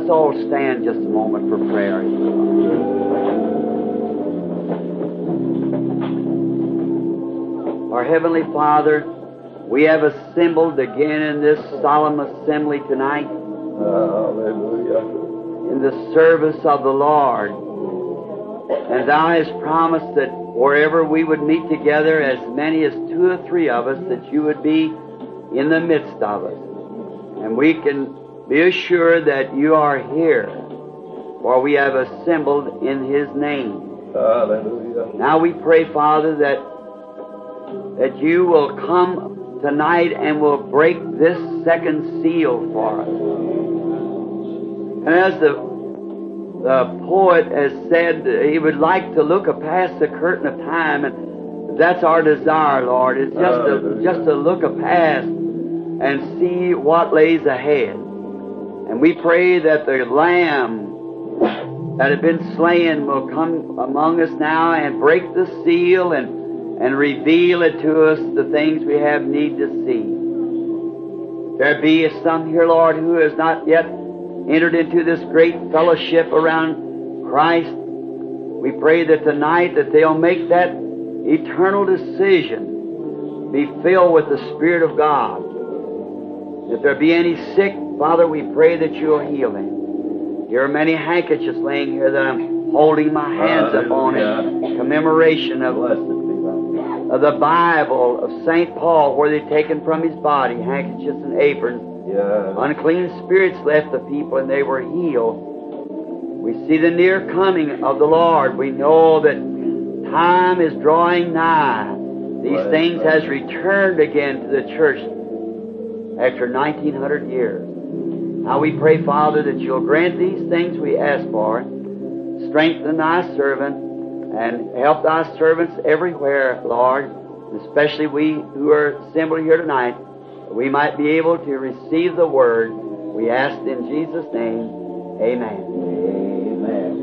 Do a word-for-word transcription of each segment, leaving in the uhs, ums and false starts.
let's all stand just a moment for prayer. Our Heavenly Father, we have assembled again in this solemn assembly tonight. Hallelujah. In the service of the Lord. And Thou hast promised that wherever we would meet together, as many as two or three of us, that You would be in the midst of us. And we can be assured that You are here, for we have assembled in His name. Hallelujah. Now we pray, Father, that that You will come tonight and will break this second seal for us. And as the, the poet has said, he would like to look past the curtain of time, and that's our desire, Lord. It's just to, just to look past and see what lays ahead. And we pray that the Lamb that had been slain will come among us now and break the seal and and reveal it to us, the things we have need to see. There be some here, Lord, who has not yet entered into this great fellowship around Christ. We pray that tonight that they'll make that eternal decision, be filled with the Spirit of God. If there be any sick, Father, we pray that You'll heal them. There are many handkerchiefs laying here that I'm holding my hands upon in commemoration of of the Bible of Saint Paul, where they'd taken from his body handkerchiefs and aprons. Yeah. Unclean spirits left the people and they were healed. We see the near coming of the Lord. We know that time is drawing nigh. These Right. things has returned again to the church after nineteen hundred years. Now we pray, Father, that You'll grant these things we ask for. Strengthen Thy servant and help Thy servants everywhere, Lord, especially we who are assembled here tonight, that we might be able to receive the Word. We ask in Jesus' name, amen. Amen.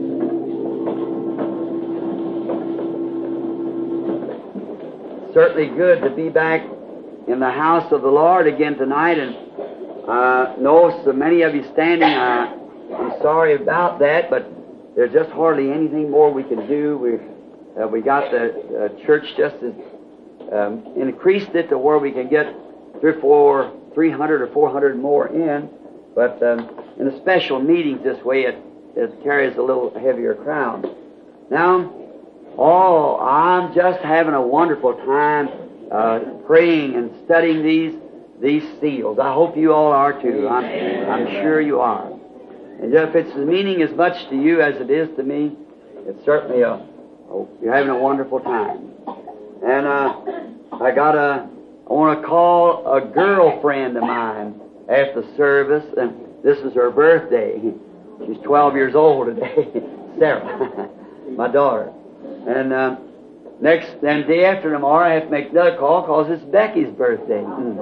Certainly good to be back in the house of the Lord again tonight, and I know so many of you standing. I, I'm sorry about that, but there's just hardly anything more we can do. We've uh, we got the uh, church just as um, increased it to where we can get three or four, three hundred or four hundred more in. But um, in the special meetings this way, it, it carries a little heavier crowd. Now, oh, I'm just having a wonderful time uh, praying and studying these these seals. I hope you all are too. I'm, I'm sure you are. And if it's meaning as much to you as it is to me, it's certainly a, oh, you're having a wonderful time. And uh, I got a, I want to call a girlfriend of mine after the service, and this is her birthday. She's twelve years old today, Sarah, my daughter. And uh, next, then day after tomorrow, I have to make another call because it's Becky's birthday. Mm.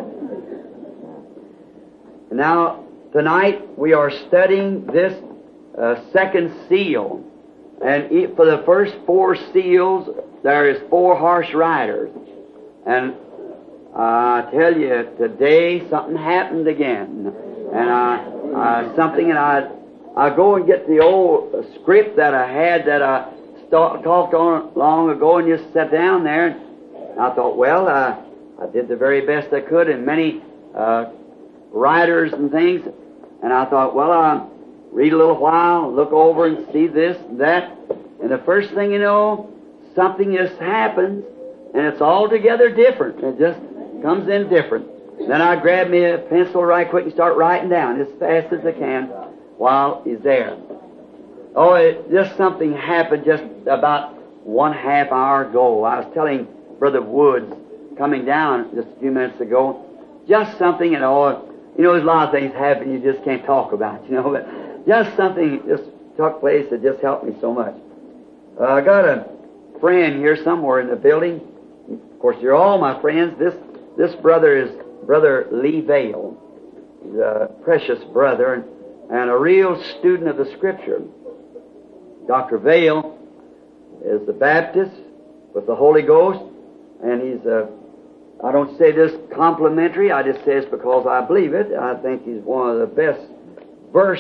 Now, tonight we are studying this uh, second seal, and e- for the first four seals there is four horse riders, and uh, I tell you today something happened again, and I, uh, something, and I I go and get the old uh, script that I had that I st- talked on long ago, and just sat down there, and I thought, well, uh, I did the very best I could, and many uh, writers and things. And I thought, well, I'll read a little while, look over and see this and that. And the first thing you know, something just happens, and it's altogether different. It just comes in different. Then I grab me a pencil right quick and start writing down as fast as I can while he's there. Oh, it, just something happened just about one half hour ago. I was telling Brother Woods, coming down just a few minutes ago, just something, you know, You know, there's a lot of things happen you just can't talk about, you know, but just something just took place that just helped me so much. Uh, I got a friend here somewhere in the building. Of course, you're all my friends. This this brother is Brother Lee Vale. He's a precious brother and, and a real student of the Scripture. Doctor Vale is a Baptist with the Holy Ghost, and he's a I don't say this complimentary, I just say this because I believe it. I think he's one of the best verse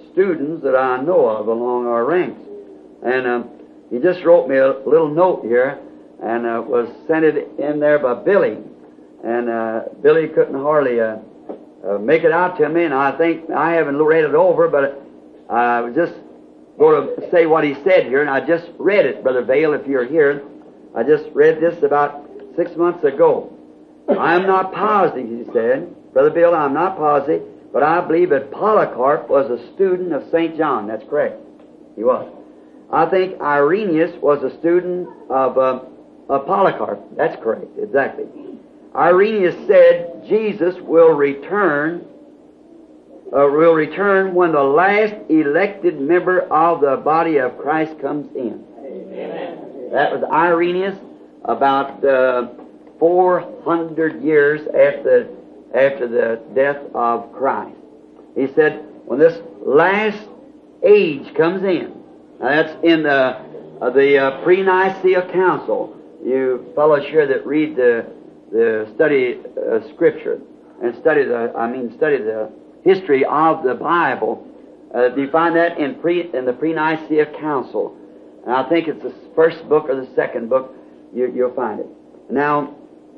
students that I know of along our ranks. And um, he just wrote me a little note here, and uh, was sent it in there by Billy. And uh, Billy couldn't hardly uh, uh, make it out to me, and I think I haven't read it over, but I was just going to say what he said here, and I just read it, Brother Vail, if you're here. I just read this about six months ago. I'm not positive, he said. Brother Bill, I'm not positive, but I believe that Polycarp was a student of Saint John. That's correct. He was. I think Irenaeus was a student of, uh, of Polycarp. That's correct, exactly. Irenaeus said Jesus will return uh, will return when the last elected member of the body of Christ comes in. Amen. That was Irenaeus about uh, four hundred years after, after the death of Christ. He said, when this last age comes in, now that's in the, uh, the uh, Pre-Nicea Council. You fellows here that read the, the study uh, Scripture and study the, I mean, study the history of the Bible, uh, you find that in, pre, in the Pre-Nicea Council. And I think it's the first book or the second book, you, you'll find it. Now,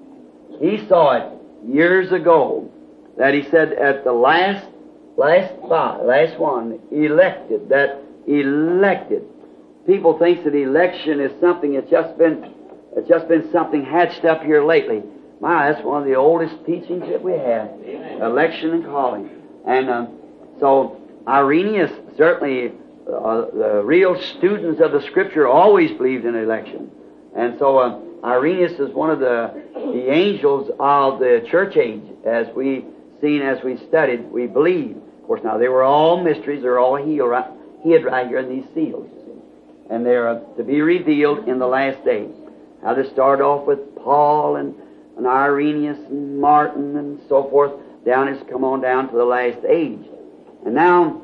he saw it years ago that he said at the last, last five, last one, elected, that elected. People think that election is something that's just been, it's just been something hatched up here lately. My, that's one of the oldest teachings that we have. Amen. Election and calling. And um, so Irenaeus, certainly uh, the real students of the Scripture, always believed in election. And so uh, Irenaeus is one of the, the angels of the church age, as we seen, as we studied, we believe. Of course, now they were all mysteries. They're all hid right, hid right here in these seals, you see. And they're uh, to be revealed in the last days. Now they start off with Paul and, and Irenaeus and Martin and so forth. Down has come on down to the last age. And now,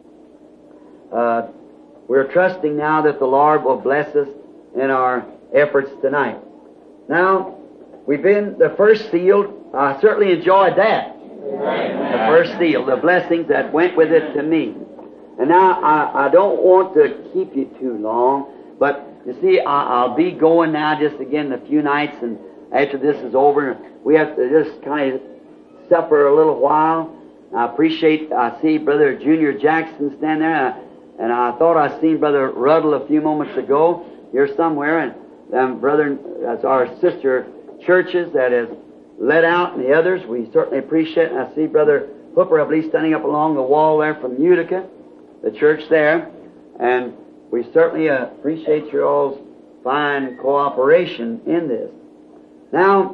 uh, we're trusting now that the Lord will bless us in our efforts tonight. Now, we've been, the first seal, I certainly enjoyed that. Amen. The first seal, the blessings that went with it to me. And now, I, I don't want to keep you too long, but you see, I, I'll be going now just again a few nights, and after this is over, we have to just kind of suffer a little while. I appreciate, I see Brother Junior Jackson stand there, and I, and I thought I seen Brother Ruddle a few moments ago here somewhere, and them brethren, that's our sister churches that has let out, and the others, we certainly appreciate it. And I see Brother Hooper, I believe, standing up along the wall there from Utica, the church there, and we certainly uh, appreciate your all's fine cooperation in this. Now,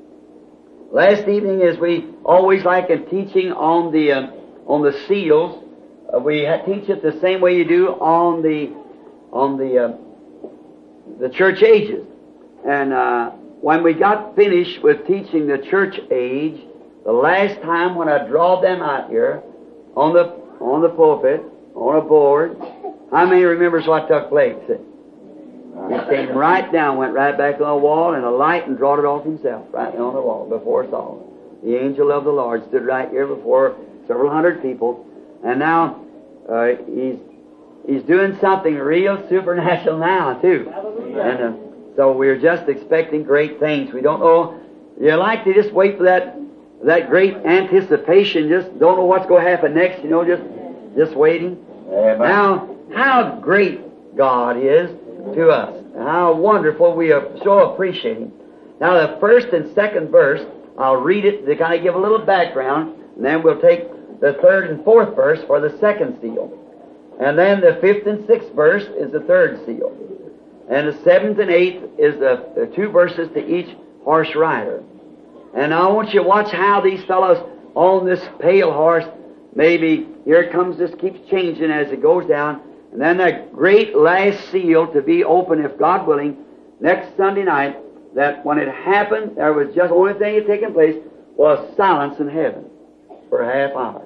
last evening, as we always like in teaching on the uh, on the seals, uh, we ha- teach it the same way you do on the on the uh, the church ages. And uh, when we got finished with teaching the church age, the last time when I drawed them out here on the on the pulpit on a board, how many remembers what took place? He came right down, went right back on the wall, and a light, and drawed it off himself, right on the wall, before us all. The angel of the Lord stood right here before several hundred people, and now uh, he's he's doing something real supernatural now, too. And uh, so we're just expecting great things. We don't know. You like to just wait for that that great anticipation, just don't know what's going to happen next, you know, just, just waiting. Amen. Now, how great God is to us. How wonderful. We so appreciate Him. Now, the first and second verse, I'll read it to kind of give a little background, and then we'll take the third and fourth verse for the second seal. And then the fifth and sixth verse is the third seal. And the seventh and eighth is the, the two verses to each horse rider. And I want you to watch how these fellows on this pale horse, maybe here it comes, this keeps changing as it goes down. And then that great last seal to be open, if God willing, next Sunday night, that when it happened, there was just the only thing that had taken place was silence in heaven for a half hour.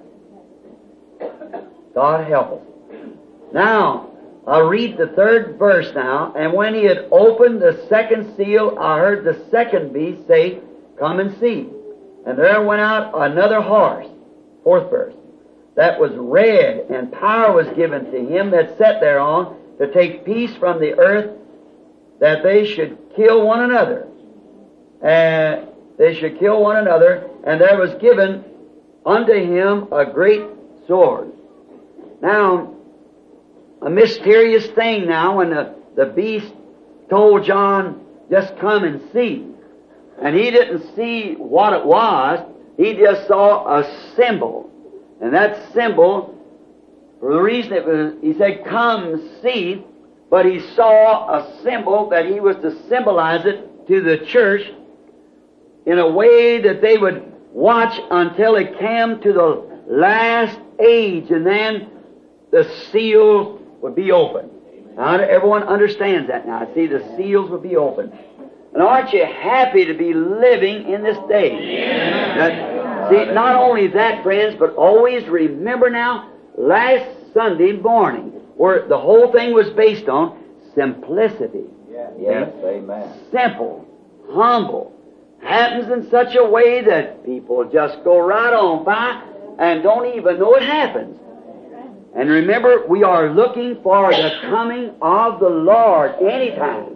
God help us. Now, I'll read the third verse now. And when he had opened the second seal, I heard the second beast say, "Come and see." And there went out another horse. Fourth verse. that was read, and power was given to him that sat thereon to take peace from the earth, that they should kill one another. And they should kill one another, and there was given unto him a great sword. Now, a mysterious thing now when the, the beast told John, just come and see. And he didn't see what it was, he just saw a symbol. And that symbol, for the reason it was, he said, come see, but he saw a symbol that he was to symbolize it to the church in a way that they would watch until it came to the last age, and then the seal would be open. Now, everyone understands that now. See, the seals would be open. And aren't you happy to be living in this day? Now, see, not only that, friends, but always remember now, last Sunday morning, where the whole thing was based on simplicity. Yes, yes, amen. Simple, humble. Happens in such a way that people just go right on by and don't even know it happens. And remember, we are looking for the coming of the Lord anytime.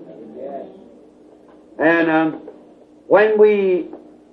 And um, when we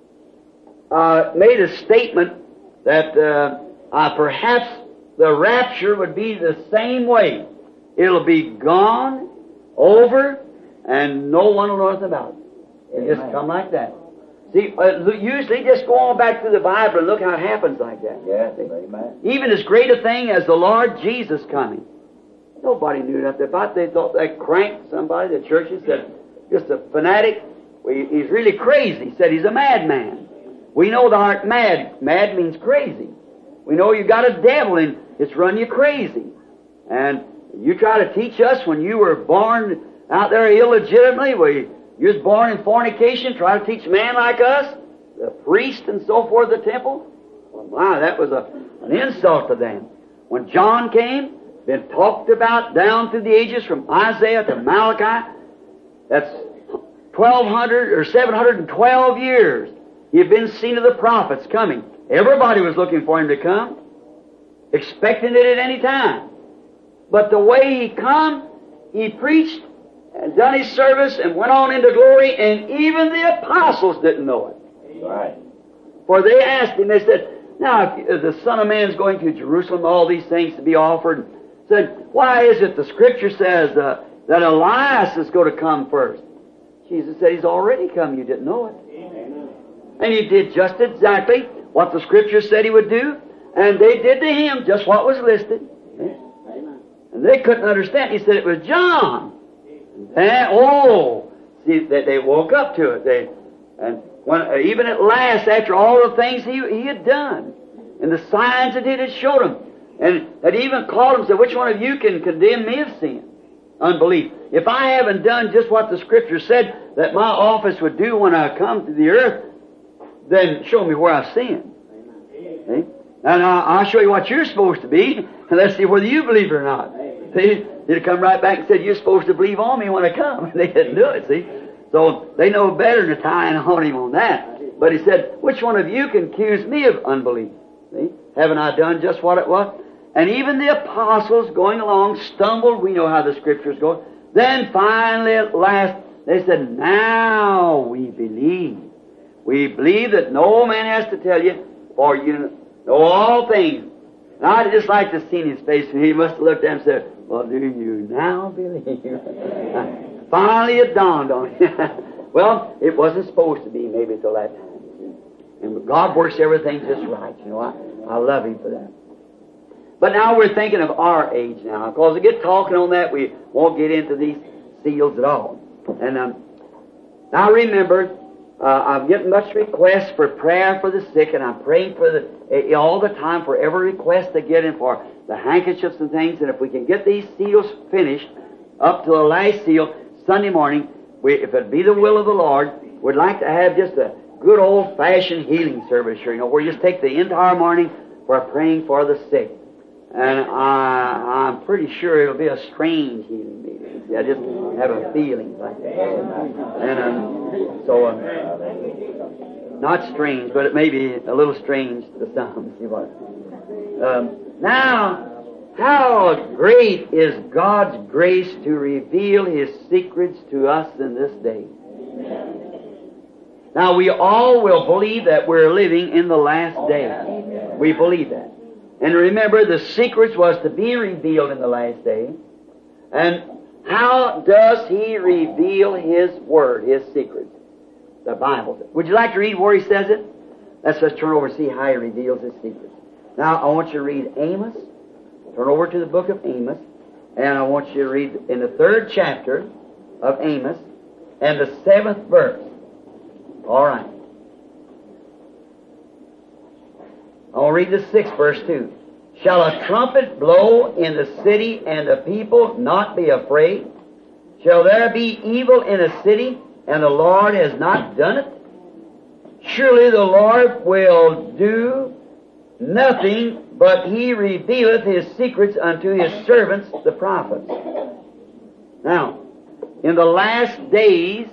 uh, made a statement that uh, uh, perhaps the rapture would be the same way. It'll be gone, over, and no one will know nothing about it. It just come like that. See, uh, usually just go on back to the Bible and look how it happens like that. Yes, amen. Even as great a thing as the Lord Jesus coming. Nobody knew nothing about it. They thought that cranked somebody. The churches said, just a fanatic. We, he's really crazy. Said he's a madman. We know thou art mad. Mad means crazy. We know you got a devil and it's run you crazy. And you try to teach us when you were born out there illegitimately, we you was born in fornication, try to teach a man like us, the priest and so forth, the temple. Well, my, that was a, an insult to them. When John came, been talked about down through the ages from Isaiah to Malachi, that's twelve hundred or seven hundred twelve years. He'd been seen of the prophets coming. Everybody was looking for him to come, expecting it at any time. But the way he come, he preached and done his service and went on into glory, and even the apostles didn't know it. Right. For they asked him, they said, now, if the Son of Man is going to Jerusalem, all these things to be offered, said, why is it the Scripture says uh, that Elias is going to come first? Jesus said, he's already come, you didn't know it. Amen. And he did just exactly what the Scripture said he would do, and they did to him just what was listed. Amen. And they couldn't understand. He said it was John. And, oh, see, they, they woke up to it. They, and when, uh, even at last, after all the things he, he had done, and the signs that it had showed him, and had even called him and said, which one of you can condemn me of sin? Unbelief. If I haven't done just what the Scripture said that my office would do when I come to the earth, then show me where I've sinned. See? And I'll show you what you're supposed to be, and let's see whether you believe it or not. See? He'd come right back and said, you're supposed to believe on me when I come. They didn't do it, see? So they know better than to tie on him on that. But he said, which one of you can accuse me of unbelief? See? Haven't I done just what it was? And even the apostles going along stumbled. We know how the Scriptures go. Then finally at last they said, now we believe. We believe that no man has to tell you, for you know all things. And I'd just like to see his face, and he must have looked at him and said, well, do you now believe? Finally it dawned on him. Well, it wasn't supposed to be maybe till that time. And God works everything just right. You know, I, I love Him for that. But now we're thinking of our age now. Because we get talking on that, we won't get into these seals at all. And um, now remember, uh, I'm getting much requests for prayer for the sick, and I'm praying for the uh, all the time for every request they get in for the handkerchiefs and things. And if we can get these seals finished up to the last seal Sunday morning, we, if it be the will of the Lord, we'd like to have just a good old-fashioned healing service here, you know, where you just take the entire morning for praying for the sick. And I, I'm pretty sure it'll be a strange healing meeting. I just have a feeling like that. And um, so, uh, not strange, but it may be a little strange to some. See what? Um, now, how great is God's grace to reveal His secrets to us in this day. Now, we all will believe that we're living in the last day. We believe that. And remember, the secrets was to be revealed in the last day. And how does He reveal His Word, His secrets? The Bible. Would you like to read where He says it? Let's just turn over and see how He reveals His secrets. Now, I want you to read Amos. Turn over to the book of Amos. And I want you to read in the third chapter of Amos and the seventh verse. All right. I'll read the sixth verse too. Shall a trumpet blow in the city and the people not be afraid? Shall there be evil in a city and the Lord has not done it? Surely the Lord will do nothing, but He revealeth His secrets unto His servants, the prophets. Now, in the last days,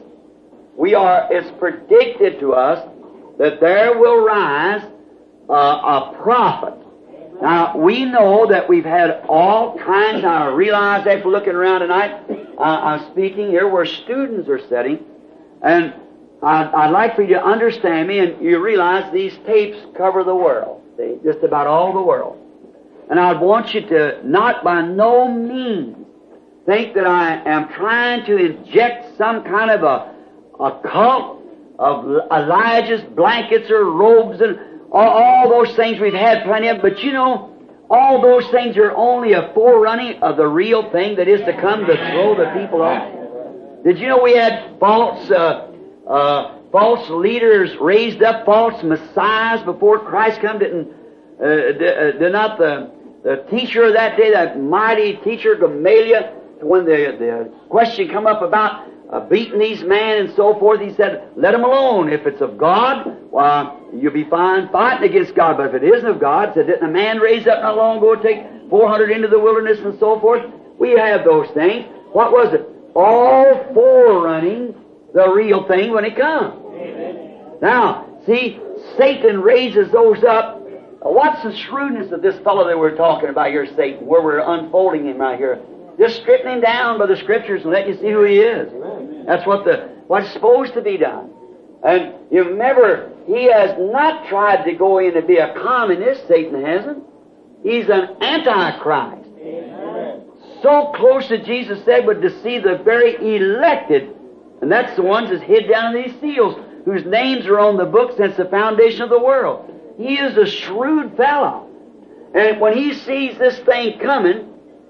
we are, it's predicted to us that there will rise uh, a prophet. Now, we know that we've had all kinds. I realize after looking around tonight, uh, I'm speaking here where students are sitting, and I'd, I'd like for you to understand me, and you realize these tapes cover the world, see, just about all the world. And I'd want you to not by no means think that I am trying to inject some kind of a, a cult of Elijah's blankets or robes and all, all those things. We've had plenty of, but you know, all those things are only a forerunning of the real thing that is to come to throw the people off. Did you know we had false, uh, uh, false leaders raised up, false messiahs before Christ come? Didn't, uh, did, did not the, the teacher of that day, that mighty teacher Gamaliel, when the, the question come up about uh, beating these men and so forth, he said, let them alone. If it's of God, why, you'll be fine fighting against God. But if it isn't of God, said, didn't a man raise up not long ago to take four hundred into the wilderness and so forth? We have those things. What was it? All forerunning the real thing when it comes. Amen. Now, see, Satan raises those up. What's the shrewdness of this fellow that we're talking about here, Satan, where we're unfolding him right here? Just stripping him down by the Scriptures and let you see who he is. Amen. That's what the what's supposed to be done. And you remember, he has not tried to go in and be a communist. Satan hasn't. He's an antichrist. Amen. So close that Jesus said would deceive the very elected. And that's the ones that's hid down in these seals, whose names are on the book since the foundation of the world. He is a shrewd fellow. And when he sees this thing coming,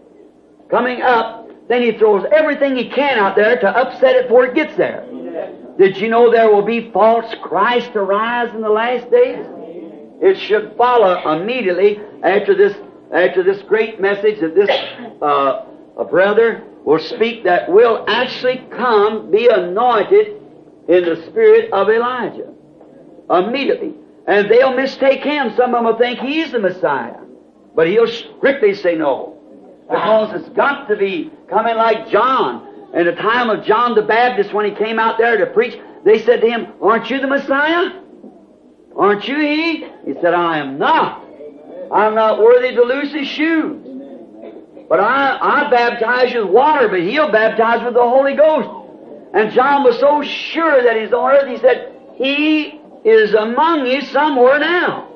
coming up, then he throws everything he can out there to upset it before it gets there. Did you know there will be false Christ arise in the last days? It should follow immediately after this after this great message that this uh, a brother will speak that will actually come, be anointed in the spirit of Elijah. Immediately. And they'll mistake him. Some of them will think he's the Messiah. But he'll strictly say no. Because it's got to be coming like John. In the time of John the Baptist, when he came out there to preach, they said to him, aren't you the Messiah? Aren't you he? He said, I am not. I'm not worthy to loose his shoes. But I, I baptize you with water, but he'll baptize with the Holy Ghost. And John was so sure that he's on earth, he said, he is among you somewhere now.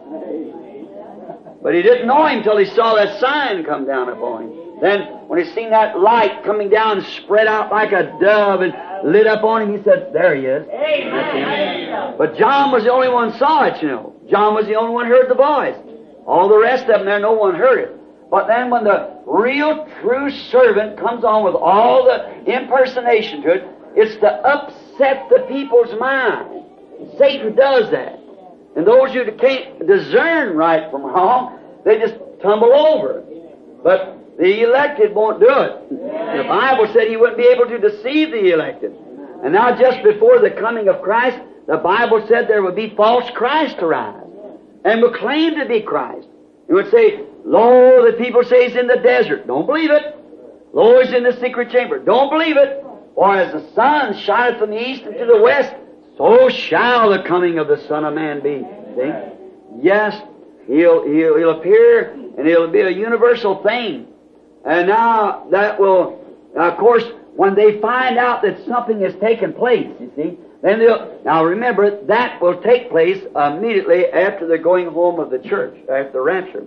But he didn't know him till he saw that sign come down upon him. Then, when he seen that light coming down and spread out like a dove and lit up on him, he said, there he is. Amen. But John was the only one saw it, you know. John was the only one heard the voice. All the rest of them there, no one heard it. But then when the real true servant comes on with all the impersonation to it, it's to upset the people's mind. Satan does that. And those who can't discern right from wrong, they just tumble over. But the elected won't do it. The Bible said he wouldn't be able to deceive the elected. And now just before the coming of Christ, the Bible said there would be false Christ arise. And would claim to be Christ. He would say, lo, the people say he's in the desert. Don't believe it. Lo, he's in the secret chamber. Don't believe it. For as the sun shineth from the east and to the west, so shall the coming of the Son of Man be. See? Yes. He'll, he'll, he'll appear, and it'll be a universal thing. And now that will, of course, when they find out that something has taken place, you see, then they'll, now remember, that will take place immediately after the going home of the church, after the rapture.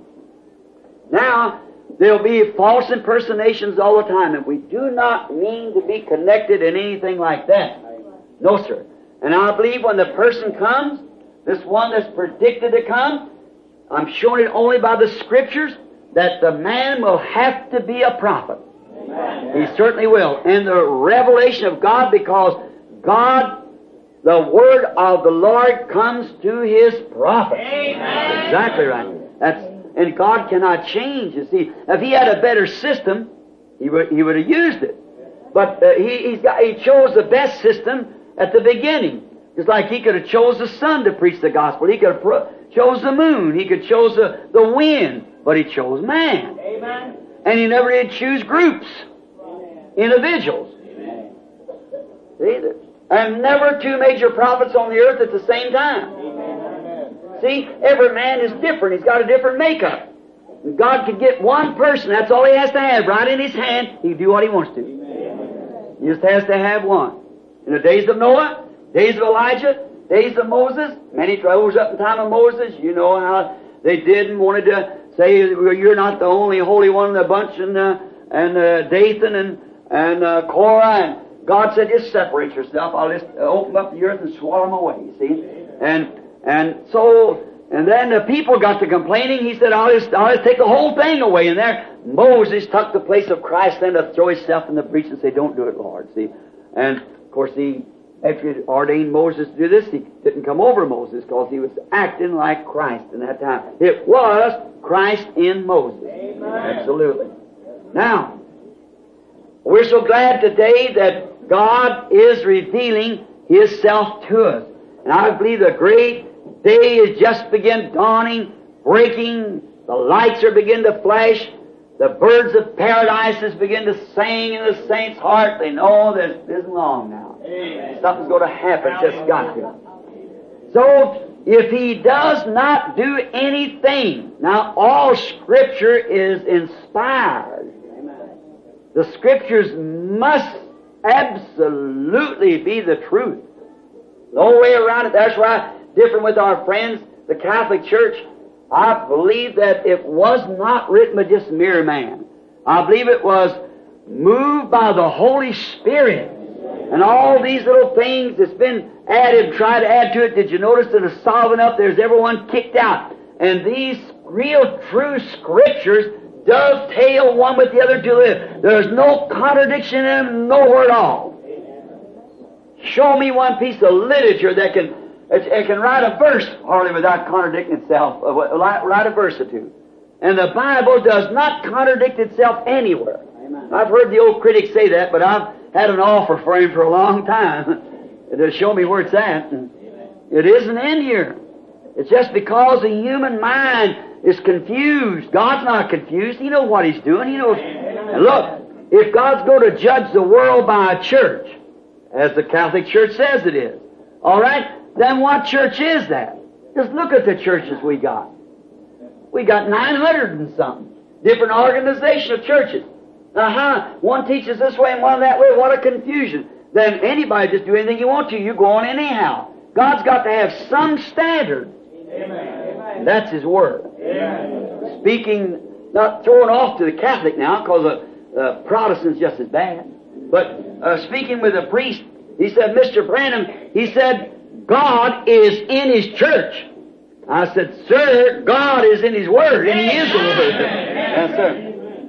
Now, there'll be false impersonations all the time, and we do not mean to be connected in anything like that. No, sir. And I believe when the person comes, this one that's predicted to come, I'm showing it only by the Scriptures, that the man will have to be a prophet. Amen. He certainly will. And the revelation of God, because God, the Word of the Lord comes to His prophet. Amen. Exactly right. That's, and God cannot change, you see. If He had a better system, He would, he would have used it. But uh, he, he's got, he chose the best system at the beginning. It's like He could have chose the sun to preach the gospel. He could have pro- chose the moon. He could chose the, the wind. But He chose man. Amen. And He never did choose groups. Amen. Individuals. Amen. See? And never two major prophets on the earth at the same time. Amen. See? Every man is different. He's got a different makeup. God could get one person. That's all He has to have. Right in His hand. He can do what He wants to. Amen. He just has to have one. In the days of Noah, days of Elijah, days of Moses, many rose up in the time of Moses. You know how they did and wanted to say, well, you're not the only holy one in the bunch, and uh, and uh, Dathan and and uh, Korah, and God said, just separate yourself. I'll just uh, open up the earth and swallow them away. You see, and and so and then the people got to complaining. He said, I'll just I'll just take the whole thing away. And there Moses took the place of Christ then to throw himself in the breach and say, don't do it, Lord. See, and of course he. After He ordained Moses to do this, He didn't come over Moses because he was acting like Christ in that time. It was Christ in Moses. Amen. Absolutely. Now, we're so glad today that God is revealing His self to us. And I believe the great day is just begin dawning, breaking, the lights are beginning to flash, the birds of paradise begin to sing in the saints' heart. They know that it isn't long now. Amen. Something's going to happen, just got to. So, if He does not do anything, now all Scripture is inspired. Amen. The Scriptures must absolutely be the truth. No way around it. That's why, different with our friends, the Catholic Church, I believe that it was not written by just mere man. I believe it was moved by the Holy Spirit. And all these little things that's been added, tried to add to it. Did you notice that it's solving up? There's everyone kicked out. And these real true Scriptures dovetail one with the other to live. There's no contradiction in them nowhere at all. Show me one piece of literature that can It can write a verse hardly without contradicting itself, write a verse or two. And the Bible does not contradict itself anywhere. Amen. I've heard the old critics say that, but I've had an offer for him for a long time to show me where it's at. And it isn't in here. It's just because the human mind is confused. God's not confused. He knows what He's doing. He knows. And look, if God's going to judge the world by a church, as the Catholic Church says it is, all right, then what church is that? Just look at the churches we got. We got nine hundred and something different organization of churches. Uh-huh. One teaches this way and one that way. What a confusion. Then anybody just do anything you want to. You go on anyhow. God's got to have some standard. Amen. That's His Word. Amen. Speaking, not throwing off to the Catholic now, because the uh, uh, Protestant's just as bad. But uh, speaking with a priest, he said, Mister Branham, he said, God is in His church. I said, sir, God is in His Word, and He is the Word. Yes, sir.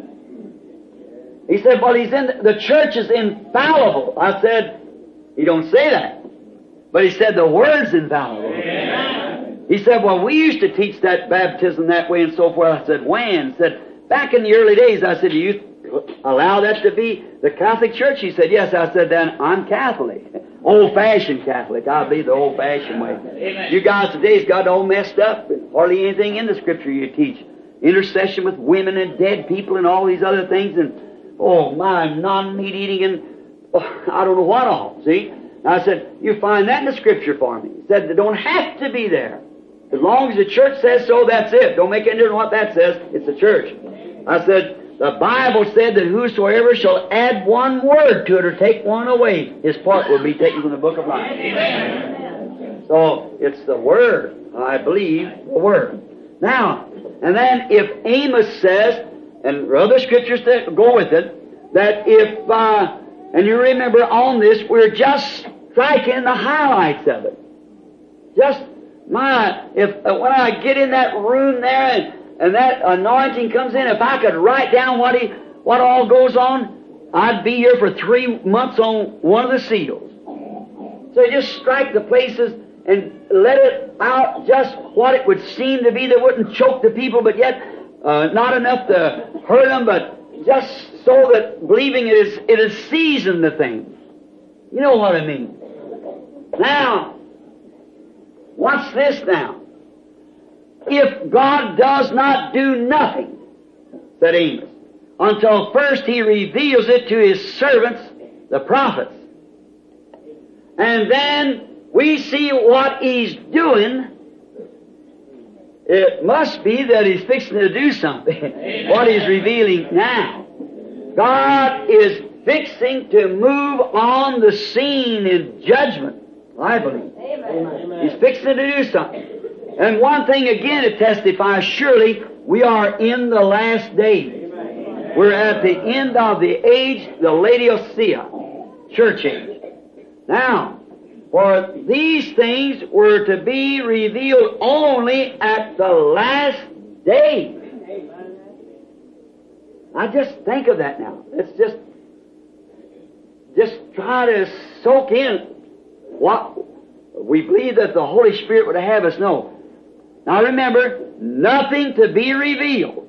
He said, well, He's in the, the church is infallible. I said, He don't say that. But He said the Word's infallible. Amen. He said, well, we used to teach that baptism that way and so forth. I said, when? He said, back in the early days. I said, do you allow that to be the Catholic Church? He said, yes. I said, then I'm Catholic. Old-fashioned Catholic. I believe the old-fashioned way. Amen. You guys today's got it all messed up. Hardly anything in the Scripture you teach. Intercession with women and dead people and all these other things. And, oh, my, non-meat eating and oh, I don't know what all. See? I said, you find that in the Scripture for me. He said, they don't have to be there. As long as the church says so, that's it. Don't make any difference what that says. It's the church. I said, the Bible said that whosoever shall add one word to it or take one away, his part will be taken from the book of life. Amen. So, it's the Word. I believe the Word. Now, and then if Amos says, and other scriptures that go with it, that if, uh, and you remember on this, we're just striking the highlights of it. Just, my, if, uh, when I get in that room there and And that anointing comes in, if I could write down what he, what all goes on, I'd be here for three months on one of the seals. So just strike the places and let it out just what it would seem to be that wouldn't choke the people, but yet uh, not enough to hurt them, but just so that believing it is, it is seasoned the thing. You know what I mean. Now, what's this now? If God does not do nothing, said Amos, until first He reveals it to His servants, the prophets. And then we see what He's doing. It must be that He's fixing to do something. What He's revealing now. God is fixing to move on the scene in judgment, I believe. Amen. He's fixing to do something. And one thing again it testifies, surely we are in the last days. Amen. We're at the end of the age, the Laodicea, church age. Now, for these things were to be revealed only at the last day. Now just think of that now. Let's just, just try to soak in what we believe that the Holy Spirit would have us know. Now remember, nothing to be revealed.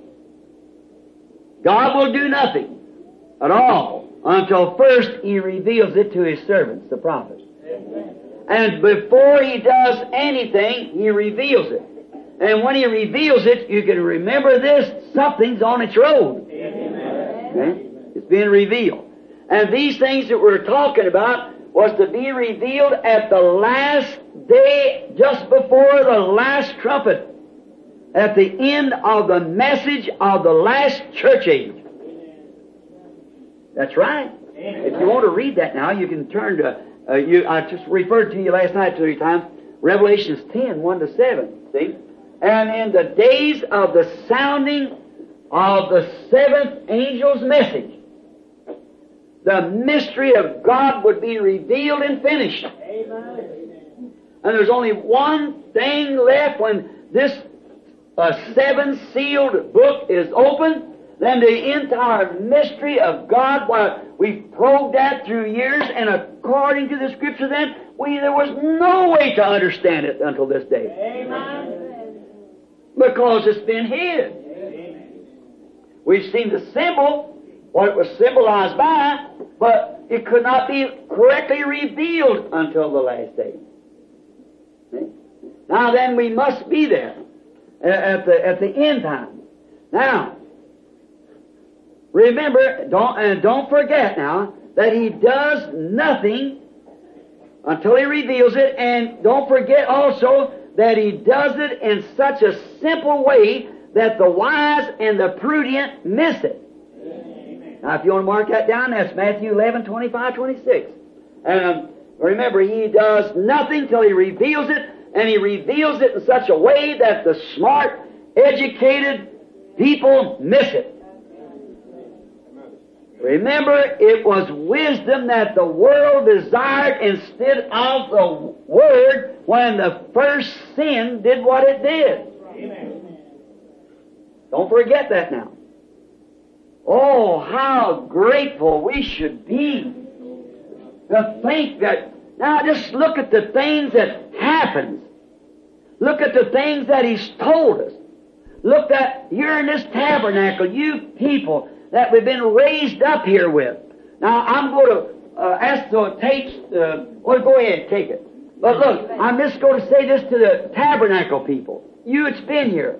God will do nothing at all until first He reveals it to His servants, the prophets. Amen. And before He does anything, He reveals it. And when He reveals it, you can remember this, something's on its road. Amen. Okay? It's being revealed. And these things that we're talking about was to be revealed at the last day, just before the last trumpet, at the end of the message of the last church age. That's right. If you want to read that now, you can turn to, uh, you, I just referred to you last night three times, Revelations ten, one to seven, see? And in the days of the sounding of the seventh angel's message, the mystery of God would be revealed and finished. Amen. And there's only one thing left when this uh, seven-sealed book is opened, then the entire mystery of God, what we've probed that through years, and according to the Scripture then, we there was no way to understand it until this day. Amen. Because it's been hid. Amen. We've seen the symbol, what it was symbolized by, but it could not be correctly revealed until the last day. See? Now then, we must be there at the at the end time. Now, remember, don't and don't forget now that He does nothing until He reveals it, and don't forget also that He does it in such a simple way that the wise and the prudent miss it. Now, if you want to mark that down, that's Matthew eleven, twenty-five, twenty-six. Um, remember, He does nothing till He reveals it, and He reveals it in such a way that the smart, educated people miss it. Remember, it was wisdom that the world desired instead of the Word when the first sin did what it did. Amen. Don't forget that now. Oh, how grateful we should be to think that, now just look at the things that happens. Look at the things that He's told us. Look at, here in this tabernacle, you people that we've been raised up here with. Now, I'm going to uh, ask the tapes, uh, well, go ahead, take it. But look, I'm just going to say this to the tabernacle people. You that's been here.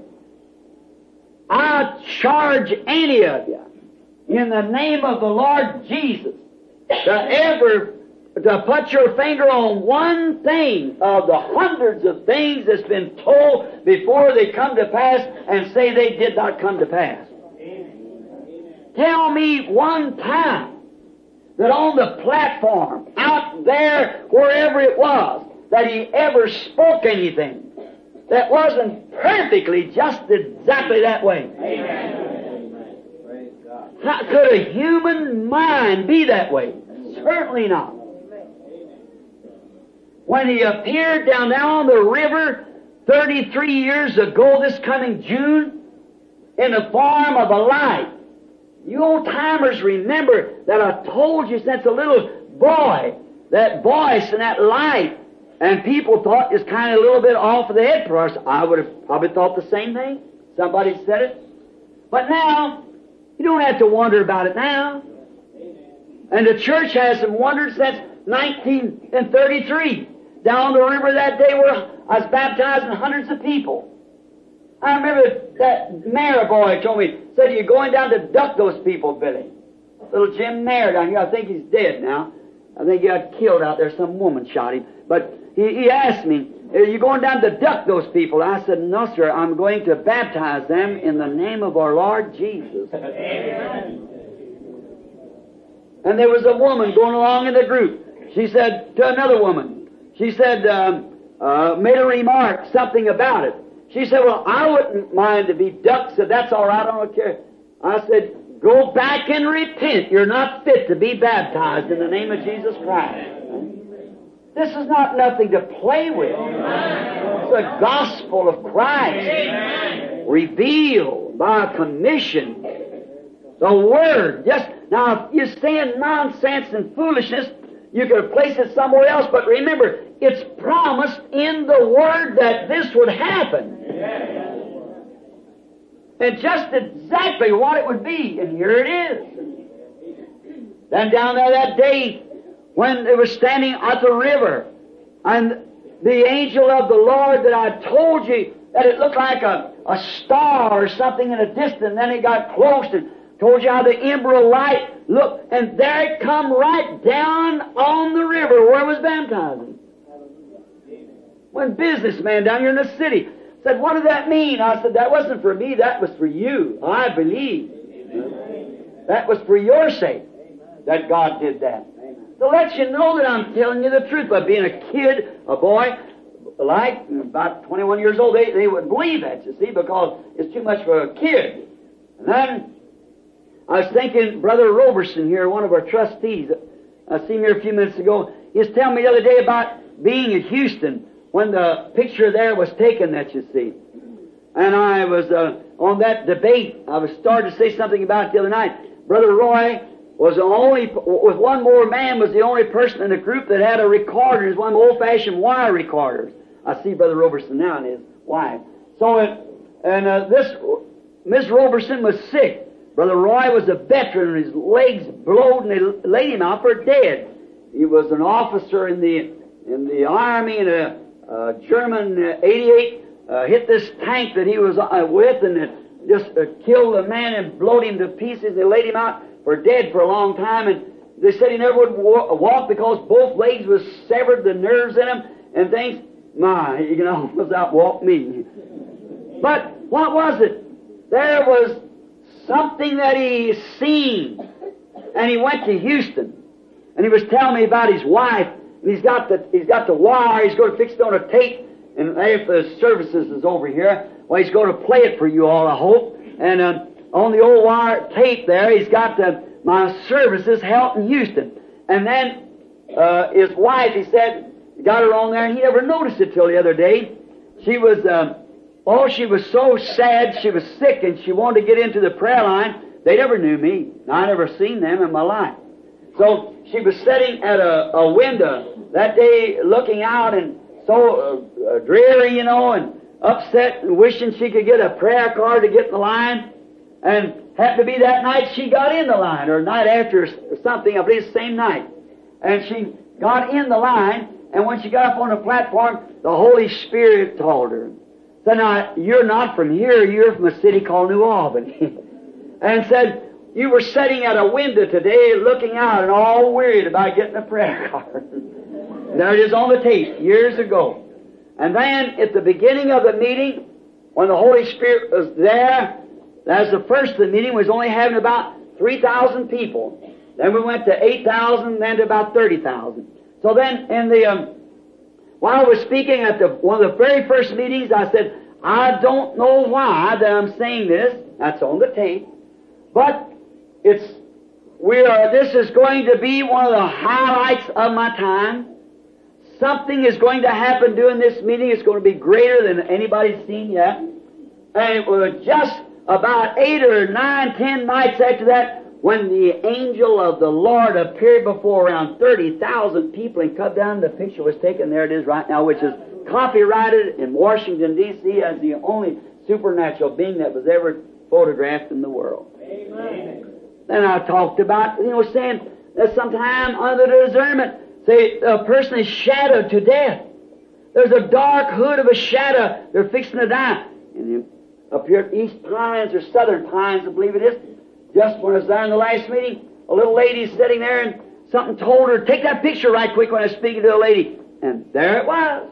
I charge any of you, in the name of the Lord Jesus, to ever to put your finger on one thing of the hundreds of things that's been told before they come to pass and say they did not come to pass. Tell me one time that on the platform, out there, wherever it was, that he ever spoke anything that wasn't perfectly just exactly that way. Amen. How could a human mind be that way? Certainly not. When he appeared down there on the river thirty-three years ago this coming June in the form of a light, you old-timers remember that I told you since a little boy, that voice and that light, and people thought it's kind of a little bit off of the head for us. I would have probably thought the same thing. Somebody said it. But now, you don't have to wonder about it now. And the church hasn't wondered since nineteen thirty-three. Down the river that day where I was baptizing hundreds of people. I remember that Mayor boy told me, said, you're going down to duck those people, Billy. Little Jim Mayer down here, I think he's dead now. I think he got killed out there. Some woman shot him. But he, he asked me, are you going down to duck those people? I said, no, sir, I'm going to baptize them in the name of our Lord Jesus. Amen. And there was a woman going along in the group. She said to another woman, she said, um, uh, made a remark, something about it. She said, well, I wouldn't mind to be ducked, so that's all right, I don't care. I said, go back and repent. You're not fit to be baptized in the name of Jesus Christ. This is not nothing to play with. It's the gospel of Christ revealed by commission. The Word. Just now, if you're saying nonsense and foolishness, you could place it somewhere else, but remember, it's promised in the Word that this would happen. And just exactly what it would be, and here it is. Then down there that day, when they were standing at the river, and the angel of the Lord that I told you that it looked like a, a star or something in a distance, and then it got close and told you how the ember of light looked, and there it come right down on the river where it was baptizing. One businessman down here in the city said, what does that mean? I said, that wasn't for me, that was for you. I believe. That was for your sake that God did that. To let you know that I'm telling you the truth. By being a kid, a boy, like about twenty-one years old, they, they would believe that, you see, because it's too much for a kid. And then I was thinking, Brother Roberson here, one of our trustees, I seen him here a few minutes ago, he was telling me the other day about being in Houston when the picture there was taken that you see. And I was uh, on that debate, I was starting to say something about it the other night. Brother Roy was the only, with one more man, was the only person in the group that had a recorder. It was one of the old-fashioned wire recorders. I see Brother Roberson now and his wife. So, it, and uh, this, Miss Roberson was sick. Brother Roy was a veteran, and his legs blowed, and they laid him out for dead. He was an officer in the in the army, and a, a German uh, eighty-eight uh, hit this tank that he was uh, with, and it just uh, killed the man and blowed him to pieces. They laid him out for dead for a long time, and they said he never would wa- walk because both legs was severed, the nerves in him, and things. My, you can almost outwalk me. But what was it? There was something that he seen, and he went to Houston, and he was telling me about his wife, and he's got the he's got the wire. He's going to fix it on a tape, and if the services is over here, well, he's going to play it for you all, I hope. And uh, on the old wire tape there, he's got the, my services held in Houston, and then uh, his wife, he said, got her on there, and he never noticed it till the other day. She was. Uh, Oh, she was so sad, she was sick, and she wanted to get into the prayer line. They never knew me. I never seen them in my life. So she was sitting at a, a window that day looking out, and so uh, dreary, you know, and upset and wishing she could get a prayer card to get in the line. And happened to be that night she got in the line, or night after or something, I believe the same night. And she got in the line, and when she got up on the platform, the Holy Spirit told her, said, now, you're not from here, you're from a city called New Albany. And said, you were sitting at a window today looking out and all worried about getting a prayer card. There it is on the tape, years ago. And then at the beginning of the meeting, when the Holy Spirit was there, as the first of the meeting was only having about three thousand people. Then we went to eight thousand, then to about thirty thousand. So then in the, um, while I was speaking at the, one of the very first meetings, I said, I don't know why that I'm saying this. That's on the tape. But it's, we are, this is going to be one of the highlights of my time. Something is going to happen during this meeting. It's going to be greater than anybody's seen yet. And it was just about eight or nine, ten nights after that when the angel of the Lord appeared before around thirty thousand people and cut down. The picture was taken. There it is right now, which is copyrighted in Washington, D C as the only supernatural being that was ever photographed in the world. Amen. Then I talked about, you know, saying that sometime under the discernment, say a person is shadowed to death. There's a dark hood of a shadow. They're fixing to die. And up here at East Pines or Southern Pines, I believe it is, just when I was there in the last meeting, a little lady sitting there and something told her, take that picture right quick when I was speaking to the lady. And there it was.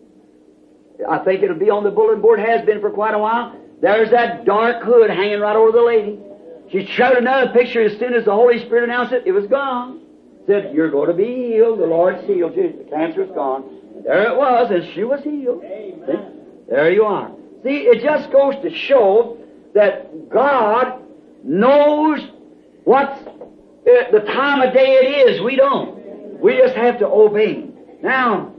I think it'll be on the bulletin board, has been for quite a while. There's that dark hood hanging right over the lady. She showed another picture as soon as the Holy Spirit announced it. It was gone. Said, you're going to be healed. The Lord's healed you. The cancer is gone. There it was, and she was healed. See? There you are. See, it just goes to show that God knows what's uh, the time of day it is. We don't. We just have to obey. Now,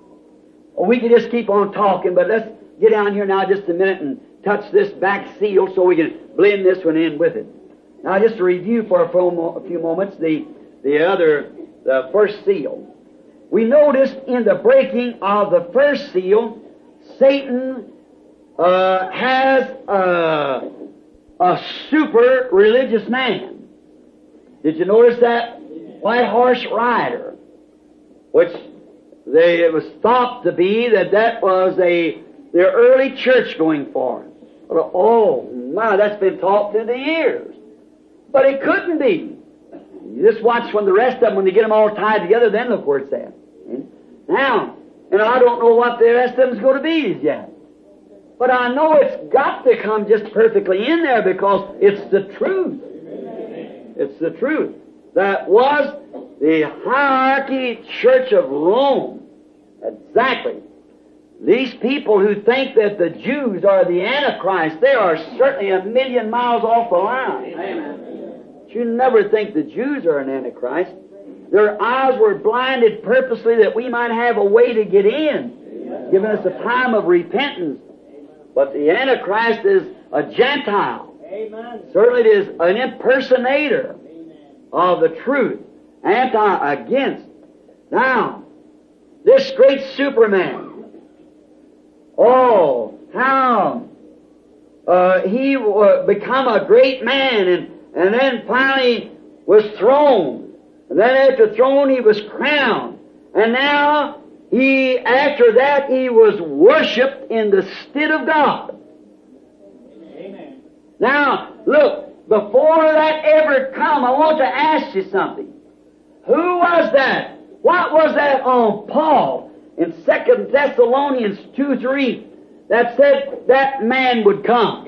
we can just keep on talking, but let's get down here now just a minute and touch this back seal so we can blend this one in with it. Now, just to review for a few moments the the other, the first seal. We noticed in the breaking of the first seal, Satan uh, has a, a super religious man. Did you notice that? White horse rider, which they, it was thought to be that that was a their early church going forward. Oh my, that's been taught through the years, but it couldn't be. You just watch when the rest of them, when they get them all tied together, then look where it's at. Now, and I don't know what the rest of them's going to be as yet. But I know it's got to come just perfectly in there because it's the truth. It's the truth. That was the hierarchy church of Rome. Exactly. These people who think that the Jews are the Antichrist, they are certainly a million miles off the line. Amen. You never think the Jews are an Antichrist. Their eyes were blinded purposely that we might have a way to get in, giving us a time of repentance. But the Antichrist is a Gentile. Amen. Certainly it is an impersonator of the truth, anti against. Now, this great Superman, oh, how uh, he uh, become a great man and And then finally was thrown. And then after thrown, he was crowned. And now, he, after that, he was worshipped in the stead of God. Amen. Now, look, before that ever come, I want to ask you something. Who was that? What was that on Paul in Second Thessalonians two three that said that man would come?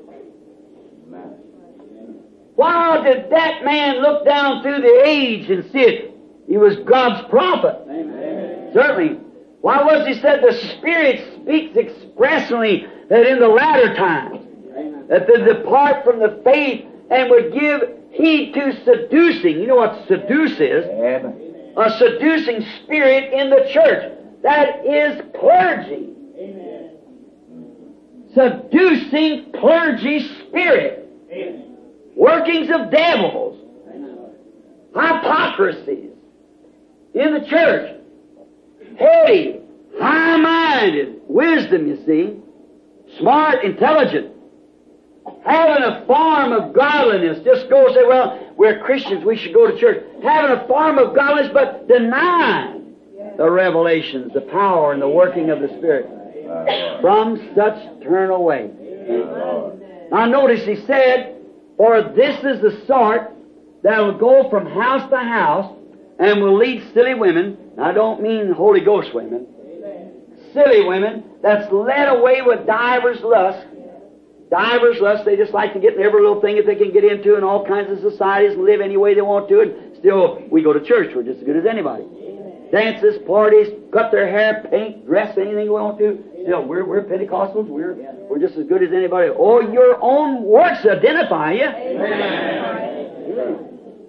Why did that man look down through the age and see it? He was God's prophet. Amen. Certainly. Why was he said the Spirit speaks expressly that in the latter times, Amen, that they depart from the faith and would give heed to seducing. You know what seduce is? Amen. A seducing spirit in the church. That is clergy. Amen. Seducing clergy spirit. Amen. Workings of devils, hypocrisies in the church, heady, high-minded, wisdom, you see, smart, intelligent, having a form of godliness. Just go and say, well, we're Christians, we should go to church. Having a form of godliness, but denying the revelations, the power, and the working of the Spirit. From such turn away. Now notice he said, For this is the sort that will go from house to house and will lead silly women. I don't mean Holy Ghost women. Amen. Silly women that's led away with divers lusts. Divers lusts, they just like to get in every little thing that they can get into in all kinds of societies and live any way they want to. And still, we go to church. We're just as good as anybody. Amen. Dances, parties, cut their hair, paint, dress, anything we want to. Still, we're, we're Pentecostals. We're, we're just as good as anybody. Oh, your own works identify you. Amen.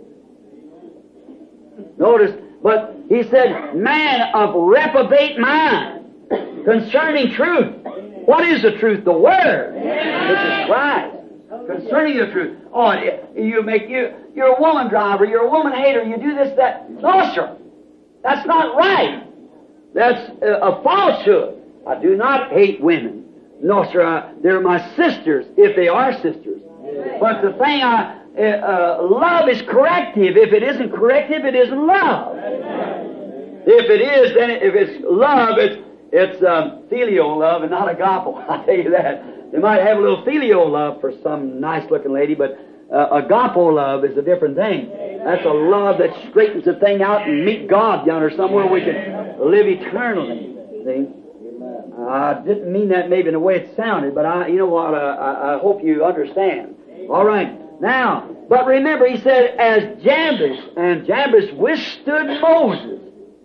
Notice, but he said, man of reprobate mind concerning truth. What is the truth? The Word, which is Christ. Concerning the truth. Oh, you make you you're a woman driver. You're a woman hater. You do this, that. No, sir. That's not right. That's a, a falsehood. I do not hate women. No, sir. I, they're my sisters, if they are sisters. But the thing I Uh, uh, love is corrective. If it isn't corrective, it isn't love. Amen. If it is, then if it's love, it's it's um, filial love and not agape. I tell you that. They might have a little filial love for some nice-looking lady, but uh, agape love is a different thing. Amen. That's a love that straightens the thing out and meet God yonder somewhere we can live eternally. See? I didn't mean that maybe in the way it sounded, but I, you know what? Uh, I, I hope you understand. All right. Now, but remember, he said, as Jambres, and Jambres withstood Moses,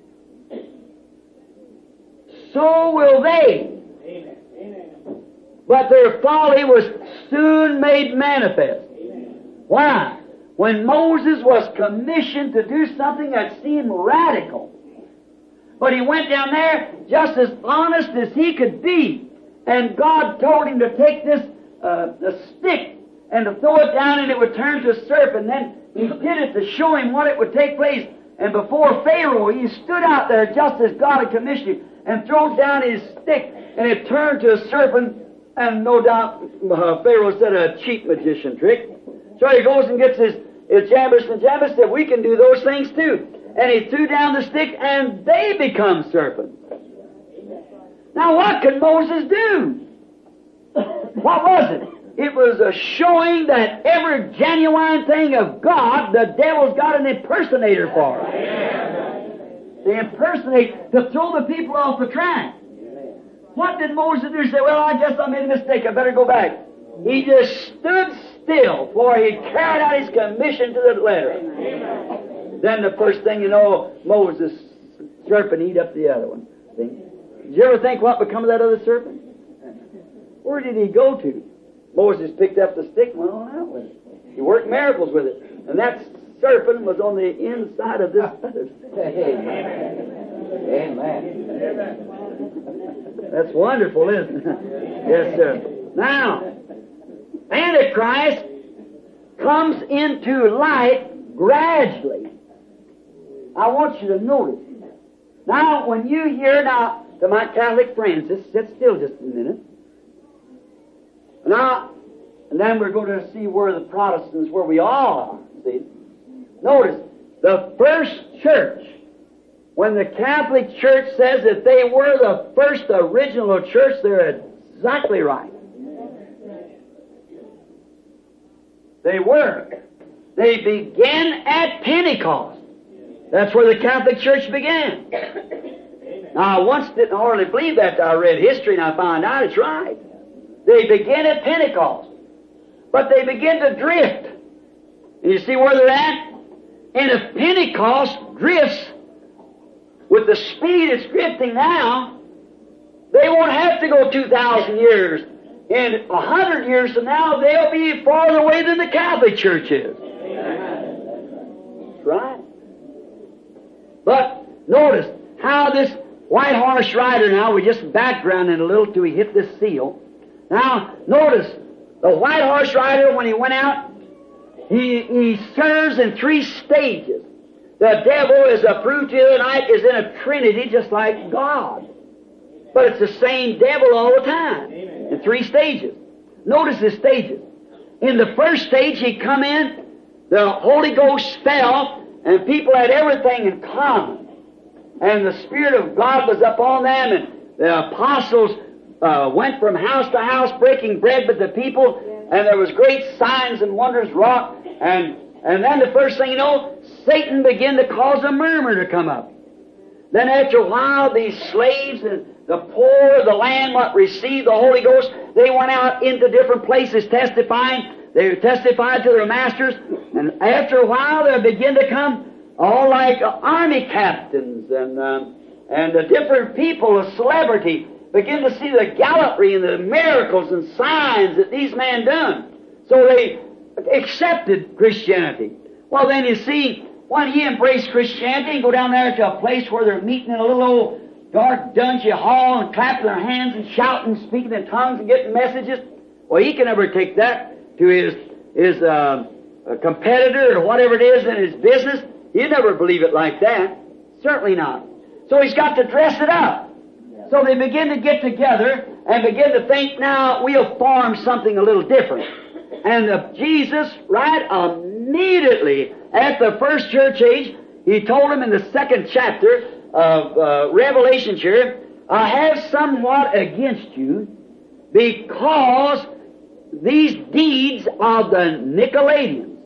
so will they. Amen. But their folly was soon made manifest. Amen. Why? When Moses was commissioned to do something that seemed radical, but he went down there just as honest as he could be, and God told him to take this uh, a stick and to throw it down and it would turn to a serpent. And then he did it to show him what it would take place. And before Pharaoh, he stood out there just as God had commissioned him and threw down his stick and it turned to a serpent. And no doubt uh, Pharaoh said a cheap magician trick. So he goes and gets his, his Jambres, and Jambres said, we can do those things too. And he threw down the stick and they become serpents. Now what could Moses do? What was it? It was a showing that every genuine thing of God, the devil's got an impersonator for it. They impersonate to throw the people off the track. What did Moses do? He said, well, I guess I made a mistake. I better go back. He just stood still, for he carried out his commission to the letter. Then the first thing you know, Moses, serpent eat up the other one. See? Did you ever think what become of that other serpent? Where did he go to? Moses picked up the stick and went on out with it. He worked miracles with it. And that serpent was on the inside of this other. Amen. Amen. That's wonderful, isn't it? Yes, sir. Now, Antichrist comes into light gradually. I want you to notice. Now, when you hear, now, to my Catholic friends, just sit still just a minute. Now, and then we're going to see where the Protestants, where we all are, see. Notice, the first church, when the Catholic Church says that they were the first original church, they're exactly right. They were. They began at Pentecost. That's where the Catholic Church began. Now, I once didn't hardly believe that. I read history and I found out it's right. They begin at Pentecost. But they begin to drift. And you see where they're at? And if Pentecost drifts with the speed it's drifting now, they won't have to go two thousand years. In a hundred years from now, they'll be farther away than the Catholic Church is. That's right. But notice how this white horse rider now, we just backgrounded a little till he hit this seal. Now, notice, the white horse rider, when he went out, he, he serves in three stages. The devil, as I proved to you tonight, is in a trinity just like God. But it's the same devil all the time, in three stages. Notice the stages. In the first stage, he come in, the Holy Ghost fell, and people had everything in common. And the Spirit of God was upon them, and the apostles Uh, went from house to house breaking bread with the people, and there was great signs and wonders wrought, and, and then the first thing you know, Satan began to cause a murmur to come up. Then after a while, these slaves and the poor of the land what received the Holy Ghost, they went out into different places testifying. They testified to their masters, and after a while there began to come all like uh, army captains and um, and uh, different people, a celebrity, begin to see the gallantry and the miracles and signs that these men done. So they accepted Christianity. Well, then you see, when he embraced Christianity and go down there to a place where they're meeting in a little old dark dungy hall and clapping their hands and shouting and speaking in tongues and getting messages, well, he can never take that to his his uh, competitor or whatever it is in his business. He'd never believe it like that. Certainly not. So he's got to dress it up. So they begin to get together and begin to think, now we'll form something a little different. And uh, Jesus, right immediately at the first church age, he told them in the second chapter of uh, Revelation here, I have somewhat against you because these deeds of the Nicolaitans.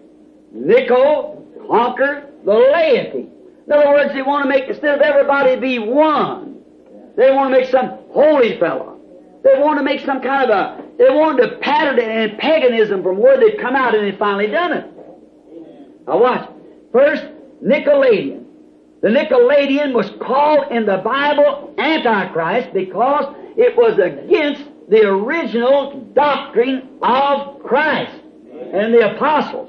Nico, conquer the laity. In other words, they want to make, instead of everybody be one, they want to make some holy fellow. They want to make some kind of a, they wanted to pattern it in paganism from where they'd come out and they'd finally done it. Now watch. First, Nicolaitan. The Nicolaitan was called in the Bible Antichrist because it was against the original doctrine of Christ and the apostles.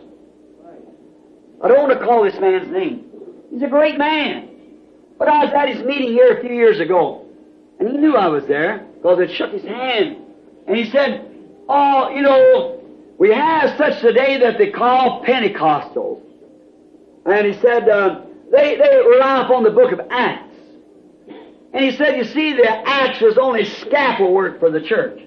I don't want to call this man's name. He's a great man. But I was at his meeting here a few years ago, and he knew I was there because it shook his hand. And he said, oh, you know, we have such today that they call Pentecostals. And he said, uh, they, they rely upon the book of Acts. And he said, you see, the Acts was only scaffold work for the church.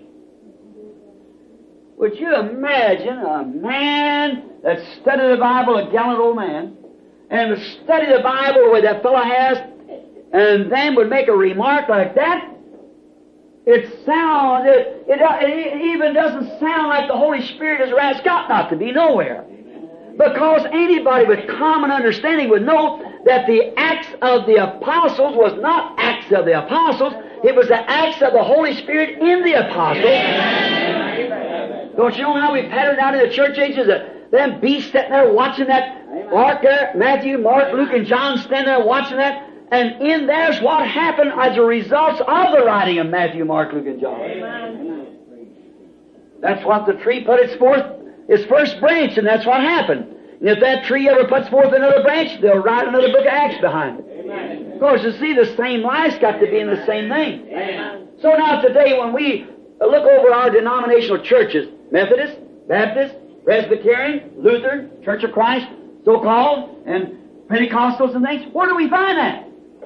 Would you imagine a man that studied the Bible, a gallant old man, and would study the Bible the way that fellow has, and then would make a remark like that? It sounds, it, it, it even doesn't sound like the Holy Spirit is around. It's got not to be nowhere. Because anybody with common understanding would know that the Acts of the Apostles was not Acts of the Apostles, it was the Acts of the Holy Spirit in the Apostles. Amen. Don't you know how we patterned out in the church ages that them beasts sitting there watching that ark there, Matthew, Mark, Luke, and John standing there watching that, and in there's what happened as a result of the writing of Matthew, Mark, Luke, and John. Amen. That's what the tree put its forth, its first branch, and that's what happened. And if that tree ever puts forth another branch, they'll write another book of Acts behind it. Amen. Of course, you see, the same life's got to be in the same thing. Amen. So now today, when we look over our denominational churches, Methodist, Baptist, Presbyterian, Lutheran, Church of Christ, so-called, and Pentecostals and things, where do we find that?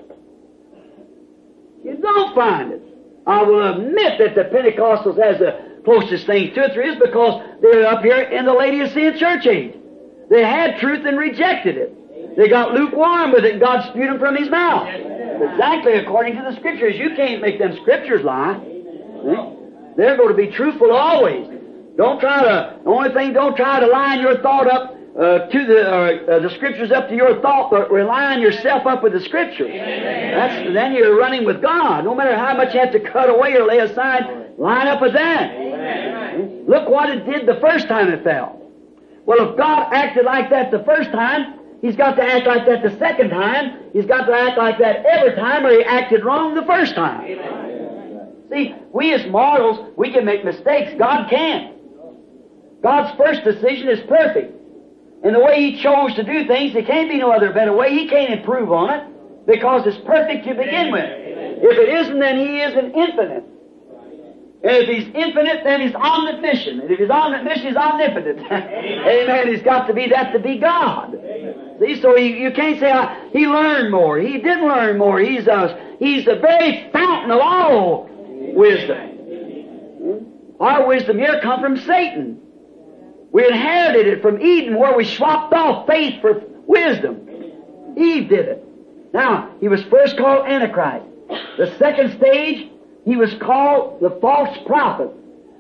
You don't find it. I will admit that the Pentecostals has the closest things to it there is because they're up here in the Laodicean church age. They had truth and rejected it. They got lukewarm with it and God spewed them from His mouth. Exactly according to the Scriptures. You can't make them Scriptures lie. See? They're going to be truthful always. Don't try to, the only thing, don't try to line your thought up uh, to the, uh, uh, the Scriptures up to your thought, but line yourself up with the Scriptures. That's, then you're running with God. No matter how much you have to cut away or lay aside, line up with that. Amen. Look what it did the first time it fell. Well, if God acted like that the first time, He's got to act like that the second time. He's got to act like that every time, or He acted wrong the first time. Amen. See, we as mortals, we can make mistakes. God can't. God's first decision is perfect. And the way He chose to do things, there can't be no other better way. He can't improve on it because it's perfect to begin with. If it isn't, then He isn't infinite. And if He's infinite, then He's omniscient. And if He's omniscient, He's omnipotent. Amen. He's got to be that to be God. Amen. See, so he, you can't say uh, He learned more. He didn't learn more. He's uh, He's the very fountain of all wisdom. Our wisdom here comes from Satan. We inherited it from Eden, where we swapped off faith for wisdom. Eve did it. Now, he was first called Antichrist. The second stage, he was called the false prophet.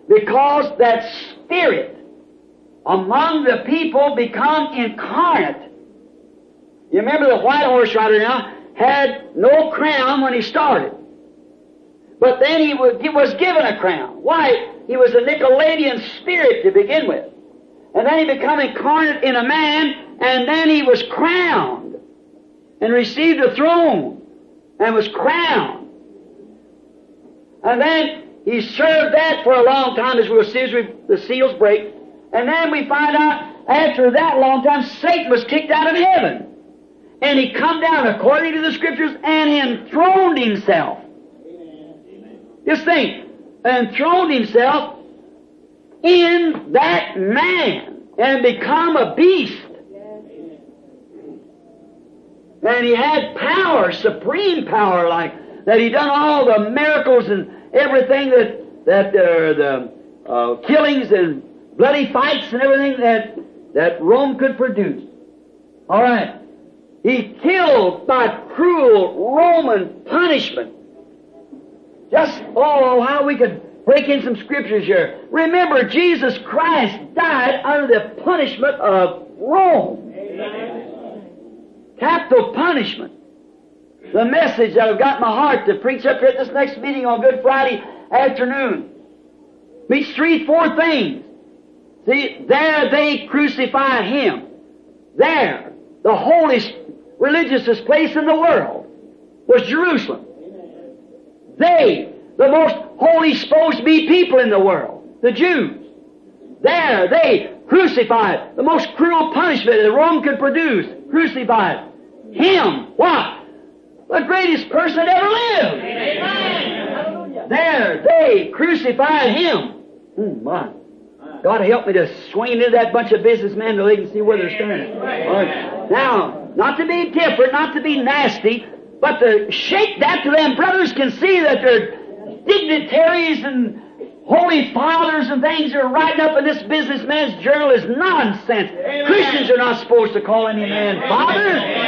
because that Spirit among the people become incarnate. You remember the white horse rider now had no crown when he started. But then he was given a crown. Why? He was a Nicolaitan spirit to begin with. And then he became incarnate in a man, and then he was crowned and received a throne and was crowned. And then he served that for a long time, as we'll see as we, the seals break. And then we find out after that long time, Satan was kicked out of heaven. And he come down according to the Scriptures and enthroned himself. Just think, enthroned himself in that man and become a beast. And he had power, supreme power, like that. He done all the miracles and everything that that uh, the uh, killings and bloody fights and everything that that Rome could produce. All right, he killed by cruel Roman punishment. Just, oh, how we could break in some scriptures here. Remember, Jesus Christ died under the punishment of Rome. Amen. Capital punishment. The message that I've got in my heart to preach up here at this next meeting on Good Friday afternoon meets three, four things. See, there they crucified Him. There, the holiest religious place in the world was Jerusalem. They, the most holy supposed to be people in the world, the Jews. There, they crucified the most cruel punishment that Rome could produce. Crucified Him. What? The greatest person that ever lived. Amen. There, they crucified Him. Mm, my. God help me to swing into that bunch of businessmen so they can see where they're standing. Right. Now, not to be different, not to be nasty, but to shake that to them brothers can see that they're dignitaries and holy fathers and things are writing up in this businessman's journal is nonsense. Amen. Christians are not supposed to call any man father.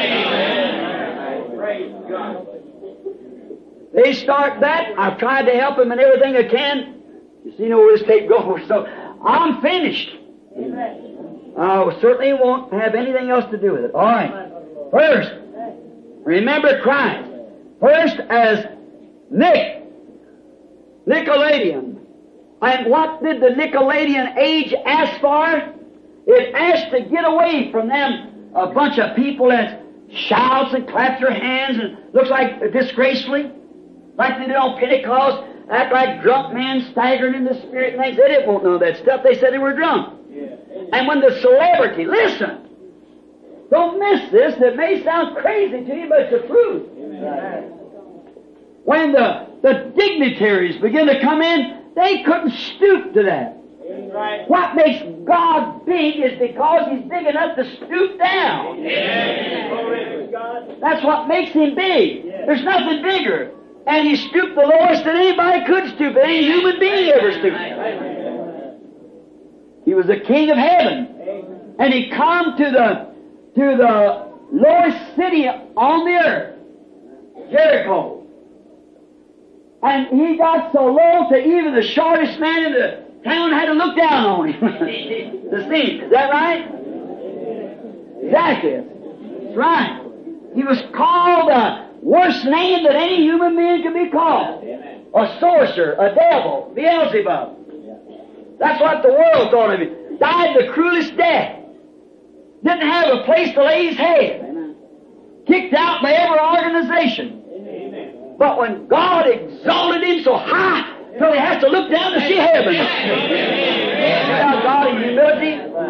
Amen. They start that. I've tried to help them in everything I can. You see where this tape goes. So I'm finished. Amen. I certainly won't have anything else to do with it. All right. First, remember Christ. First as Nick, Nicolaitan. And what did the Nicolaitan age ask for? It asked to get away from them, a bunch of people that shouts and claps their hands and looks like disgracefully, like they did on Pentecost, act like drunk men staggering in the Spirit and things. They didn't want none of that stuff. They said they were drunk. Yeah. And when the celebrity, listen, don't miss this. It may sound crazy to you, but it's the truth. Amen. When the, the dignitaries begin to come in, they couldn't stoop to that. Right. What makes God big is because He's big enough to stoop down. Yes. That's what makes Him big. Yes. There's nothing bigger. And He stooped the lowest that anybody could stoop. Any human being ever stooped. He was the King of heaven. And He come to the to the lowest city on the earth, Jericho. And He got so low that even the shortest man in the town had to look down on Him to see Him. Is that right? Exactly. That's right. He was called the worst name that any human being could be called. A sorcerer, a devil, Beelzebub. That's what the world thought of him. Died the cruelest death. Didn't have a place to lay his head. Amen. Kicked out by every organization. Amen. But when God exalted him so high, till he has to look down to see heaven. Now God in humility.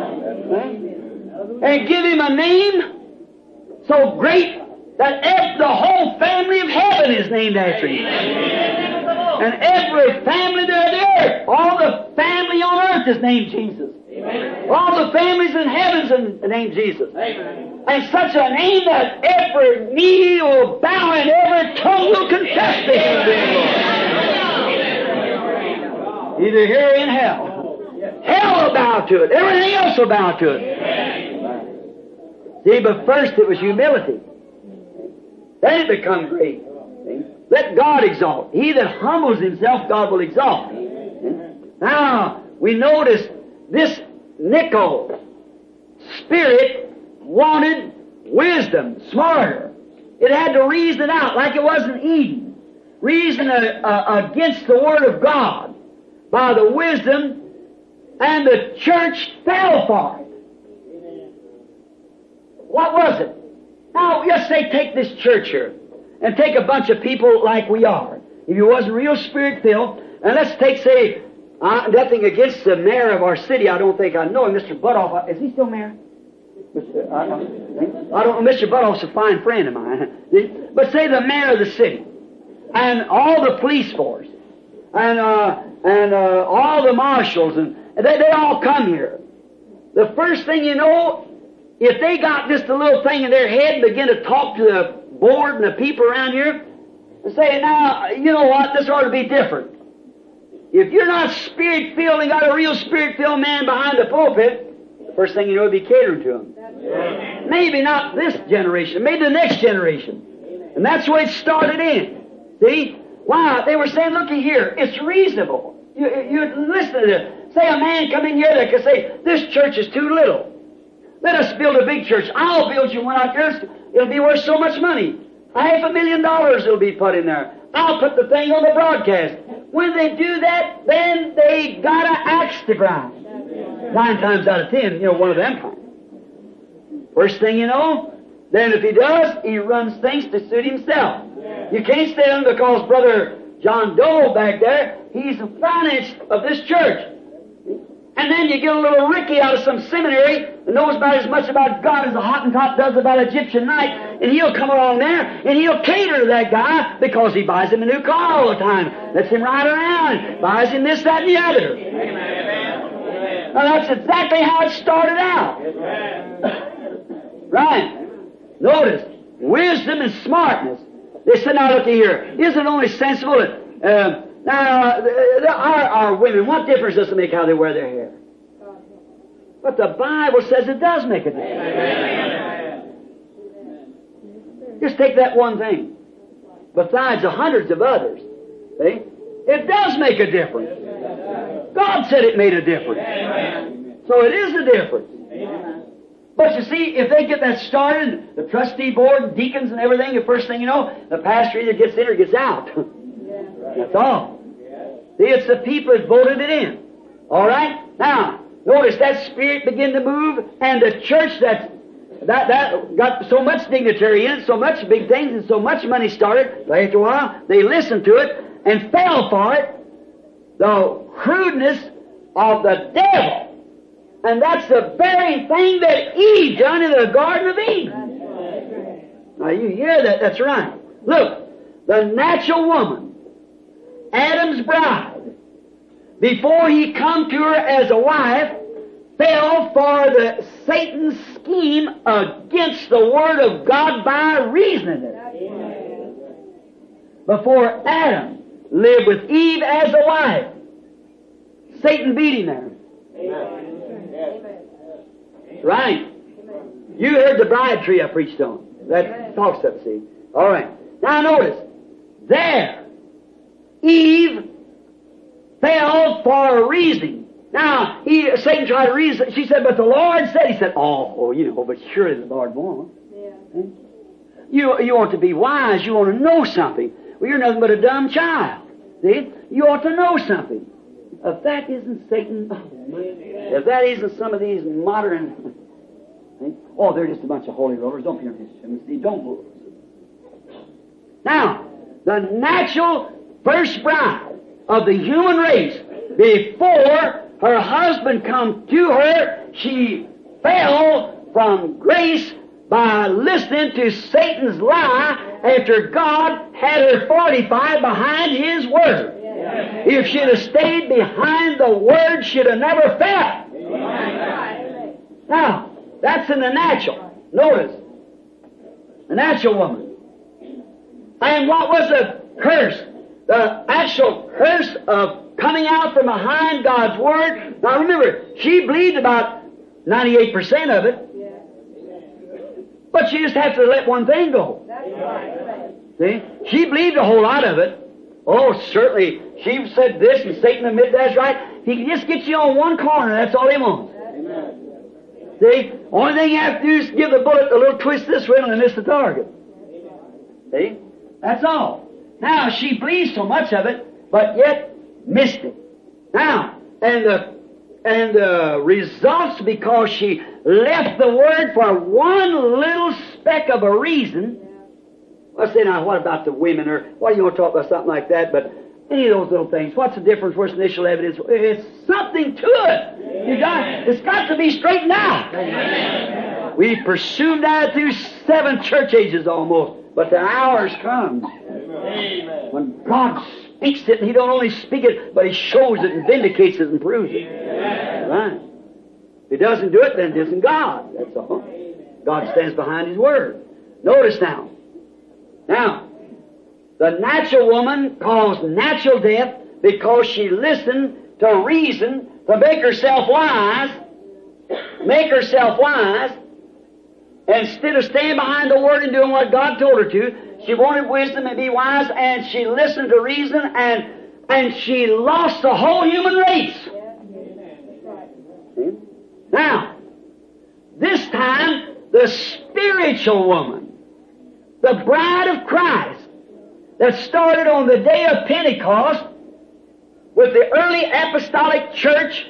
And give him a name so great that every, the whole family of heaven is named after him. And every family there on the earth, all the family on earth is named Jesus. Amen. All the families in heaven is named Jesus. Amen. And such a name that every knee will bow and every tongue will confess this. Either here or in hell. Hell will bow to it. Everything else will bow to it. See, but first it was humility. Then it become great. See? Let God exalt. He that humbles himself, God will exalt. Now, we notice this Nico spirit wanted wisdom, smarter. It had to reason it out like it wasn't Eden. Reason uh, uh, against the Word of God by the wisdom, and the church fell for it. What was it? Now, just say take this church here, and take a bunch of people like we are. If you wasn't real Spirit-filled, and let's take, say, uh, nothing against the mayor of our city, I don't think I know him, Mister Butoff. Is he still mayor? Mister I, I don't know. Mister Butoff's a fine friend of mine. But say the mayor of the city, and all the police force, and uh, and uh, all the marshals, and they, they all come here. The first thing you know, if they got just a little thing in their head and begin to talk to the board and the people around here, and say, now, you know what, this ought to be different. If you're not Spirit-filled and got a real Spirit-filled man behind the pulpit, first thing you know, it'll be catering to him. Right. Maybe not this generation, maybe the next generation. Amen. And that's where it started in. See? Wow, they were saying, looky here, it's reasonable. You, you listen to this. Say a man come in here that could say, this church is too little. Let us build a big church. I'll build you one out there. It'll be worth so much money. Half a million dollars will be put in there. I'll put the thing on the broadcast. When they do that, then they got an axe to grind. Nine times out of ten, you know, one of them comes. First thing you know, then if he does, he runs things to suit himself. You can't stay on because Brother John Doe back there, he's the finance of this church. And then you get a little Ricky out of some seminary that knows about as much about God as a Hottentot does about Egyptian night, and he'll come along there, and he'll cater to that guy because he buys him a new car all the time, lets him ride around, buys him this, that, and the other. Amen. Now that's exactly how it started out. Right. Notice, wisdom and smartness. They said, now look here, is it only sensible that... Uh, Now, uh, our, our women, what difference does it make how they wear their hair? But the Bible says it does make a difference. Amen. Just take that one thing. Besides the hundreds of others. See? It does make a difference. God said it made a difference. So it is a difference. But you see, if they get that started, the trustee board, and deacons and everything, the first thing you know, the pastor either gets in or gets out. That's all. See, it's the people that voted it in. All right? Now, notice that spirit began to move, and the church that that that got so much dignitary in it, so much big things, and so much money started, but after a while, they listened to it and fell for it, the crudeness of the devil. And that's the very thing that Eve done in the Garden of Eden. Now, you hear that? That's right. Look, the natural woman, Adam's bride, before he come to her as a wife, fell for the Satan's scheme against the Word of God by reasoning it. Before Adam lived with Eve as a wife, Satan beat him there. Right. You heard the bride tree I preached on. That talks up, see. All right. Now notice, there, Eve fell for reasoning. Now, he, Satan tried to reason. She said, but the Lord said, he said, oh, you know, but surely the Lord won't. Yeah. You, you ought to be wise. You ought to know something. Well, you're nothing but a dumb child. See? You ought to know something. If that isn't Satan, if that isn't some of these modern, oh, they're just a bunch of holy rollers. Don't be on Don't move. Now, the natural first bride of the human race, before her husband come to her, she fell from grace by listening to Satan's lie after God had her fortified behind His Word. Yeah. If she'd have stayed behind the Word, she'd have never fell. Yeah. Now, that's in the natural. Notice, the natural woman. And what was the curse? The actual curse of coming out from behind God's Word. Now remember, she believed about ninety-eight percent of it. But she just had to let one thing go. See? She believed a whole lot of it. Oh, certainly. She said this and Satan admitted that's right. He can just get you on one corner, that's all he wants. Amen. See? Only thing you have to do is give the bullet a little twist this way and it'll miss the target. See? That's all. Now, she believed so much of it, but yet missed it. Now, and the, and the results, because she left the Word for one little speck of a reason. Well, say now, what about the women? Or what do you want to talk about something like that? But any of those little things. What's the difference? What's initial evidence? It's something to it. You got, it's got to be straightened out. Amen. We pursued that through seven church ages almost. But the hour's come. Amen. When God speaks it, and He don't only speak it, but He shows it and vindicates it and proves it. Amen. Right. If He doesn't do it, then it isn't God. That's all. God stands behind His Word. Notice now. Now, the natural woman caused natural death because she listened to reason to make herself wise, make herself wise, instead of staying behind the Word and doing what God told her to. She wanted wisdom and be wise, and she listened to reason, and and she lost the whole human race. See? Now, this time, the spiritual woman, the bride of Christ, that started on the day of Pentecost with the early apostolic church,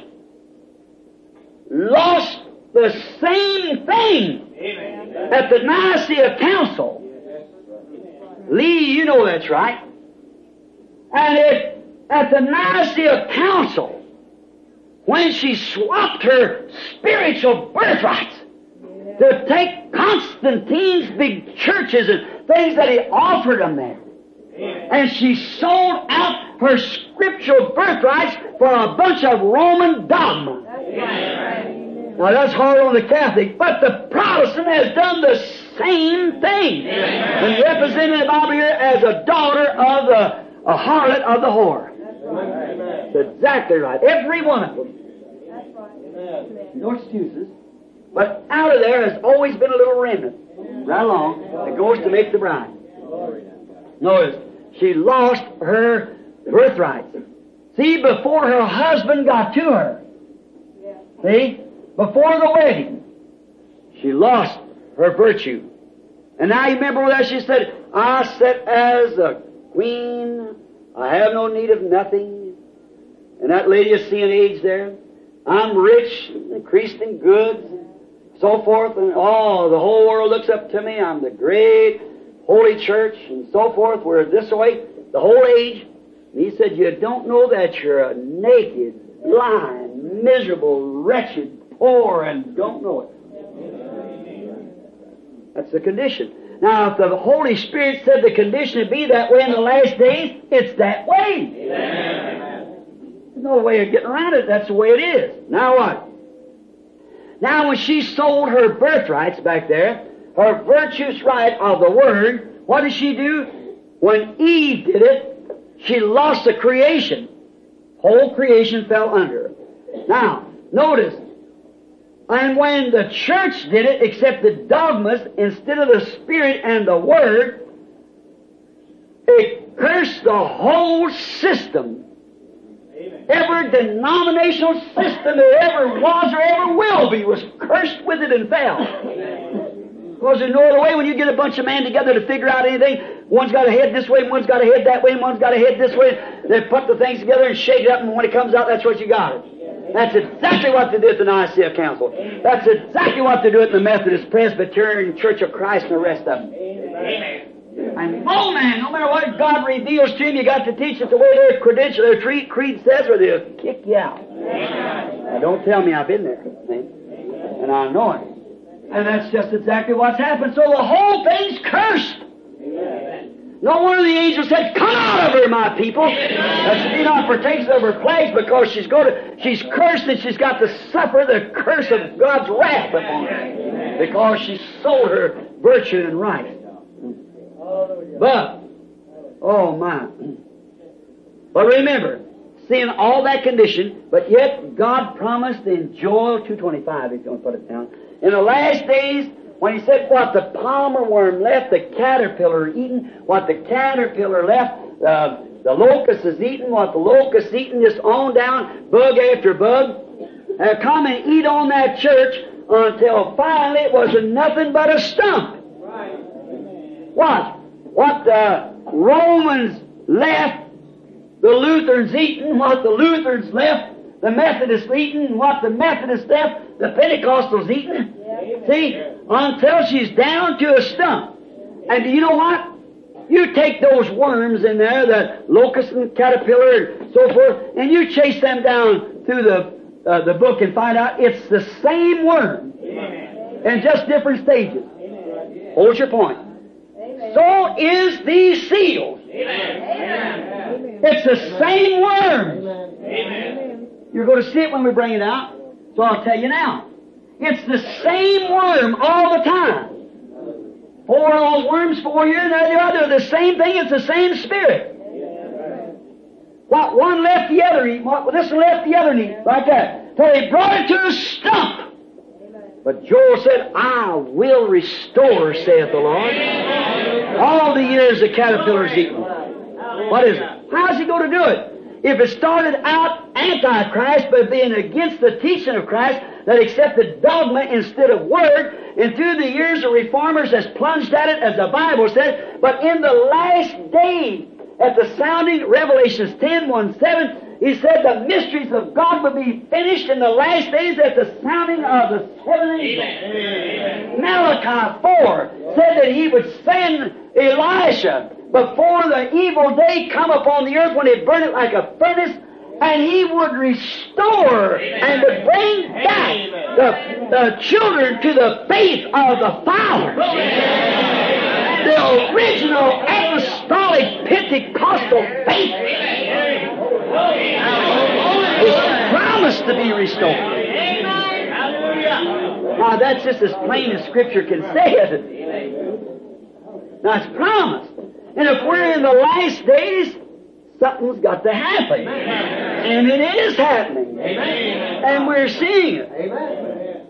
lost the same thing Amen. At the Nicaea Council. Lee, you know that's right. And it, at the Nicaea Council, when she swapped her spiritual birthrights to take Constantine's big churches and things that he offered them there, and she sold out her scriptural birthrights for a bunch of Roman dogma. Now that's hard on the Catholic, but the Protestant has done the same thing. And represented in the Bible here as a daughter of the a harlot of the whore. That's exactly right. Every one of them. No excuses. But out of there has always been a little remnant, right along, that goes to make the bride. Notice, she lost her birthright. See, before her husband got to her, see, before the wedding, she lost her virtue. And now you remember that she said, I sit as a queen, I have no need of nothing. And that lady is seeing age there. I'm rich, increased in goods, so forth, and oh, the whole world looks up to me. I'm the great holy church, and so forth. We're this way, the whole age. And he said, you don't know that you're a naked, blind, miserable, wretched, poor, and don't know it. That's the condition. Now, if the Holy Spirit said the condition would be that way in the last days, it's that way. Amen. There's no way of getting around it. That's the way it is. Now what? Now, when she sold her birthrights back there, her virtuous right of the Word, what did she do? When Eve did it, she lost the creation. Whole creation fell under her. Now, notice, and when the church did it, except the dogmas, instead of the Spirit and the Word, it cursed the whole system. Amen. Every denominational system there ever was or ever will be was cursed with it and fell. Because there's no other way when you get a bunch of men together to figure out anything. One's got a head this way, one's got a head that way, and one's got a head this way. They put the things together and shake it up, and when it comes out, that's what you got it. That's exactly what they did at the Nicaea Council. That's exactly what they do at the Methodist, Presbyterian, Church of Christ, and the rest of them. Amen. And no man, no matter what God reveals to him, you got to teach it the way their credential, their creed says, or they'll kick you out. Amen. Now, don't tell me I've been there, see? And I know it. And that's just exactly what's happened. So the whole thing's cursed. Amen. No wonder the angel said, "Come out of her, my people, that she be not partakers of her plagues, because she's going to, she's cursed, and she's got to suffer the curse of God's wrath upon her, because she sold her virtue and right." But, oh my. But remember, seeing all that condition, but yet God promised in Joel two twenty-five, if you want to put it down, in the last days, when He said what the palmer worm left, the caterpillar eaten, what the caterpillar left, uh, The locust is eating what the locust is eating, just on down, bug after bug. Uh, come and eat on that church until finally it was nothing but a stump. Right. What? What the Romans left, the Lutherans eating. What the Lutherans left, the Methodists eating. What the Methodists left, the Pentecostals eating. Yeah. See? Until she's down to a stump. And do you know what? You take those worms in there, the locust and caterpillar and so forth, and you chase them down through the uh, the book and find out it's the same worm. Amen. In just different stages. Amen. Hold your point. Amen. So is these seals. Amen. It's the same worms. Amen. You're going to see it when we bring it out. So I'll tell you now. It's the same worm all the time. Four old worms, four here and there, the other. The same thing, it's the same spirit. What one left the other eat, what this one left the other eat, like that. So he brought it to a stump. But Joel said, I will restore, saith the Lord, all the years the caterpillar's eaten. What is it? How's he going to do it? If it started out anti-Christ by being against the teaching of Christ that accepted dogma instead of word, and through the years the reformers has plunged at it as the Bible said, but in the last days, at the sounding, Revelations ten, one, seven, he said the mysteries of God would be finished in the last days at the sounding of the seven angels. Malachi four said that he would send Elisha before the evil day come upon the earth when he burned it like a furnace, and he would restore and would bring back the, the children to the faith of the fathers. The original apostolic Pentecostal faith is promised to be restored. Now that's just as plain as Scripture can say it. Now it's promised. And if we're in the last days, something's got to happen. And it is happening. And we're seeing it.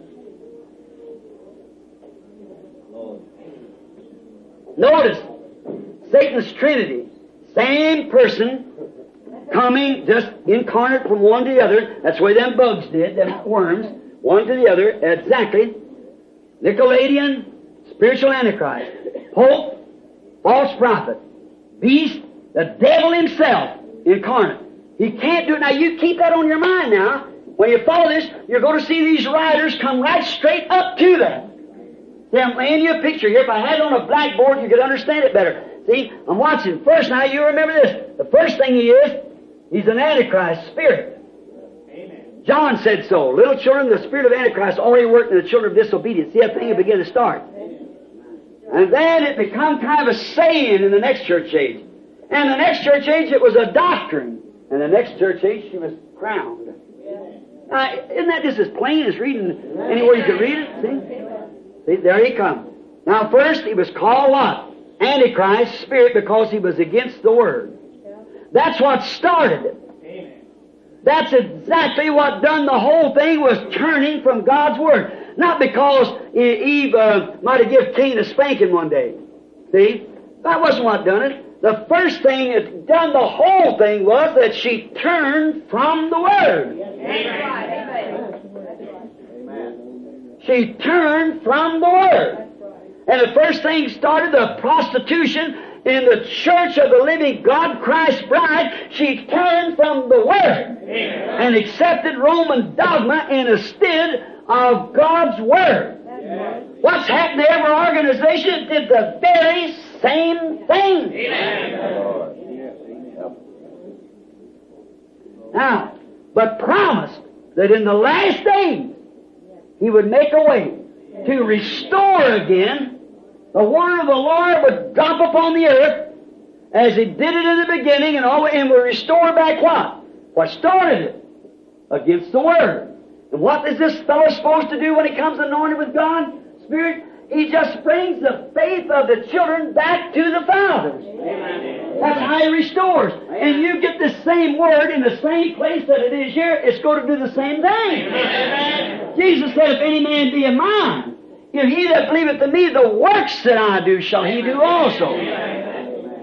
Notice, Satan's Trinity, same person coming just incarnate from one to the other. That's the way them bugs did, them worms, one to the other, exactly. Nicolaitan, spiritual antichrist, Pope, false prophet, beast, the devil himself incarnate. He can't do it. Now you keep that on your mind now. When you follow this, you're going to see these riders come right straight up to that. See, I'm laying you a picture here. If I had it on a blackboard, you could understand it better. See, I'm watching. First, now you remember this. The first thing he is, he's an Antichrist spirit. Amen. John said so. Little children, the spirit of Antichrist already worked in the children of disobedience. See, that thing will begin to start. And then it become kind of a saying in the next church age. And the next church age, it was a doctrine. And the next church age, she was crowned. Now, isn't that just as plain as reading anywhere you can read it? See? See, there he comes. Now, first, he was called what? Antichrist spirit, because he was against the Word. That's what started it. Amen. That's exactly what done the whole thing, was turning from God's Word. Not because Eve uh, might have given Cain a spanking one day. See? That wasn't what done it. The first thing that done the whole thing was that she turned from the Word. Amen. She turned from the Word. And the first thing started the prostitution in the church of the living God, Christ's bride. She turned from the Word and accepted Roman dogma instead of God's Word. What's happened to every organization? It did the very same thing. Now, but promised that in the last days, He would make a way to restore again. The word of the Lord would drop upon the earth as He did it in the beginning, and always, and would restore back what? What started it? Against the Word. And what is this fellow supposed to do when he comes anointed with God? Spirit? He just brings the faith of the children back to the fathers. Amen. That's how He restores. And you get the same Word in the same place that it is here, it's going to do the same thing. Amen. Jesus said, if any man be of mine, if he that believeth in me, the works that I do shall he do also. Amen.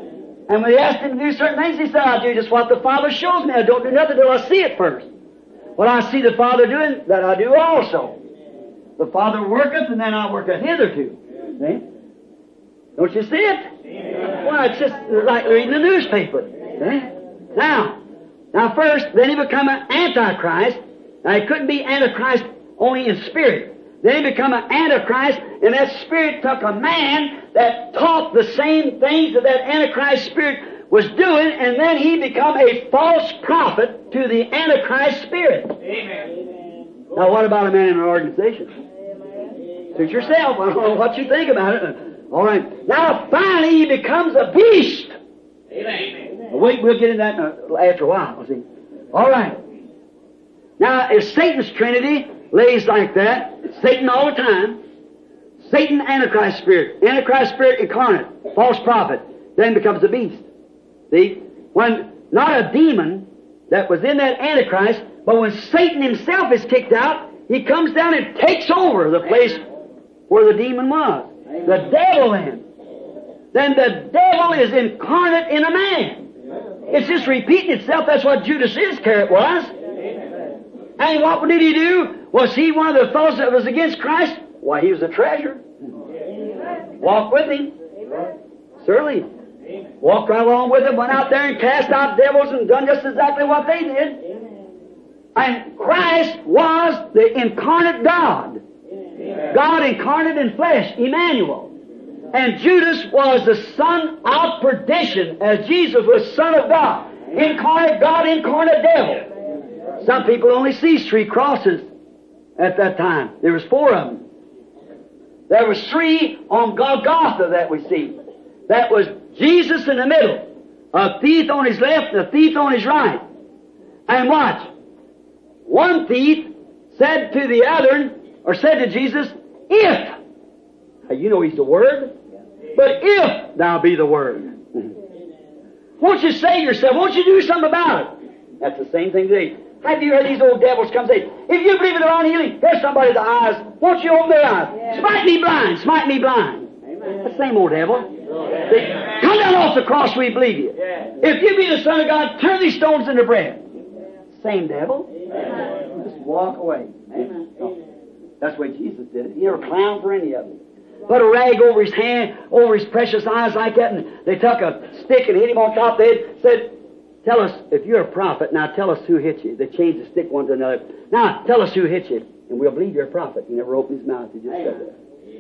And when they asked him to do certain things, he said, I do just what the Father shows me. I don't do nothing till I see it first. What I see the Father doing, that I do also. The Father worketh, and then I worketh hitherto. See? Don't you see it? Well, it's just like reading the newspaper. See? Now, now first, then he become an Antichrist. Now, he couldn't be Antichrist only in spirit. Then he become an Antichrist, and that spirit took a man that taught the same things that that Antichrist spirit was doing, and then he become a false prophet to the Antichrist spirit. Amen. Now, what about a man in an organization? Suit yourself. I don't know what you think about it. All right. Now, finally, he becomes a beast. Amen. Wait, we'll get into that after a while. See? All right. Now, if Satan's Trinity lays like that, Satan all the time, Satan, Antichrist spirit, Antichrist spirit incarnate, false prophet, then becomes a beast. See? When not a demon that was in that Antichrist, but when Satan himself is kicked out, he comes down and takes over the place where the demon was. The devil then. Then the devil is incarnate in a man. It's just repeating itself. That's what Judas Iscariot was. And what did he do? Was he one of the fellows that was against Christ? Why, he was a treasure. Walked with him. Certainly. Walked right along with him, went out there and cast out devils and done just exactly what they did. And Christ was the incarnate God. God incarnate in flesh, Emmanuel. And Judas was the son of perdition, as Jesus was Son of God. Incarnate God, incarnate devil. Some people only see three crosses at that time. There was four of them. There was three on Golgotha that we see. That was Jesus in the middle, a thief on his left and a thief on his right. And watch. One thief said to the other, or said to Jesus, if, now you know he's the Word, but if thou be the Word, won't you save yourself? Won't you do something about it? That's the same thing today. Have you heard these old devils come say, if you believe in divine healing, here's somebody's eyes, won't you open their eyes? Yeah. Smite me blind, smite me blind. Amen. The same old devil. Yeah. They, come down off the cross, we believe you. Yeah. If you be the Son of God, turn these stones into bread. Yeah. Same devil. Amen. Just walk away. Amen. So, that's the way Jesus did it. He never clowned for any of it. Put a rag over his hand, over his precious eyes like that, and they took a stick and hit him on top of the head, said, tell us, if you're a prophet, now tell us who hit you. They changed the stick one to another. Now, tell us who hit you, and we'll believe you're a prophet. He never opened his mouth. He just said that.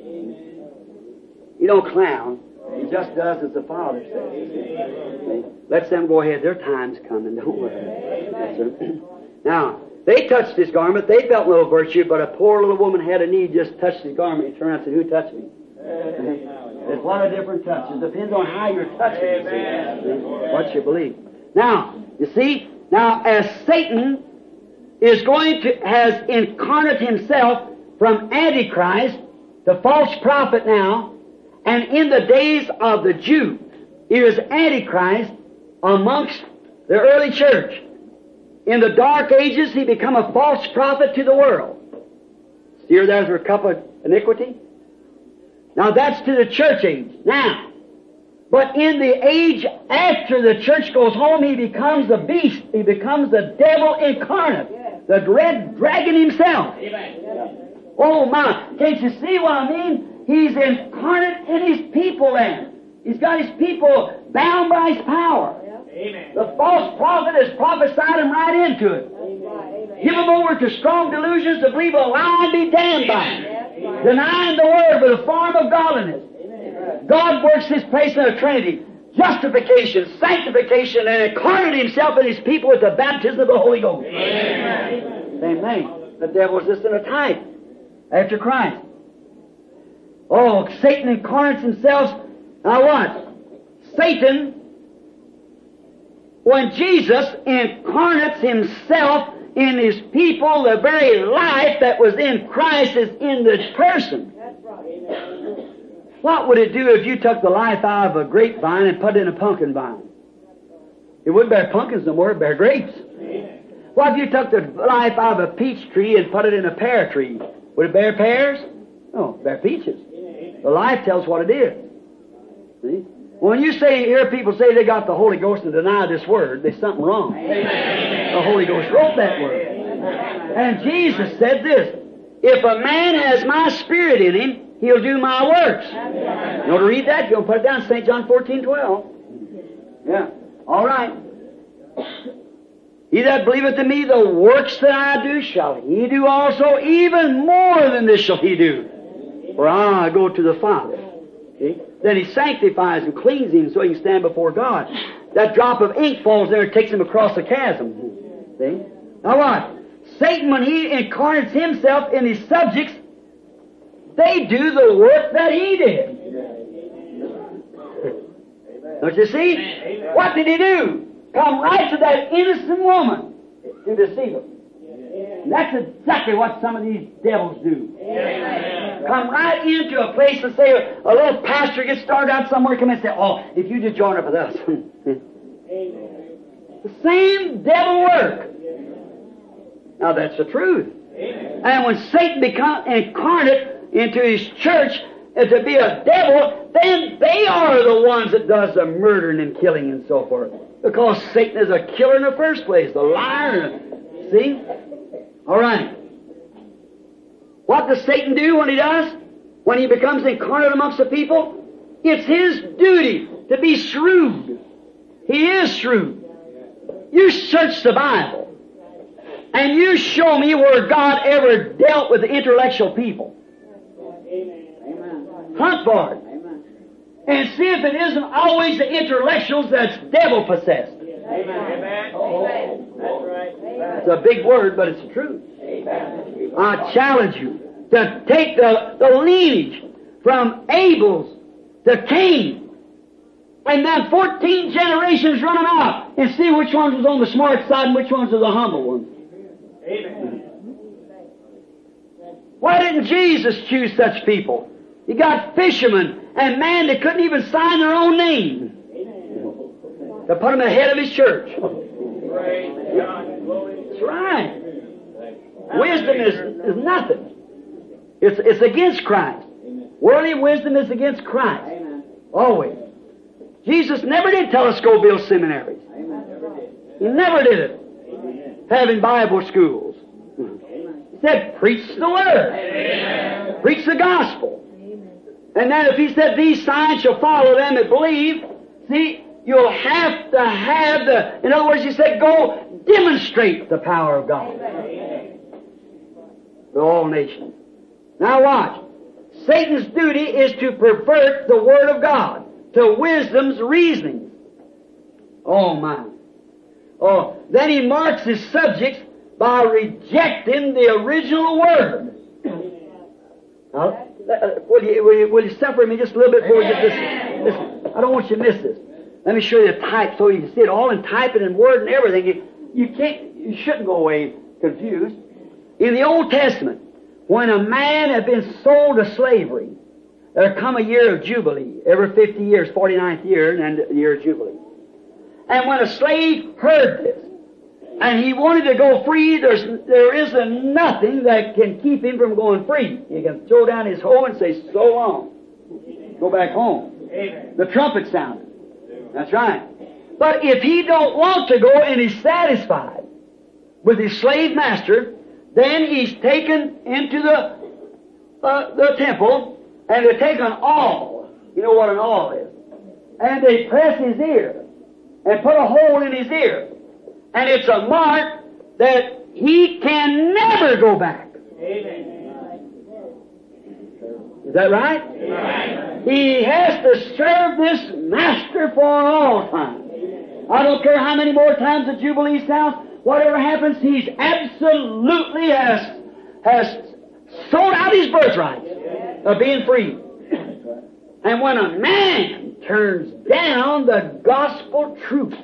He don't clown. He just does as the Father says. Let them go ahead. Their time's coming. Don't worry. Yes, sir. Now, they touched his garment. They felt no virtue, but a poor little woman had a need, just touched his garment. He turned around and said, who touched me? There's a lot of different touches. It depends on how you're touching it. What you believe. Now, you see, now as Satan is going to, has incarnate himself from Antichrist to false prophet now, and in the days of the Jew, he was Antichrist amongst the early church. In the dark ages, he become a false prophet to the world. Here there's a cup of iniquity. Now that's to the church age. Now, but in the age after the church goes home, he becomes the beast. He becomes the devil incarnate. Yes. The red dragon himself. Amen. Oh my, can't you see what I mean? He's incarnate in his people then. He's got his people bound by his power. Amen. The false prophet has prophesied him right into it. Amen. Give them over to strong delusions to believe a lie and be damned by it. Right. Denying the Word with a form of godliness. Amen. God works His place in the Trinity. Justification, sanctification, and incarnate Himself in His people with the baptism of the Holy Ghost. Amen. Same thing. The devil is just in a type after Christ. Oh, Satan incarnates himself. Now what? Satan, when Jesus incarnates himself in his people, the very life that was in Christ is in this person. That's right. What would it do if you took the life out of a grapevine and put it in a pumpkin vine? It wouldn't bear pumpkins no more, it'd bear grapes. What if you took the life out of a peach tree and put it in a pear tree? Would it bear pears? No, it'd bear peaches. The life tells what it is. See? When you say, hear people say they got the Holy Ghost and deny this word, there's something wrong. The Holy Ghost wrote that word. And Jesus said this, if a man has my Spirit in him, he'll do my works. You want to read that? You'll put it down, Saint John fourteen twelve. Yeah. All right. He that believeth in me, the works that I do, shall he do also, even more than this shall he do. For I go to the Father. See? Then he sanctifies and cleans him so he can stand before God. That drop of ink falls there and takes him across the chasm. See? Now what? Satan, when he incarnates himself in his subjects, they do the work that he did. Don't you see? What did he do? Come right to that innocent woman to deceive her. And that's exactly what some of these devils do. Come right into a place and say, a little pastor gets started out somewhere, come and say, oh, if you just join up with us. The same devil work. Now that's the truth. And when Satan becomes incarnate into his church and to be a devil, then they are the ones that does the murdering and killing and so forth. Because Satan is a killer in the first place, the liar. See? All right. What does Satan do when he does? When he becomes incarnate amongst the people? It's his duty to be shrewd. He is shrewd. You search the Bible, and you show me where God ever dealt with the intellectual people. Hunt for it. And see if it isn't always the intellectuals that's devil-possessed. Amen. Oh, that's right. It's a big word, but it's the truth. I challenge you to take the, the lineage from Abel's to Cain, and then fourteen generations run them out, and see which ones was on the smart side and which ones was the humble ones. Amen. Why didn't Jesus choose such people? You got fishermen and man that couldn't even sign their own name to put him ahead of his church. That's right. Wisdom is, is nothing. It's, it's against Christ. Worldly wisdom is against Christ. Always. Jesus never did tell us go build seminaries. He never did it. Having Bible schools. He said, preach the Word. Preach the gospel. And then if he said, these signs shall follow them that believe, see, you'll have to have the, in other words, he said, go demonstrate the power of God to all nations. Now watch. Satan's duty is to pervert the Word of God to wisdom's reasoning. Oh my. Oh, then he marks his subjects by rejecting the original Word. Now, Uh, will, you, will, you, will you suffer me just a little bit before we get this? Listen, I don't want you to miss this. Let me show you the type so you can see it all in type and in word and everything. You, you can't, you shouldn't go away confused. In the Old Testament, when a man had been sold to slavery, there come a year of Jubilee, every fifty years, forty-ninth year, and then the year of Jubilee. And when a slave heard this, and he wanted to go free, there's, there isn't nothing that can keep him from going free. He can throw down his hoe and say, so long. Go back home. Amen. The trumpet sounded. That's right. But if he don't want to go and he's satisfied with his slave master, then he's taken into the, uh, the temple, and they take an awl. You know what an awl is. And they press his ear and put a hole in his ear. And it's a mark that he can never go back. Amen. Is that right? Amen. He has to serve this master for all time. I don't care how many more times the Jubilee sounds, whatever happens, he's absolutely has, has sold out his birthright of being free. And when a man turns down the gospel truth,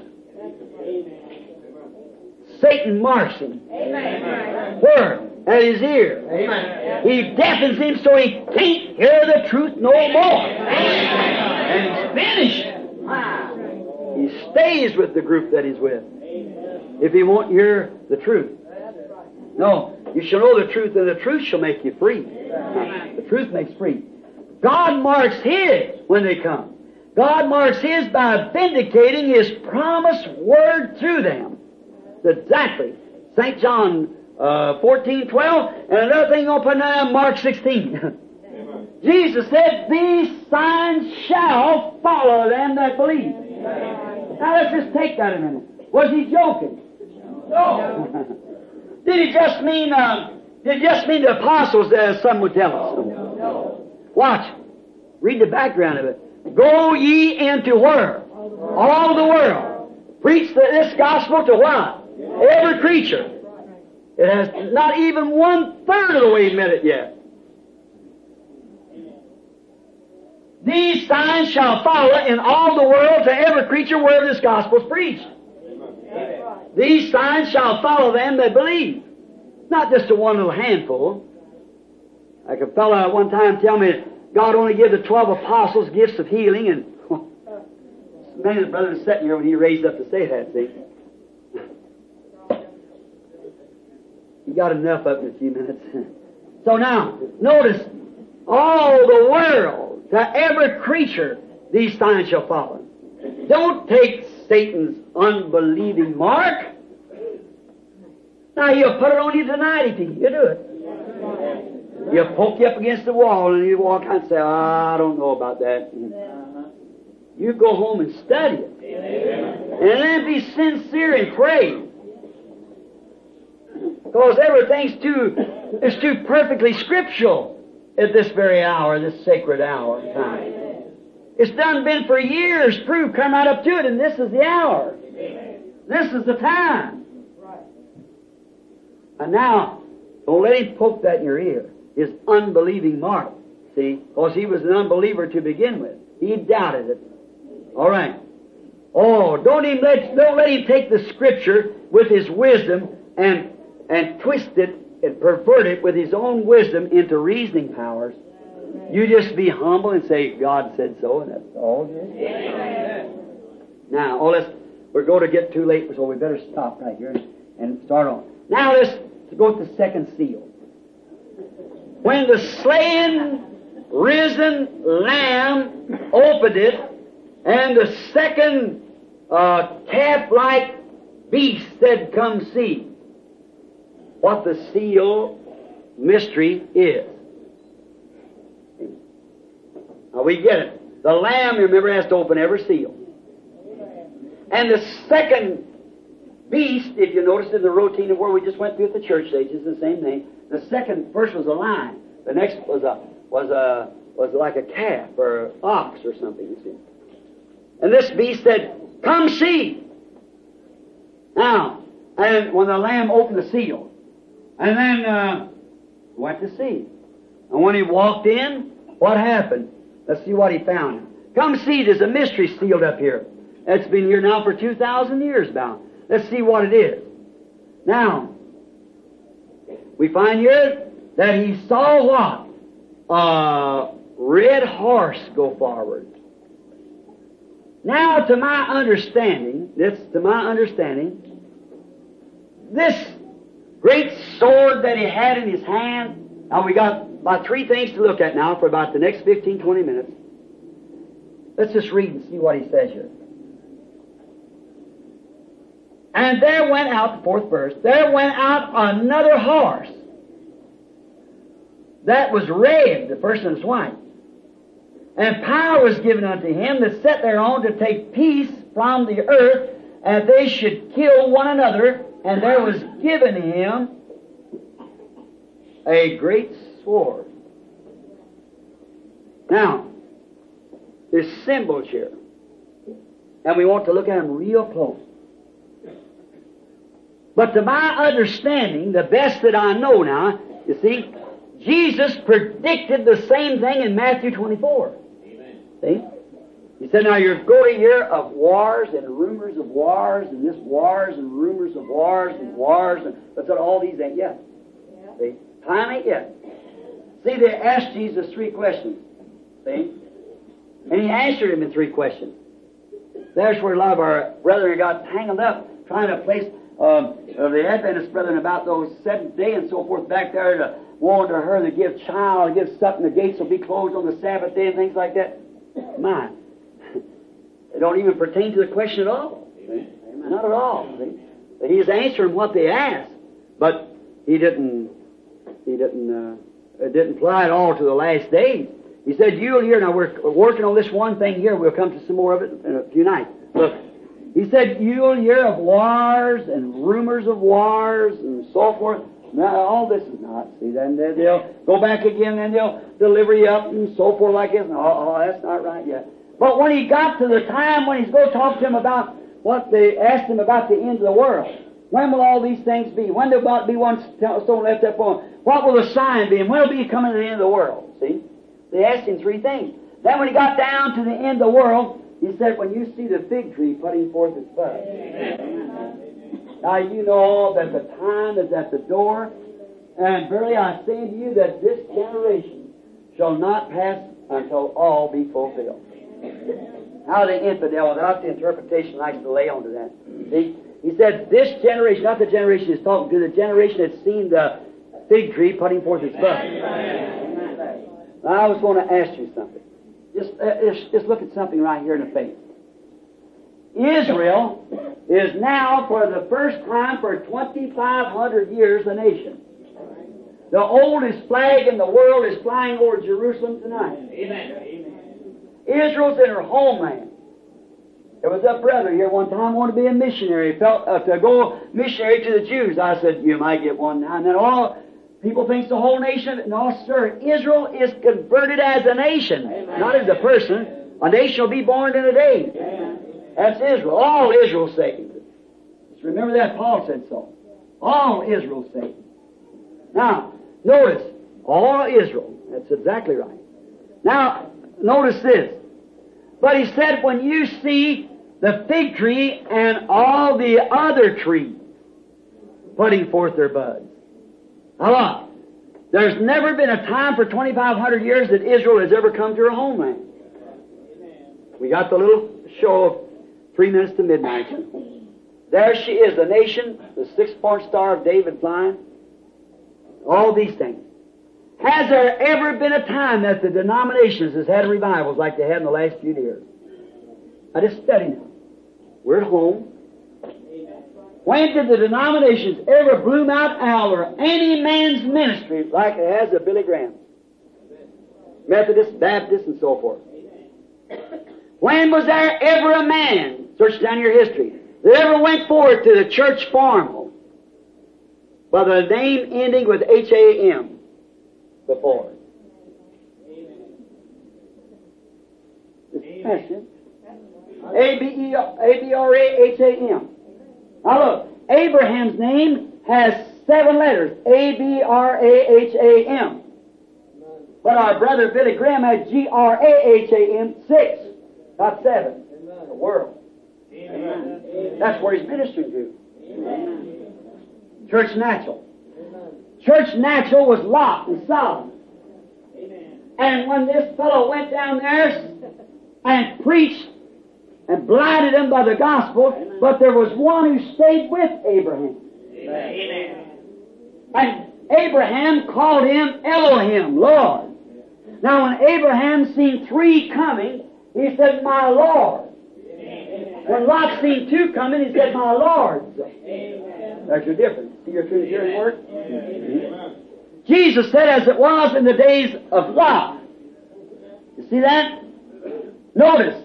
Satan marks him. Amen. Where? At his ear. Amen. He deafens him so he can't hear the truth no more. Amen. And he's finished. Wow. He stays with the group that he's with. If he won't hear the truth. No. You shall know the truth, and the truth shall make you free. The truth makes free. God marks his when they come. God marks His by vindicating His promised word through them. Exactly. Saint John uh, fourteen twelve, and another thing I'll put down, Mark sixteen. Jesus said, these signs shall follow them that believe. Now let's just take that a minute. Was He joking? No. Did He just mean, uh, did He just mean the apostles, as some would tell us? No. Watch. Read the background of it. Go ye into where? All the world. Preach the, this gospel to what? Every creature. It has not even one third of the way met it yet. These signs shall follow in all the world to every creature wherever this gospel is preached. These signs shall follow them that believe. Not just to one little handful. Like a fellow at one time tell me God only gave the twelve apostles gifts of healing, and well, many of the brothers sitting here when he raised up to say that, see. You got enough of it in a few minutes. So now, notice, all the world, to every creature, these signs shall follow. Don't take Satan's unbelieving mark. Now, he'll put it on you tonight if you, you do it. He'll poke you up against the wall and you walk out and say, oh, I don't know about that. You go home and study it. And then be sincere and pray. Because everything's too, it's too perfectly scriptural at this very hour, this sacred hour and time. It's done been for years, proved, come right up to it, and this is the hour. This is the time. And now, don't let him poke that in your ear. His unbelieving mark. See? Because he was an unbeliever to begin with. He doubted it. All right. Oh, don't even let, don't let him take the Scripture with his wisdom and, and twist it and pervert it with his own wisdom into reasoning powers. You just be humble and say, God said so, and that's all it is. Now, oh, let's, we're going to get too late, so we better stop right here and start on. Now let's go to the second seal. When the slain, risen Lamb opened it, and the second uh, calf-like beast said, come see what the seal mystery is. Now we get it. The Lamb, remember, has to open every seal. And the second beast, if you notice in the routine of where we just went through at the church age, is the same thing. The second, first was a lion. The next was a was a was like a calf or an ox or something. You see. And this beast said, "Come see." Now, and when the Lamb opened the seal, and then uh, went to see, and when he walked in, what happened? Let's see what he found. Come see. There's a mystery sealed up here. It's been here now for two thousand years about. Let's see what it is. Now, we find here that he saw what? A red horse go forward. Now, to my understanding, this to my understanding, this great sword that he had in his hand, now we got about three things to look at now for about the next fifteen, twenty minutes. Let's just read and see what he says here. And there went out, the fourth verse, there went out another horse that was red, the first one was white. And power was given unto him that sat thereon to take peace from the earth, and they should kill one another, and there was given him a great sword. Now, there's symbols here, and we want to look at them real close. But to my understanding, the best that I know now, you see, Jesus predicted the same thing in Matthew twenty-four. Amen. See? He said, now you're going to hear of wars and rumors of wars, and this wars and rumors of wars and wars, and that's all these ain't yet. Yeah. See? Time ain't yet. See, they asked Jesus three questions. See? And he answered them in three questions. There's where a lot of our brethren got tangled up, trying to place Um, of the Adventist brethren about those seventh day and so forth back there to warn to her to give child, to give something, the gates will be closed on the Sabbath day and things like that. My, They don't even pertain to the question at all. See? Not at all. See? He's answering what they asked, but he didn't. He didn't. Uh, it didn't apply at all to the last days. He said, "You'll hear." Now we're working on this one thing here. We'll come to some more of it in a few nights. Look, he said, "You'll hear of wars and rumors of wars and so forth." Now all this is not. See, then they'll go back again and they'll deliver you up and so forth like this. No, oh, that's not right yet. But when he got to the time when he's going to talk to him about what they asked him about the end of the world, when will all these things be? When there will be one stone left upon? What will the sign be? And when will be coming to the end of the world? See? They asked him three things. Then when he got down to the end of the world, he said, when you see the fig tree putting forth its bud. Now you know that the time is at the door, and verily I say to you that this generation shall not pass until all be fulfilled. How the infidel, without the interpretation, likes to lay onto that. See? He said, this generation, not the generation he's talking to, the generation that's seen the fig tree putting forth its bud. Now, I was going to ask you something. Just, uh, just, just look at something right here in the faith. Israel is now, for the first time for twenty-five hundred years, a nation. The oldest flag in the world is flying over Jerusalem tonight. Amen. Israel's in her homeland. There was a brother here one time wanted to be a missionary. He felt uh, to go missionary to the Jews. I said, you might get one now. And then all people think the whole nation. No, sir. Israel is converted as a nation, Amen. Not as a person. A nation will be born in a day. Amen. That's Israel. All Israel saved. Just remember that. Paul said so. All Israel saved. Now, notice, all Israel. That's exactly right. Now, notice this. But he said, when you see the fig tree and all the other trees putting forth their buds. Allah, there's never been a time for twenty-five hundred years that Israel has ever come to her homeland. We got the little show of three minutes to midnight. There she is, the nation, the six-point star of David flying. All these things. Has there ever been a time that the denominations has had revivals like they had in the last few years? I just study now. We're at home. When did the denominations ever bloom out owl or any man's ministry like it has of Billy Graham? Methodist, Baptist, and so forth. When was there ever a man, search down your history, that ever went forward to the church formal by the name ending with H A M? Before. This question. A B R A H A M. Now look, Abraham's name has seven letters. A B R A H A M. But our brother Billy Graham has G R A H A M, six, not seven. The world. Amen. That's where he's ministering to. Amen. Church Natural. Church Natural was Lot and Solomon. Amen. And when this fellow went down there and preached and blinded them by the gospel, Amen. But there was one who stayed with Abraham. Amen. And Abraham called him Elohim, Lord. Now when Abraham seen three coming, he said, my Lord. Amen. When Lot seen two coming, he said, my Lord. Amen. There's your difference. See your Trinitarian word? Mm-hmm. Jesus said, as it was in the days of Lot. You see that? Notice.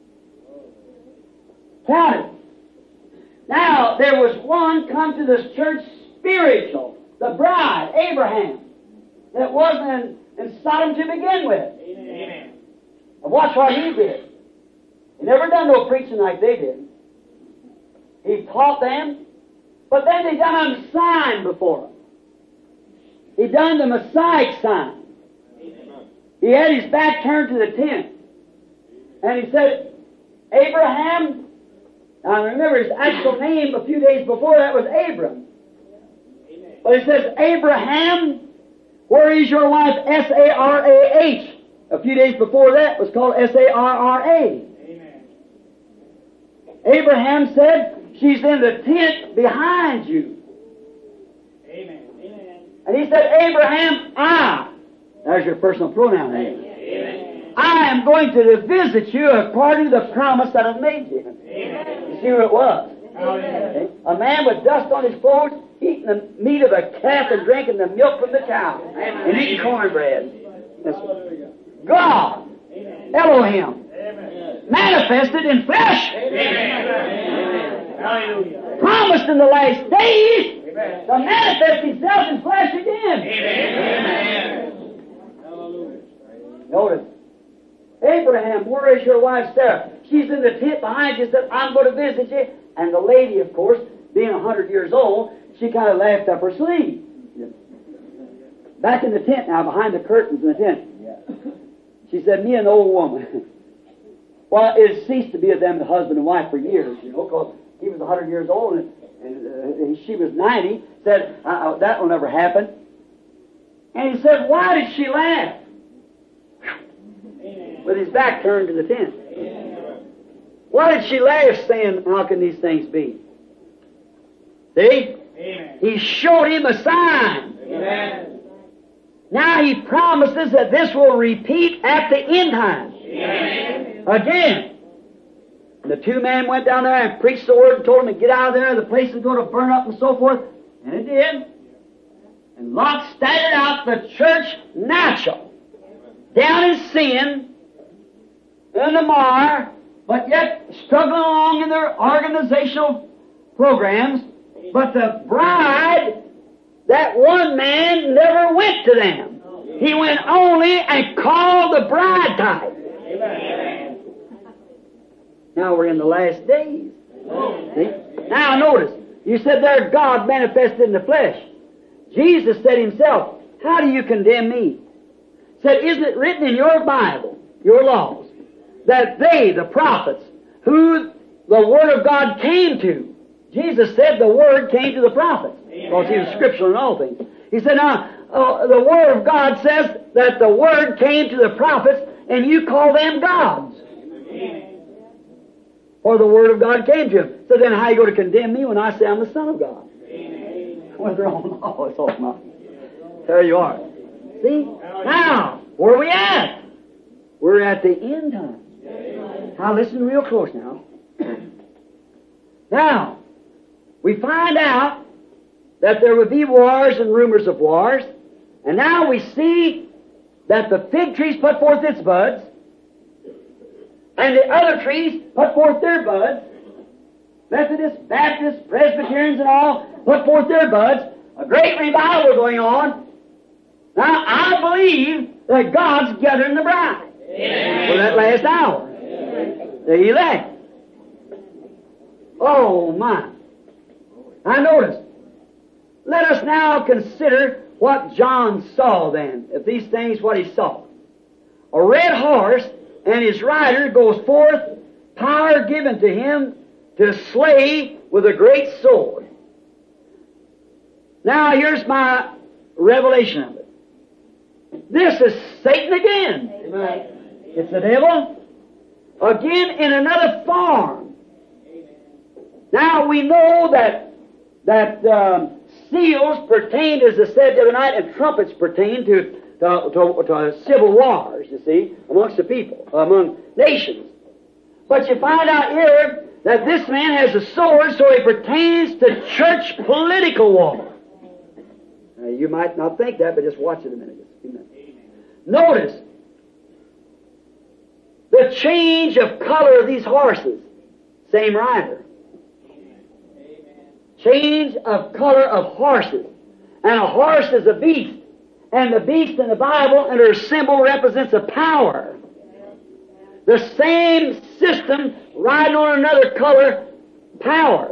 Count it. Now, there was one come to this church spiritual, the bride, Abraham, that wasn't in, in Sodom to begin with. Amen. And watch what he did. He never done no preaching like they did. He taught them, but then they done a sign before him. He done the Messiah sign. He had his back turned to the tent. And he said, Abraham, now remember his actual name a few days before that was Abram. But he says, Abraham, where is your wife? S A R A H. A few days before that was called S A R R A. Abraham said, she's in the tent behind you. Amen. And he said, Abraham, I. There's your personal pronoun. Amen. I I am going to visit you according to the promise that I've made you. Amen. You see who it was? Okay? A man with dust on his clothes, eating the meat of a calf and drinking the milk from the cow, and eating cornbread. That's God, Elohim, manifested in flesh, promised in the last days to manifest Himself in flesh again. Notice, Abraham, where is your wife Sarah? She's in the tent behind you. Said, I'm going to visit you. And the lady, of course, being a hundred years old, she kind of laughed up her sleeve. Back in the tent now, behind the curtains in the tent. She said, me an old woman. Well, it ceased to be of them, the husband and wife, for years, you know, because he was a hundred years old and, and, uh, and she was ninety. Said, uh, that will never happen. And he said, why did she laugh? With his back turned to the tent. Why did she laugh, saying, how can these things be? See? Amen. He showed him a sign. Amen. Now He promises that this will repeat at the end time. Amen. Again. And the two men went down there and preached the word and told him to get out of there. The place is going to burn up and so forth. And it did. And Lot started out the church natural. Down in sin, in the mire, but yet struggling along in their organizational programs. But the bride, that one man never went to them. He went only and called the bride type. Amen. Now we're in the last days. See? Now notice, you said there God manifested in the flesh. Jesus said Himself, how do you condemn me? Said, isn't it written in your Bible, your laws, that they, the prophets, who the Word of God came to, Jesus said the Word came to the prophets, because He was scriptural in all things. He said, now, uh, the Word of God says that the Word came to the prophets, and you call them gods. Amen. For the Word of God came to Him. So then how are you going to condemn me when I say I'm the Son of God? Amen. Well, they're all, oh, it's all nothing. There you are. See? Now, where are we at? We're at the end time. Now listen real close now. Now, we find out that there would be wars and rumors of wars, and now we see that the fig trees put forth its buds, and the other trees put forth their buds. Methodists, Baptists, Presbyterians and all put forth their buds. A great revival going on. Now, I believe that God's gathering the bride. Amen. For that last hour. Amen. The elect. Oh, my. Now, notice. Let us now consider what John saw then. If these things, what he saw. A red horse, and his rider goes forth, power given to him to slay with a great sword. Now, here's my revelation of it. This is Satan again. Amen. It's the devil. Again in another form. Now we know that that um, seals pertain, as I said the other night, and trumpets pertain to, to, to, to civil wars, you see, amongst the people, among nations. But you find out here that this man has a sword, so it pertains to church political war. Now, you might not think that, but just watch it a minute. Notice the change of color of these horses. Same rider. Change of color of horses. And a horse is a beast. And the beast in the Bible, and her symbol represents a power. The same system riding on another color, power.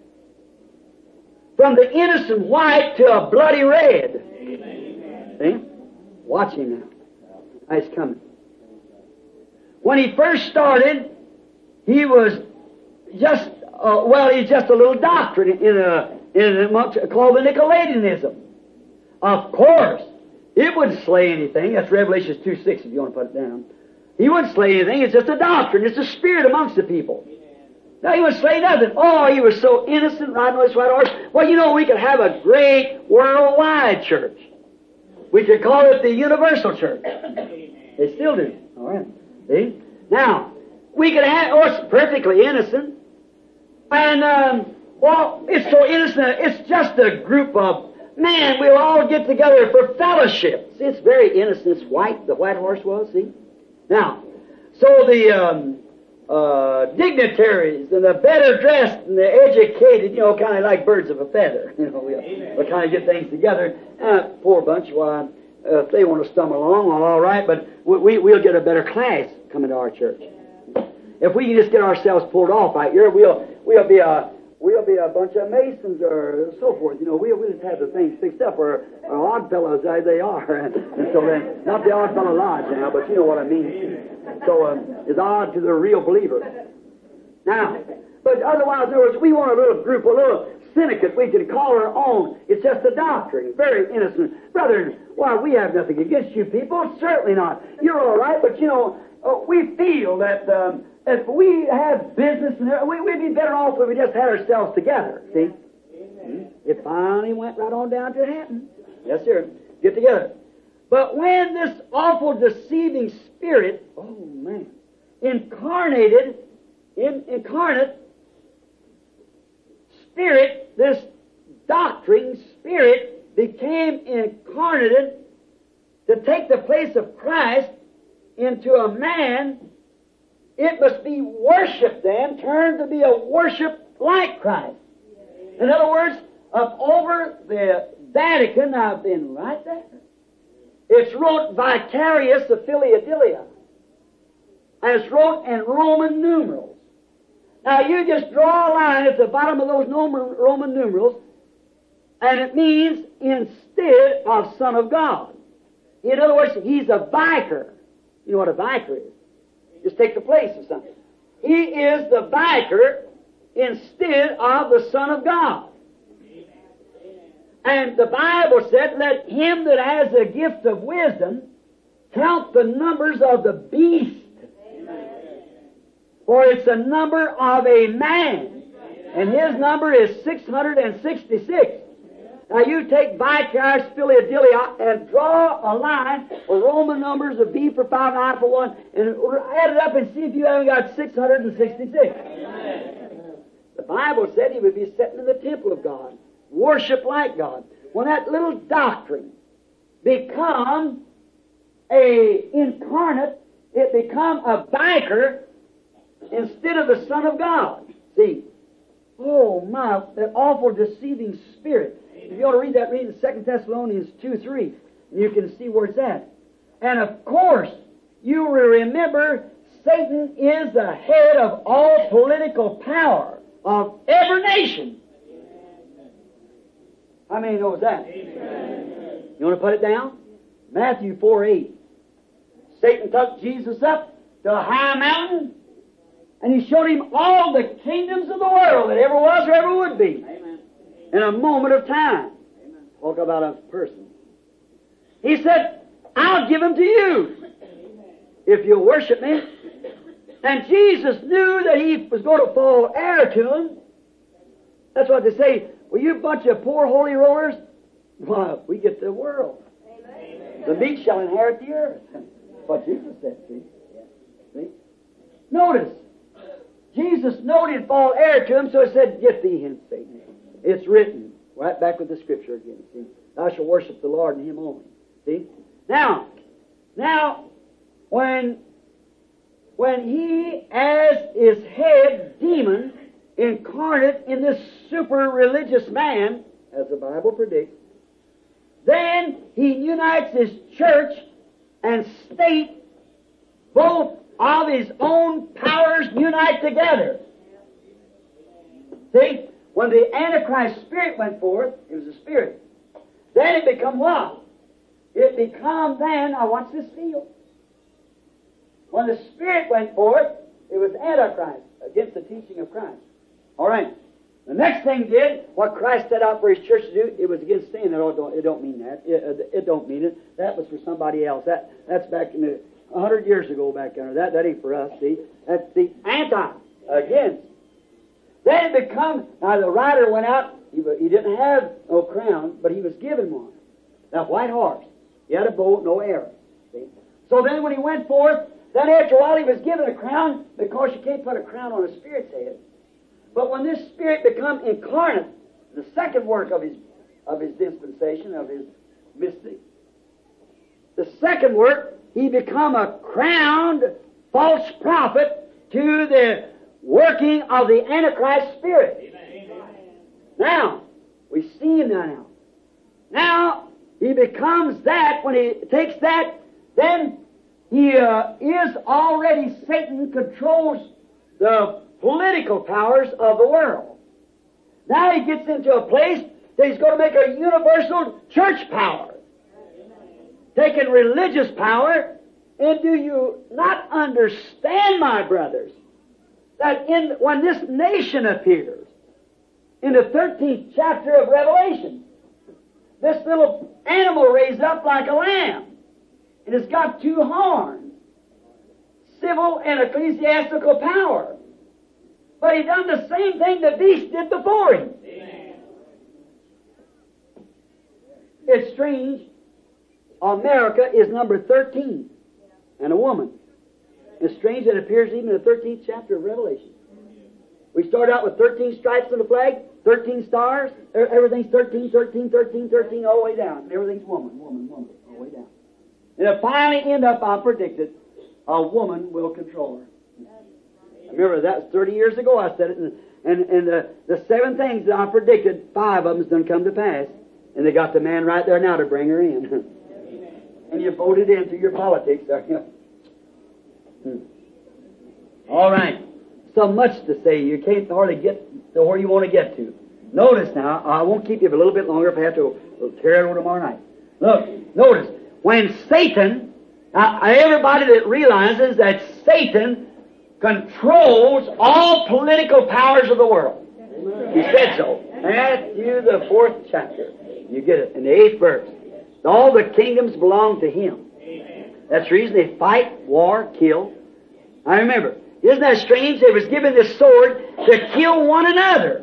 From the innocent white to a bloody red. See? Watch him now. He's coming. When he first started, he was just, uh, well, he's just a little doctrine in a, in a amongst, called the Nicolaitanism. Of course, it wouldn't slay anything. That's Revelation two six if you want to put it down. He wouldn't slay anything. It's just a doctrine. It's a spirit amongst the people. Now, he wouldn't slay nothing. Oh, he was so innocent riding on this white horse. Well, you know, we could have a great worldwide church. We could call it the Universal Church. They still do. All right. See? Now, we could have, oh, it's perfectly innocent. And, um, well, it's so innocent, it's just a group of, man, we'll all get together for fellowship. See, it's very innocent. It's white, the white horse was, see? Now, so the, um, uh, dignitaries and the better dressed and the educated, you know, kind of like birds of a feather. You know, we'll, we'll kind of get things together. Uh, poor bunch, why, uh, if they want to stumble along, well, all right, but we, we, we'll get a better class coming to our church. If we can just get ourselves pulled off right here, we'll, we'll be a, we'll be a bunch of Masons or so forth. You know, we'll, we'll just have the things fixed up, or, or odd fellows as they are. And so then, not the odd fellow lodge now, but you know what I mean. So um, it's odd to the real believer. Now, but otherwise, in other words, we want a little group, a little syndicate we can call our own. It's just a doctrine, very innocent. Brethren, why, we have nothing against you people, certainly not. You're all right, but you know, uh, we feel that um, if we have business, and we, we'd be better off if we just had ourselves together, see? Mm-hmm. It finally went right on down to Hatton. Yes, sir. Get together. But when this awful deceiving spirit, oh man, incarnated, in, incarnate spirit, this doctrine spirit became incarnated to take the place of Christ into a man, it must be worshipped then, turned to be a worship like Christ. In other words, up over the Vatican, I've been right there. It's wrote Vicarious of Philadelphia. And it's wrote in Roman numerals. Now you just draw a line at the bottom of those Roman numerals, and it means instead of Son of God. In other words, he's a vicar. You know what a vicar is? Just take the place of something. He is the vicar instead of the Son of God. And the Bible said, let him that has the gift of wisdom count the numbers of the beast. For it's the number of a man. And his number is six hundred sixty-six. Now you take Vicarious Philadelphia and draw a line with Roman numbers of B for five and I for one, and add it up and see if you haven't got six hundred sixty-six. The Bible said he would be sitting in the temple of God, worship like God. When that little doctrine become a incarnate, it become a vicar instead of the Son of God. See? Oh my, that awful deceiving spirit. If you want to read that, read in Second Thessalonians two three. You can see where it's at. And of course, you will remember Satan is the head of all political power of every nation. How many knows that? Amen. You want to put it down? Matthew four eight. Satan took Jesus up to a high mountain, and he showed him all the kingdoms of the world that ever was or ever would be. Amen. In a moment of time. Amen. Talk about a person. He said, I'll give them to you if you'll worship me. And Jesus knew that he was going to fall heir to him. That's what they say. Well, you bunch of poor holy rollers, well, we get the world. Amen. The meek shall inherit the earth. That's what Jesus said, see? See? Notice, Jesus knew he'd fall heir to him, so he said, get thee hence, Satan. It's written. Right back with the scripture again. See? Thou shalt worship the Lord and him only. See? Now, now, when, when he, as his head demon, incarnate in this super religious man, as the Bible predicts, then he unites his church and state, both of his own powers unite together. See? When the Antichrist spirit went forth, it was a spirit. Then it become what? It become then, now watch this field. When the spirit went forth, it was Antichrist, against the teaching of Christ. All right. The next thing did, what Christ set out for his church to do, it was against sin. It don't, it don't mean that. It, it don't mean it. That was for somebody else. That That's back in the, a hundred years ago back there. That, that ain't for us, see. That's the anti, against. Then it become, now the rider went out, he, he didn't have no crown, but he was given one. That white horse. He had a bow, no arrow. See? So then when he went forth, Then after a while he was given a crown, because you can't put a crown on a spirit's head. But when this spirit become incarnate, the second work of his of his dispensation, of his mystery, the second work, he become a crowned false prophet to the working of the Antichrist spirit. Amen. Now, we see him now. Now, he becomes that. When he takes that, then he uh, is already, Satan controls the political powers of the world. Now he gets into a place that he's going to make a universal church power. Taking religious power. And do you not understand, my brothers, that in when this nation appears, in the thirteenth chapter of Revelation, this little animal raised up like a lamb, and it's got two horns, civil and ecclesiastical power. But he done the same thing the beast did before him. Amen. It's strange. America is number thirteen, and a woman. It's strange that it appears even in the thirteenth chapter of Revelation. We start out with thirteen stripes on the flag, thirteen stars, everything's thirteen, thirteen, thirteen, thirteen, all the way down. Everything's woman, woman, woman, all the way down. And it'll finally end up, I predicted, a woman will control her. I remember that was thirty years ago I said it, and, and, and the, the seven things that I predicted, five of them's done come to pass. And they got the man right there now to bring her in. And you voted in through your politics, there you hmm. All right. So much to say, you can't hardly get to where you want to get to. Notice now, I won't keep you a little bit longer if I have to. We'll tear it over tomorrow night. Look, notice, when Satan, uh, everybody that realizes that Satan controls all political powers of the world. He said so. Matthew, the fourth chapter. You get it in the eighth verse. All the kingdoms belong to him. That's the reason they fight, war, kill. I remember, isn't that strange? They was given this sword to kill one another.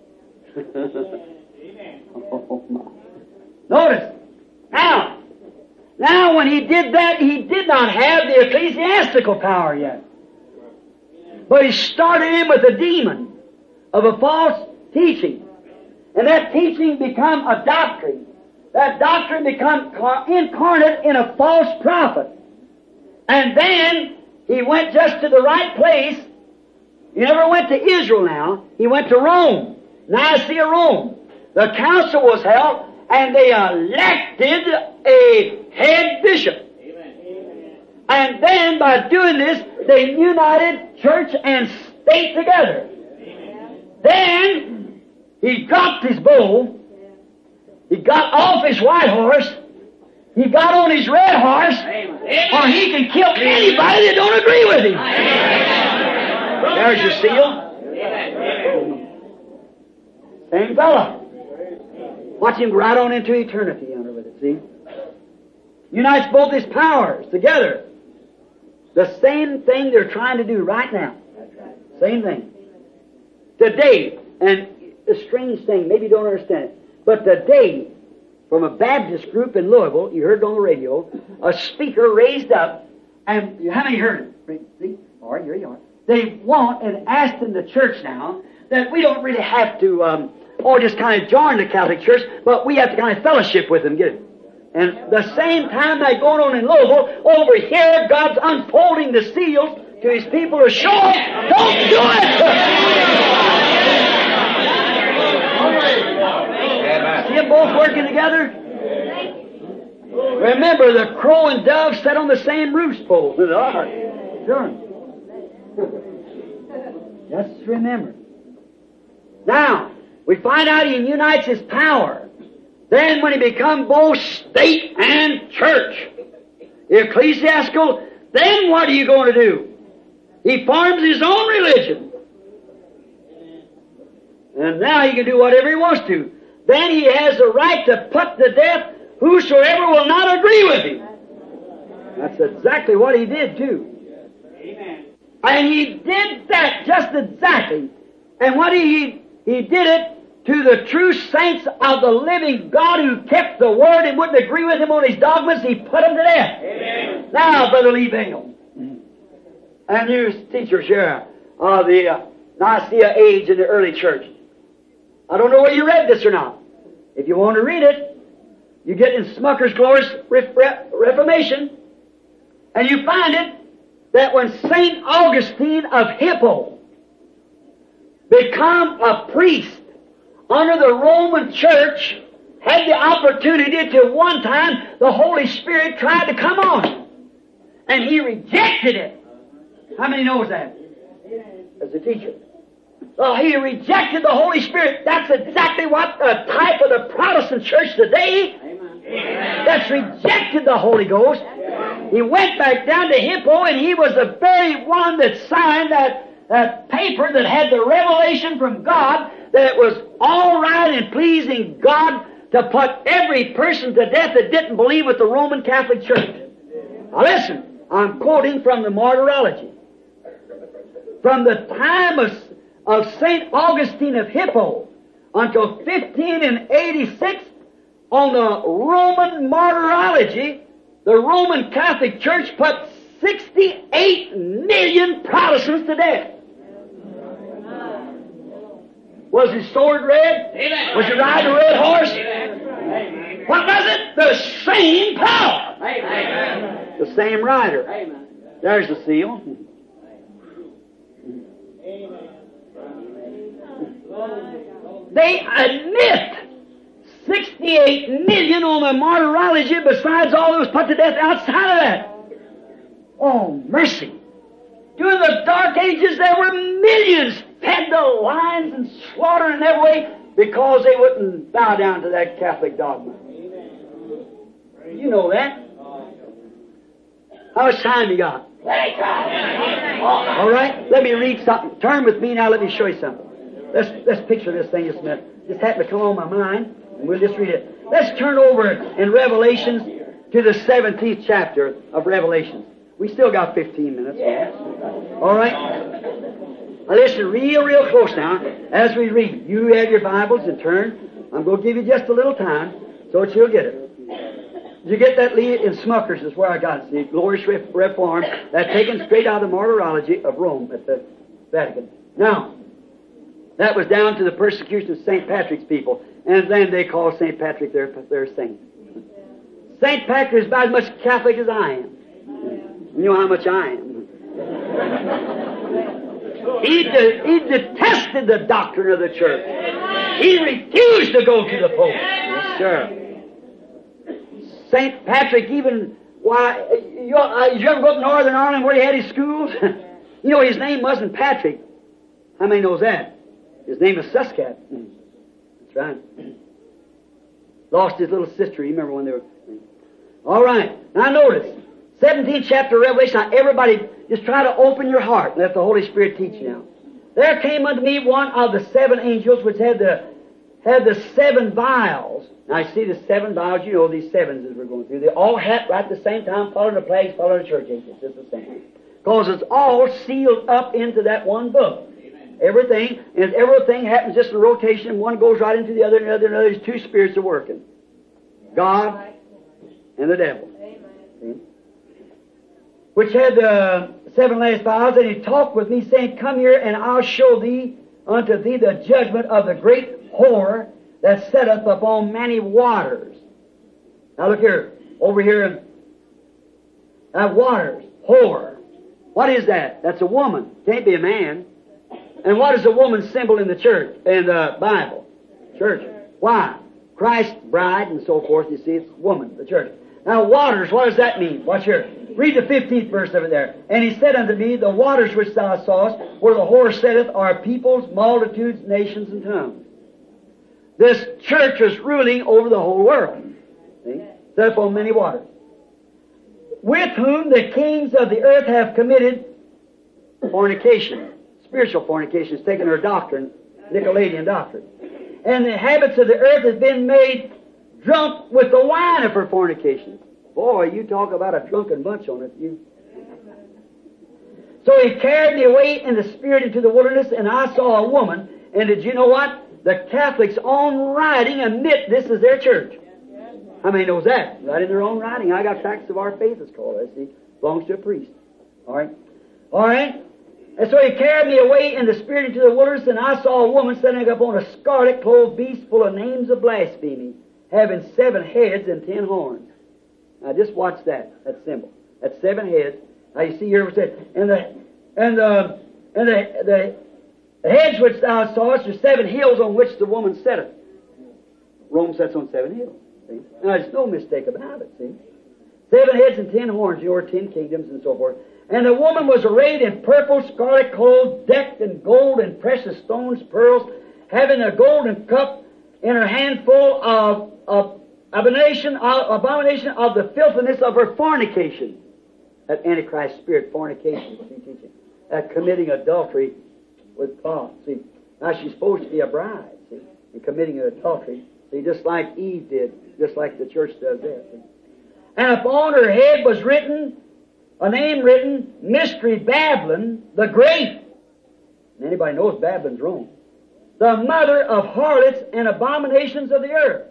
Oh, my. Notice, now, now when he did that, he did not have the ecclesiastical power yet. But he started in with a demon of a false teaching. And that teaching become a doctrine. That doctrine become incarnate in a false prophet. And then he went just to the right place. He never went to Israel now. He went to Rome. Nicaea, Rome. The council was held, and they elected a head bishop. Amen. And then by doing this, they united church and state together. Amen. Then he dropped his bow. He got off his white horse. He got on his red horse, or he can kill anybody that don't agree with him. Amen. There's your seal. Same fella. Watch him right on into eternity under with it, see? Unites both his powers together. The same thing they're trying to do right now. Same thing. Today, and a strange thing, maybe you don't understand it, but today, from a Baptist group in Louisville, you heard it on the radio, a speaker raised up, and how many heard it? See? All right, here you are. They want and asked in the church now that we don't really have to, um, or just kind of join the Catholic Church, but we have to kind of fellowship with them, get it? And the same time that's going on in Louisville, over here, God's unfolding the seals to His people to show them, don't do it! See them both working together? Remember, the crow and dove sat on the same roost pole. Sure. Just remember. Now, we find out He unites His power. Then when He becomes both state and church, ecclesiastical, then what are you going to do? He forms His own religion. And now He can do whatever He wants to. Then He has the right to put to death whosoever will not agree with Him. That's exactly what He did too. Amen. And He did that just exactly. And what He, He did it to the true saints of the living God who kept the Word and wouldn't agree with Him on His dogmas. He put them to death. Amen. Now, Brother Lee Bale, and you teachers here of the uh, Nicaea age in the early church. I don't know whether you read this or not. If you want to read it, you get in Smucker's Glorious Reformation, and you find it that when Saint Augustine of Hippo became a priest under the Roman Church, had the opportunity to one time the Holy Spirit tried to come on him, and he rejected it. How many knows that? As a teacher. Well, he rejected the Holy Spirit. That's exactly what the type of the Protestant church today Amen. That's rejected the Holy Ghost. He went back down to Hippo, and he was the very one that signed that, that paper that had the revelation from God that it was all right and pleasing God to put every person to death that didn't believe with the Roman Catholic Church. Now listen, I'm quoting from the Martyrology. From the time of, of Saint Augustine of Hippo until fifteen eighty-six, on the Roman Martyrology, the Roman Catholic Church put sixty-eight million Protestants to death. Was his sword red? Amen. Was he riding a red horse? Amen. What was it? The same power. Amen. The same rider. Amen. There's the seal. Amen. They admit sixty-eight million on the Martyrology besides all those put to death outside of that. Oh, mercy. During the Dark Ages, there were millions fed to lions and slaughtered in every way because they wouldn't bow down to that Catholic dogma. You know that. How much time you got? All right, let me read something. Turn with me now, let me show you something. Let's, let's picture this thing just a minute. Just happened to come on my mind, and we'll just read it. Let's turn over in Revelations to the seventeenth chapter of Revelations. We still got fifteen minutes. All right? Now listen real, real close now as we read. You have your Bibles and turn. I'm going to give you just a little time so that you'll get it. Did you get that lead in Smucker's is where I got it. See, Glorious Reform. That's taken straight out of the Martyrology of Rome at the Vatican. Now, that was down to the persecution of Saint Patrick's people. And then they call Saint Patrick their, their saint. Saint Patrick is about as much Catholic as I am. You know how much I am. He, de- he detested the doctrine of the church. He refused to go to the Pope. Yes, sir. Saint Patrick even, why, you, uh, you ever go to Northern Ireland where he had his schools? You know his name wasn't Patrick. How many knows that? His name is Suscat. That's right. Lost his little sister. You remember when they were... All right. Now notice. seventeenth chapter of Revelation. Now everybody just try to open your heart and let the Holy Spirit teach you now. There came unto me one of the seven angels which had the had the seven vials. Now I see the seven vials, you know these sevens as we're going through. They all happened right at the same time, following the plagues, following the church ages. It's the same. Because it's all sealed up into that one book. Amen. Everything, and everything happens just in rotation. One goes right into the other, and the other, and the other. These two spirits are working. God and the devil. Amen. Which had the seven last vials, and he talked with me, saying, Come here, and I'll show thee unto thee the judgment of the great whore that setteth upon many waters. Now look here, over here, uh, waters, whore. What is that? That's a woman. Can't be a man. And what is a woman's symbol in the church, in the Bible? Church. Why? Christ's bride and so forth, you see, it's woman, the church. Now waters, what does that mean? Watch here. Read the fifteenth verse of it there. And he said unto me, The waters which thou sawest, where the whore sitteth, are peoples, multitudes, nations, and tongues. This church is ruling over the whole world. See? Set upon many waters. With whom the kings of the earth have committed fornication. Spiritual fornication is taking her doctrine, Nicolaitan doctrine. And the habits of the earth have been made drunk with the wine of her fornication. Boy, you talk about a drunken bunch on it. You. So he carried me away in the spirit into the wilderness, and I saw a woman. And did you know what? The Catholics' own writing admit this is their church. How many knows that? Right in their own writing. I got Facts of Our Faith, it's called. I see. Belongs to a priest. All right. All right? And so he carried me away in the spirit into the wilderness, and I saw a woman sitting upon a scarlet-clothed beast full of names of blasphemy, having seven heads and ten horns. Now just watch that, that symbol. That's seven heads. Now you see here it said, and the and the and the the, the heads which thou sawest are seven hills on which the woman sitteth. Rome sits on seven hills. See? Now there's no mistake about it, see? Seven heads and ten horns, your ten kingdoms and so forth. And the woman was arrayed in purple, scarlet clothes, decked in gold and precious stones, pearls, having a golden cup in her hand full of, of abomination, of abomination of the filthiness of her fornication. That Antichrist spirit, fornication, see, teaching. That committing adultery with God. See, now she's supposed to be a bride, see, and committing adultery. See, just like Eve did, just like the church does that. See. And upon her head was written, a name written, Mystery Babylon the Great. And anybody knows Babylon's Rome. The mother of harlots and abominations of the earth.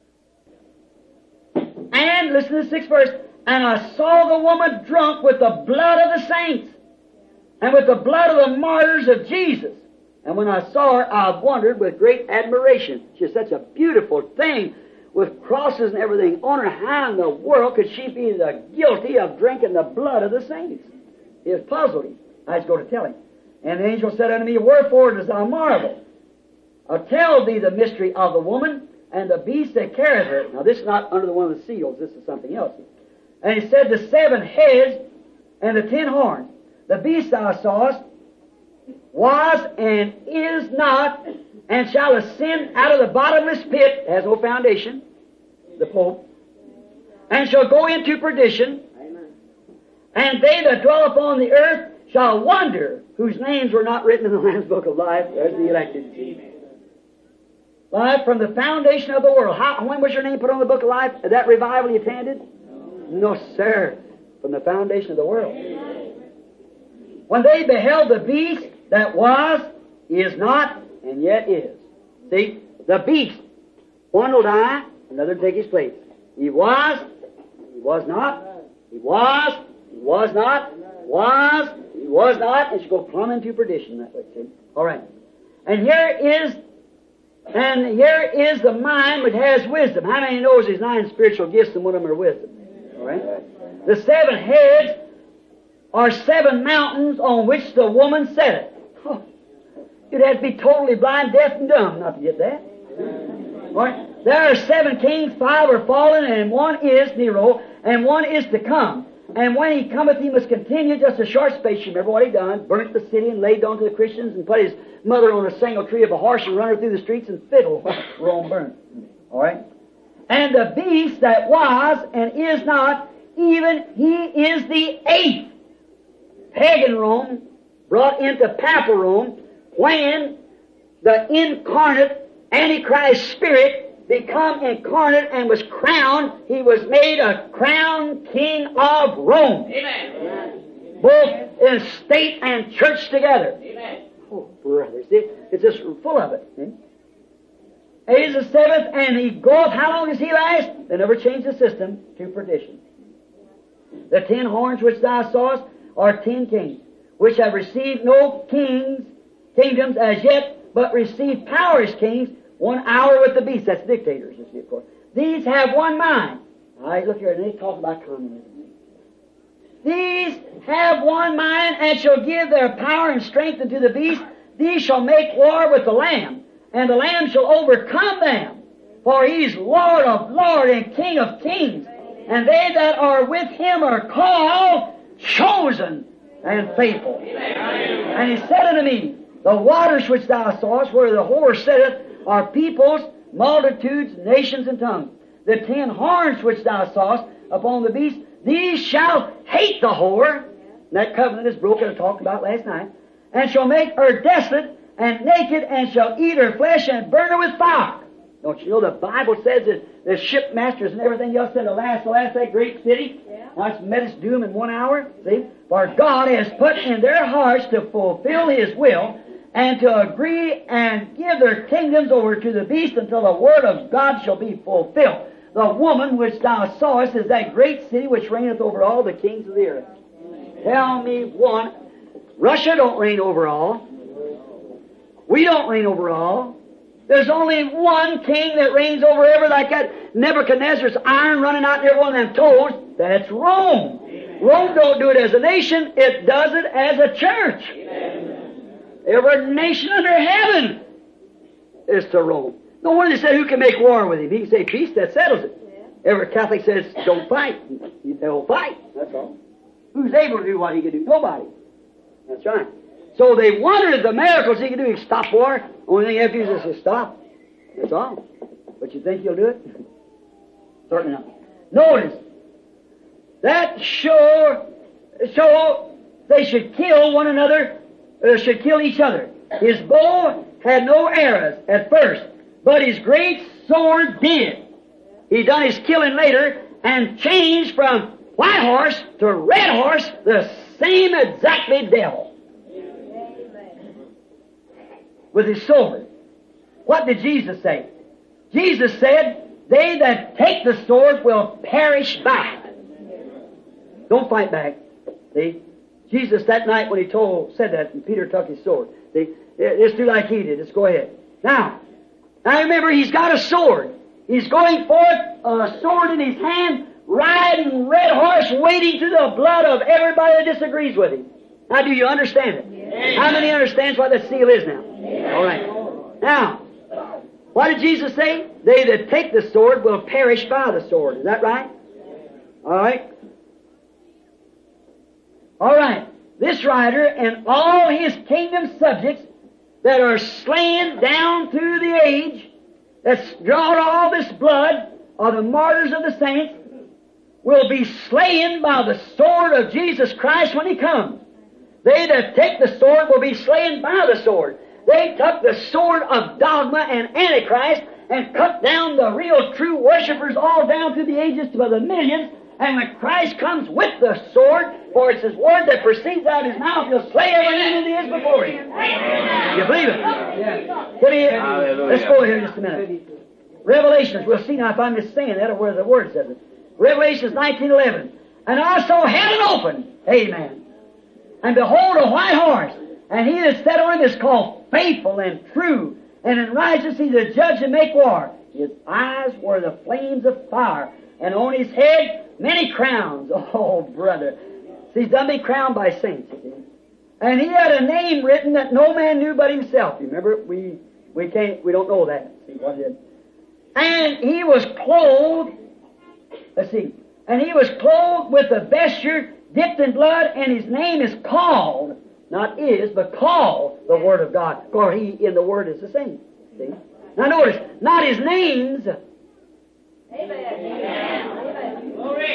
And, listen to the sixth verse, and I saw the woman drunk with the blood of the saints, and with the blood of the martyrs of Jesus. And when I saw her, I wondered with great admiration. She's such a beautiful thing, with crosses and everything on her. How in the world could she be the guilty of drinking the blood of the saints? It puzzled him. I was going to tell him. And the angel said unto me, Wherefore dost thou marvel? I'll tell thee the mystery of the woman and the beast that carried her. Now this is not under the one of the seals. This is something else. And he said, the seven heads and the ten horns. The beast thou sawest was and is not, and shall ascend out of the bottomless pit, has no foundation, the Pope, and shall go into perdition. Amen. And they that dwell upon the earth shall wonder, whose names were not written in the Lamb's Book of Life. There's the elected. Life from the foundation of the world. How, when was your name put on the Book of Life? That revival you attended? No, sir. From the foundation of the world. When they beheld the beast that was, is not, and yet is. See, the beast. One will die, another will take his place. He was, he was not, he was, he was not, was, he was not, and shall go plumb into perdition that way, see? All right. And here is, and here is the mind which has wisdom. How many knows there's nine spiritual gifts and one of them are wisdom? All right. The seven heads are seven mountains on which the woman said oh, you'd have to be totally blind, deaf, and dumb not to get that. All right. There are seven kings, five are fallen, and one is Nero, and one is to come. And when he cometh, he must continue just a short space. You remember what he done? Burnt the city and laid on to the Christians and put his mother on a single tree of a horse and run her through the streets and fiddle. Rome burnt. All right. And the beast that was and is not, even he is the eighth. Pagan Rome brought into Papal Rome when the incarnate Antichrist spirit become incarnate and was crowned. He was made a crowned king of Rome. Amen. Both in state and church together. Amen. Oh, brothers, it's just full of it. See? He's the seventh, and he goeth. How long does he last? They never change the system to perdition. The ten horns which thou sawest are ten kings, which have received no kings, kingdoms as yet, but received power as kings, one hour with the beast. That's dictators, you see, of course. These have one mind. All right, look here, and they talk about communism. These have one mind, and shall give their power and strength unto the beast. These shall make war with the Lamb, and the Lamb shall overcome them. For he is Lord of lords and King of kings. And they that are with him are called, chosen, and faithful. Amen. And he said unto me, the waters which thou sawest, where the whore sitteth, are peoples, multitudes, nations, and tongues. The ten horns which thou sawest upon the beast, these shall hate the whore. That covenant is broken, I talked about last night. And shall make her desolate and naked, and shall eat her flesh and burn her with fire. Don't you know the Bible says that the shipmasters and everything else said, alas, alas, that great city. Yeah. Now it's met its doom in one hour. See? For God has put in their hearts to fulfill His will and to agree and give their kingdoms over to the beast until the word of God shall be fulfilled. The woman which thou sawest is that great city which reigneth over all the kings of the earth. Amen. Tell me one. Russia don't reign over all. We don't reign over all. There's only one king that reigns over ever, like that Nebuchadnezzar's iron running out in every one of them toes. That's Rome. Amen. Rome don't do it as a nation. It does it as a church. Amen. Every nation under heaven is to Rome. No wonder they said, who can make war with him? He can say peace, that settles it. Every Catholic says, don't fight. They'll fight. That's all. Who's able to do what he can do? Nobody. That's right. So they wondered at the miracles he could do. He could stop war. Only thing he has to do is to stop. That's all. But you think he'll do it? Certainly not. Notice, that sure, so they should kill one another, or should kill each other. His bow had no arrows at first, but his great sword did. He done his killing later and changed from white horse to red horse, the same exactly devil. With his sword. What did Jesus say? Jesus said, they that take the sword will perish by it. Don't fight back. See? Jesus that night when he told, said that, and Peter took his sword. See? Let's do like he did. Let's go ahead. Now, now remember, he's got a sword. He's going forth, a sword in his hand, riding red horse, wading through the blood of everybody that disagrees with him. Now, do you understand it? Yes. How many understands what that seal is now? Yes. All right. Now, what did Jesus say? They that take the sword will perish by the sword. Is that right? All right. All right. This writer and all his kingdom subjects that are slain down through the age, that's drawn all this blood, are the martyrs of the saints, will be slain by the sword of Jesus Christ when he comes. They that take the sword will be slain by the sword. They took the sword of dogma and Antichrist and cut down the real true worshippers all down through the ages to the millions. And when Christ comes with the sword, for it's his word that proceeds out of his mouth, he'll slay every enemy that is before him. You believe it? Yeah. You, let's go here just a minute. Revelations, we'll see now if I'm just saying that or where the word says it. Revelations nineteen eleven. And I saw heaven open. Amen. And behold, a white horse, and he that sat on him is called Faithful and True, and in righteousness he to judge and make war. His eyes were the flames of fire, and on his head many crowns. Oh, brother. See, he's done been crowned by saints. And he had a name written that no man knew but himself. You remember, we we can't, we don't know that. See what it is. And he was clothed, let's see, and he was clothed with a vesture dipped in blood, and his name is called, not is, but called the Word of God. For he in the Word is the same. See? Now notice, not his names. Amen. Amen. Glory.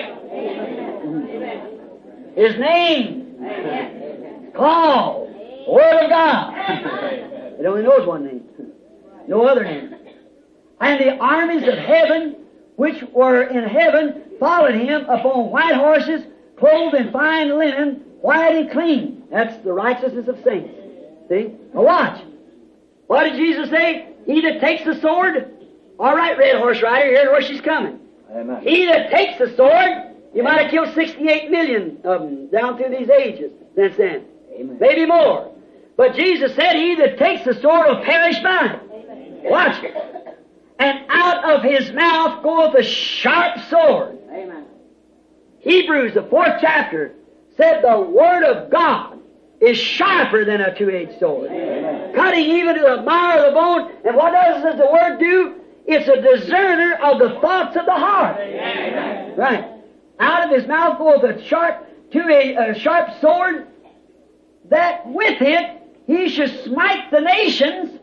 Amen. His name. Amen. Called. Word of God. It only knows one name. No other name. And the armies of heaven, which were in heaven, followed him upon white horses, clothed in fine linen, white and clean. That's the righteousness of saints. See? Now watch. What did Jesus say? He that takes the sword. All right, red horse rider, here's where she's coming. Amen. He that takes the sword, you might have killed sixty-eight million of them down through these ages since then. Amen. Maybe more. But Jesus said, he that takes the sword will perish by it. Amen. Watch it. And out of his mouth goeth a sharp sword. Amen. Hebrews, the fourth chapter, said the Word of God is sharper than a two-edged sword. Amen. Cutting even to the marrow of the bone. And what does, does the Word do? It's a discerner of the thoughts of the heart. Amen. Right. Out of his mouth goes a sharp, two-edged, a sharp sword, that with it he should smite the nations,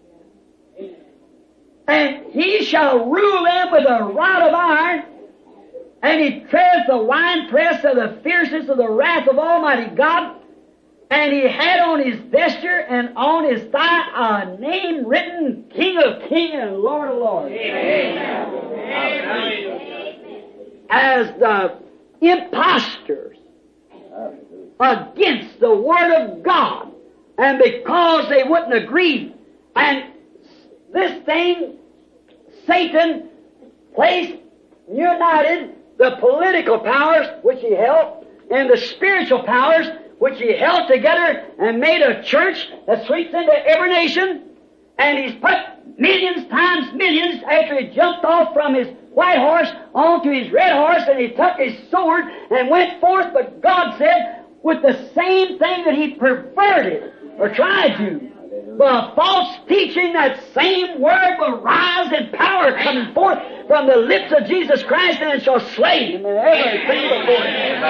and he shall rule them with a rod of iron, and he treads the winepress of the fierceness of the wrath of Almighty God. And he had on his vesture and on his thigh a name written, King of Kings and Lord of Lords. Amen. Amen. As the impostors against the Word of God, and because they wouldn't agree, and this thing, Satan placed, united the political powers which he held, and the spiritual powers which He held together and made a church that sweeps into every nation, and He's put millions times millions after He jumped off from His white horse onto His red horse, and He took His sword and went forth, but God said, with the same thing that He perverted, or tried to, by false teaching, that same word will rise in power coming forth from the lips of Jesus Christ, and it shall slay him and everything before Him.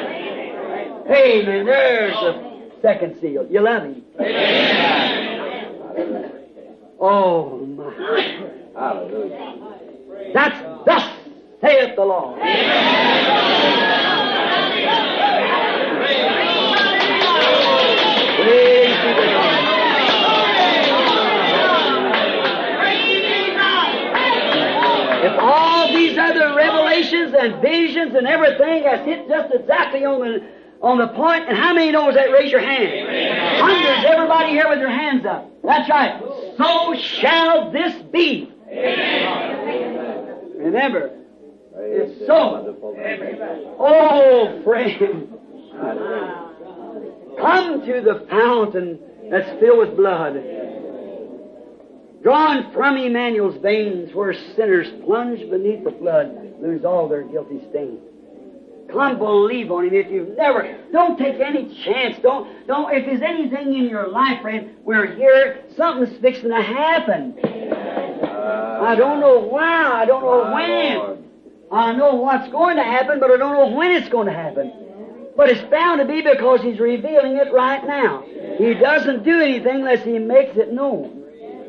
Amen. There's the second seal. You love Him. Amen. Oh, my. Hallelujah. That's thus saith the Lord. Praise be to God. If all these other revelations and visions and everything has hit just exactly on the on the point, and how many knows that? Raise your hand. Amen. Hundreds, everybody here with their hands up. That's right. So shall this be. Amen. Remember, it's so. Oh, friend, come to the fountain that's filled with blood, drawn from Emmanuel's veins, where sinners plunge beneath the flood, lose all their guilty stain. Come believe on Him. If you've never, don't take any chance. Don't, don't, if there's anything in your life, friend, we're here, something's fixing to happen. I don't know why, I don't know when. I know what's going to happen, but I don't know when it's going to happen. But it's bound to be because He's revealing it right now. He doesn't do anything unless He makes it known.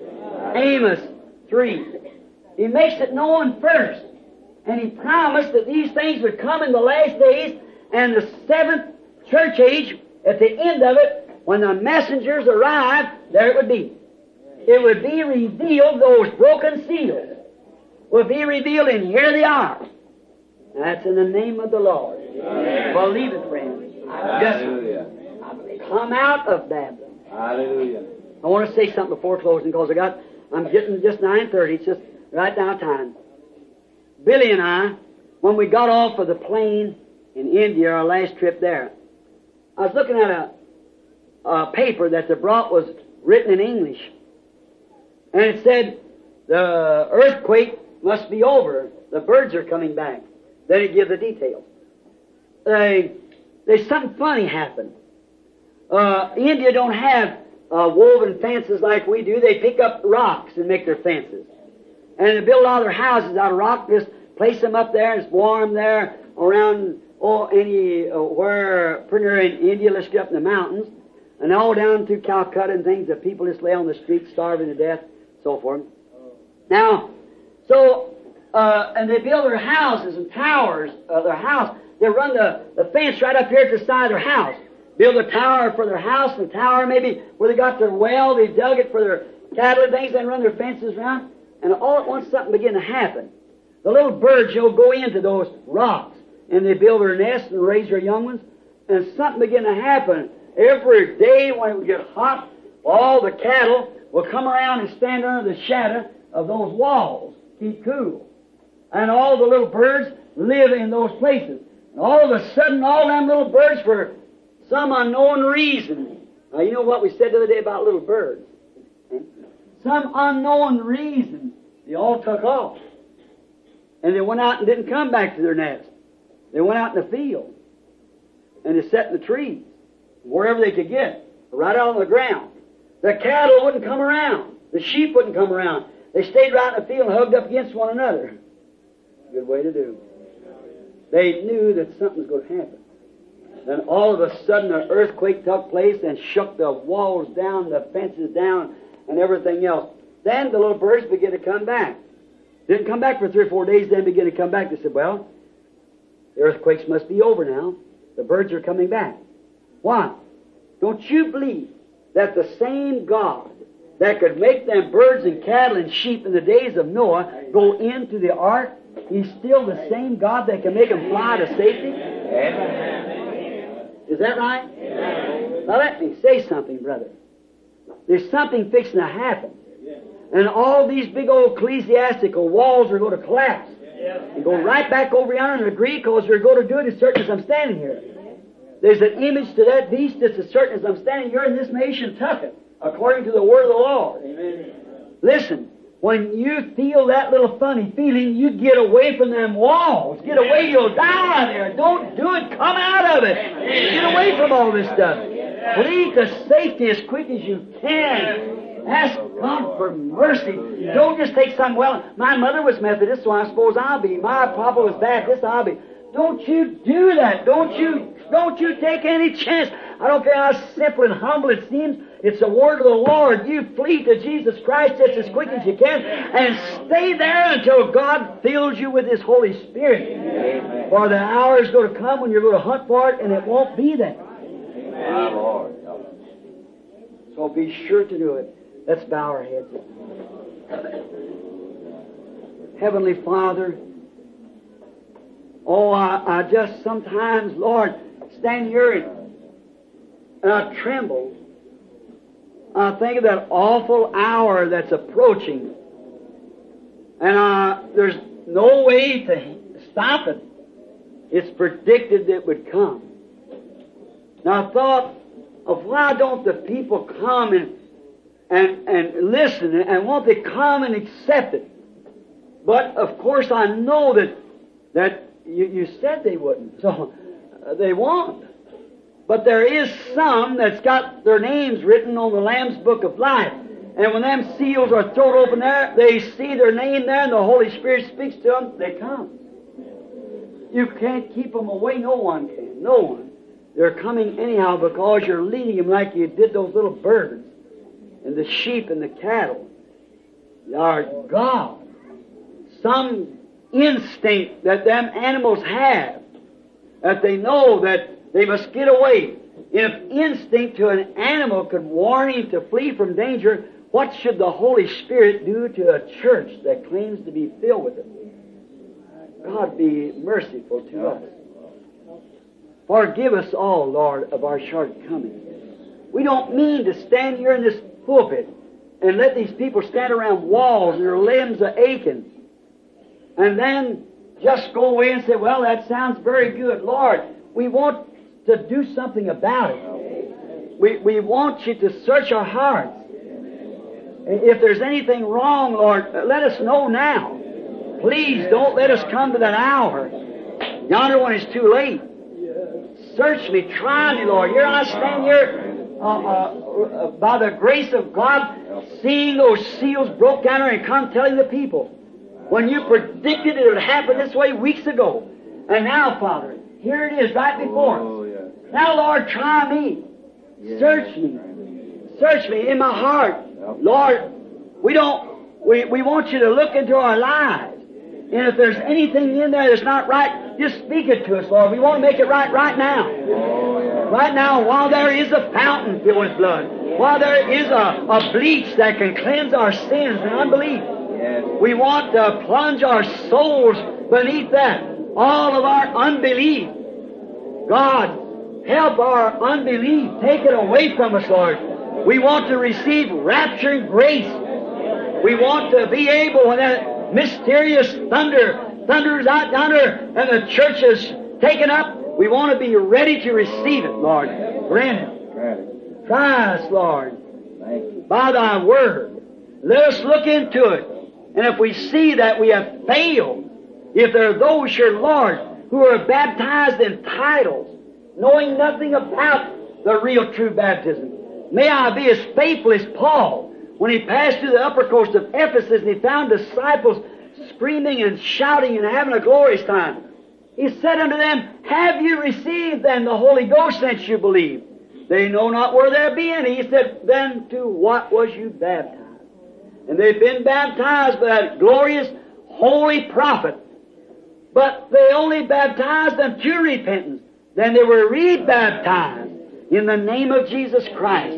Amos three. He makes it known first. And He promised that these things would come in the last days, and the seventh church age, at the end of it, when the messengers arrived, there it would be. It would be revealed, those broken seals would be revealed, and here they are. That's in the name of the Lord. Amen. Believe it, friends. Hallelujah. Just come out of Babylon. Hallelujah. I want to say something before closing, because I got, I'm getting just nine thirty. It's just right down time. Billy and I, when we got off of the plane in India, our last trip there, I was looking at a, a paper that they brought, was written in English. And it said, the earthquake must be over. The birds are coming back. Then it gives the details. They, there's something funny happened. Uh, India don't have uh, woven fences like we do. They pick up rocks and make their fences. And they build all their houses out of rock, just place them up there, and it's warm there around oh, any, uh, where, pretty near in India, let's get up in the mountains, and all down through Calcutta and things, that people just lay on the streets starving to death, so forth. Now, so, uh, and they build their houses and towers, uh, their house, they run the, the fence right up here at the side of their house. Build a tower for their house, and a tower maybe where they got their well, they dug it for their cattle and things, then run their fences around. And all at once something began to happen. The little birds, you know, go into those rocks, and they build their nests and raise their young ones, and something began to happen. Every day when it would get hot, all the cattle will come around and stand under the shadow of those walls, keep cool. And all the little birds live in those places. And all of a sudden, all them little birds, for some unknown reason, now you know what we said the other day about little birds. Some unknown reason, they all took off. And they went out and didn't come back to their nest. They went out in the field. And they sat in the trees, wherever they could get, right out on the ground. The cattle wouldn't come around. The sheep wouldn't come around. They stayed right in the field, hugged up against one another. Good way to do. They knew that something was going to happen. Then all of a sudden an earthquake took place and shook the walls down, the fences down, and everything else. Then the little birds began to come back. Didn't come back for three or four days, then began to come back. They said, well, the earthquakes must be over now. The birds are coming back. Why? Don't you believe that the same God that could make them birds and cattle and sheep in the days of Noah go into the ark, He's still the same God that can make them fly to safety? Is that right? Now let me say something, brother. There's something fixing to happen. And all these big old ecclesiastical walls are going to collapse. And go right back over yonder and agree, because they're going to do it as certain as I'm standing here. there's an image to that beast that's as certain as I'm standing here in this nation, Tucket, according to the word of the Lord. Amen. Listen, when you feel that little funny feeling, you get away from them walls. Get away, you'll die there. Don't do it. Come out of it. Get away from all this stuff. Flee to safety as quick as you can. Ask God for mercy. Don't just take some, well, my mother was Methodist, so I suppose I'll be. My papa was Baptist, I'll be. Don't you do that. Don't you, don't you take any chance. I don't care how simple and humble it seems. It's the word of the Lord. You flee to Jesus Christ just as quick as you can and stay there until God fills you with His Holy Spirit. Amen. For the hour is going to come when you're going to hunt for it and it won't be there. Amen. Lord. So be sure to do it. Let's bow our heads. Heavenly Father, oh, I, I just sometimes, Lord, stand here and, and I tremble. I think of that awful hour that's approaching. And uh, there's no way to stop it. It's predicted that it would come. Now I thought of why don't the people come and and, and listen, and won't they come and accept it? But of course I know that that you, you said they wouldn't, so uh, they won't. But there is some that's got their names written on the Lamb's Book of Life. And when them seals are thrown open there, they see their name there and the Holy Spirit speaks to them, they come. You can't keep them away, no one can, no one. They're coming anyhow because you're leading them like you did those little birds and the sheep and the cattle. Our God, some instinct that them animals have, that they know that they must get away. If instinct to an animal could warn him to flee from danger, what should the Holy Spirit do to a church that claims to be filled with it? God be merciful to us. Forgive us all, Lord, of our shortcomings. We don't mean to stand here in this pulpit and let these people stand around walls and their limbs are aching and then just go away and say, well, that sounds very good. Lord, we want to do something about it. We, we want you to search our hearts. If there's anything wrong, Lord, let us know now. Please don't let us come to that hour. Yonder when it's too late. Search me, try me, Lord. Here I stand here uh, uh, by the grace of God, seeing those seals broke down and come telling the people. When you predicted it would happen this way weeks ago. And now, Father, here it is right before us. Now, Lord, try me. Search me. Search me in my heart. Lord, we don't, we, we want you to look into our lives. And if there's anything in there that's not right, just speak it to us, Lord. We want to make it right right now. Right now, while there is a fountain filled with blood, while there is a, a bleach that can cleanse our sins and unbelief, we want to plunge our souls beneath that. All of our unbelief. God, help our unbelief. Take it away from us, Lord. We want to receive rapturing grace. We want to be able, when that mysterious thunder thunders out yonder and the church is taken up, we want to be ready to receive it, Lord. Grant it. Try us, Lord, by Thy Word. Let us look into it. And if we see that we have failed, if there are those, your Lord, who are baptized in titles, knowing nothing about the real true baptism, may I be as faithful as Paul, when he passed through the upper coast of Ephesus and he found disciples screaming and shouting and having a glorious time. He said unto them, have you received then the Holy Ghost since you believe? They know not where there be any. He said, then to what was you baptized? And they've been baptized by that glorious holy prophet. But they only baptized them to repentance. Then they were re-baptized in the name of Jesus Christ.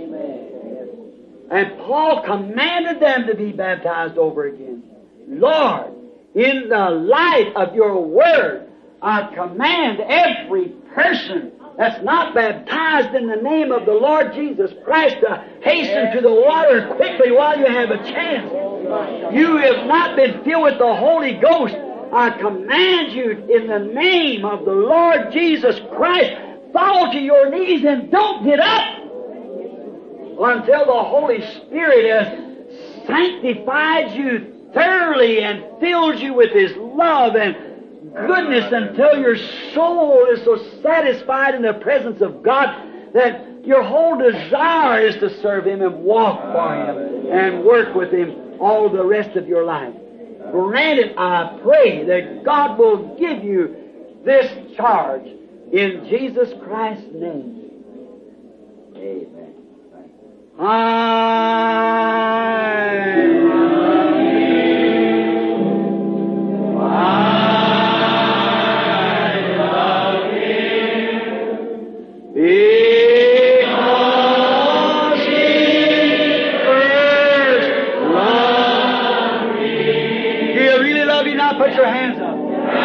And Paul commanded them to be baptized over again. Lord, in the light of your word, I command every person that's not baptized in the name of the Lord Jesus Christ to hasten to the water quickly while you have a chance. You have not been filled with the Holy Ghost. I command you in the name of the Lord Jesus Christ, fall to your knees and don't get up until the Holy Spirit has sanctified you thoroughly and filled you with His love and goodness until your soul is so satisfied in the presence of God that your whole desire is to serve Him and walk for Him and work with Him all the rest of your life. Granted, I pray that God will give you this charge in Jesus Christ's name. Amen. I love you. I love you. Because He first loved me. Do you really love you now? Put your hands up.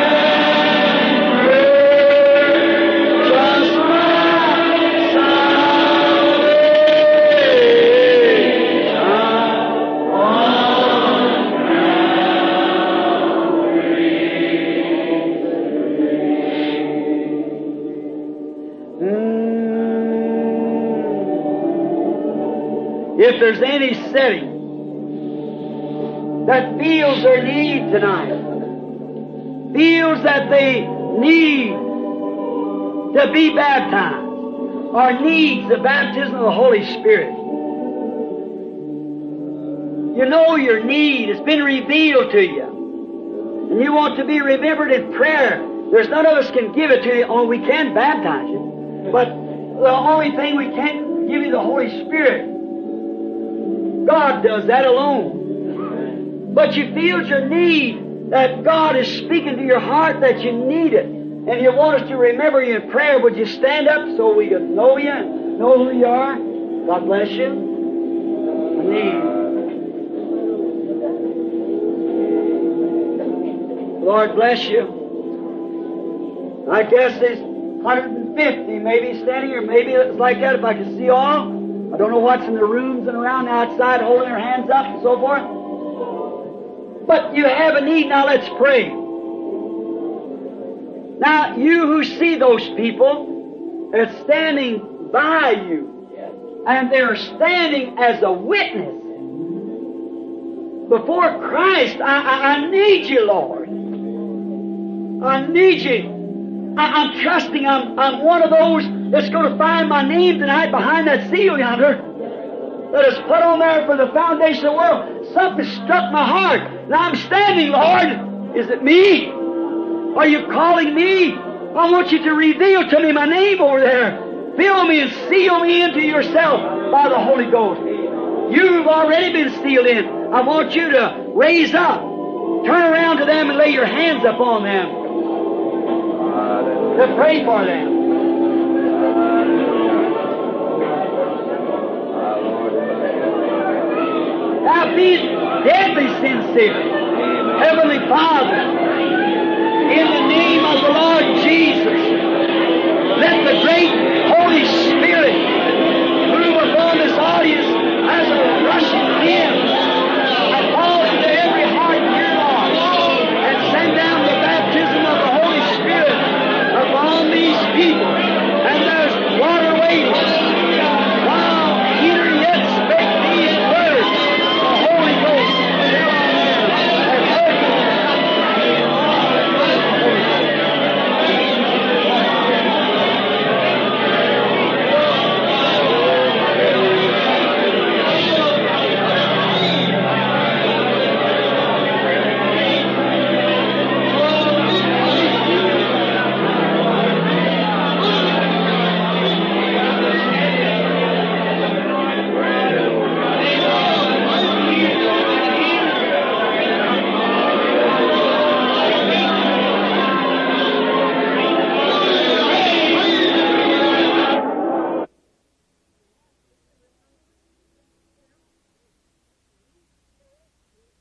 If there's any setting that feels their need tonight, feels that they need to be baptized, or needs the baptism of the Holy Spirit, you know your need has been revealed to you, and you want to be remembered in prayer. There's none of us can give it to you, or we can baptize you, but the only thing we can't give you the Holy Spirit. God does that alone. But you feel your need, that God is speaking to your heart, that you need it, and you want us to remember you in prayer. Would you stand up so we can know you, know who you are? God bless you. Amen. Lord bless you. I guess there's one hundred fifty maybe standing here, maybe it's like that if I can see all. I don't know what's in the rooms and around outside holding their hands up and so forth. But you have a need. Now let's pray. Now you who see those people are standing by you, and they're standing as a witness before Christ. I, I, I need you, Lord. I need you. I, I'm trusting I'm, I'm one of those that's going to find my name tonight behind that seal yonder that is put on there for the foundation of the world. Something struck my heart, and I'm standing, Lord. Is it me? Are you calling me? I want you to reveal to me my name over there. Fill me and seal me into yourself by the Holy Ghost. You've already been sealed in. I want you to raise up, turn around to them and lay your hands upon them, to pray for them. Now be deadly sincere. Heavenly Father, in the name of the Lord Jesus, let the great Holy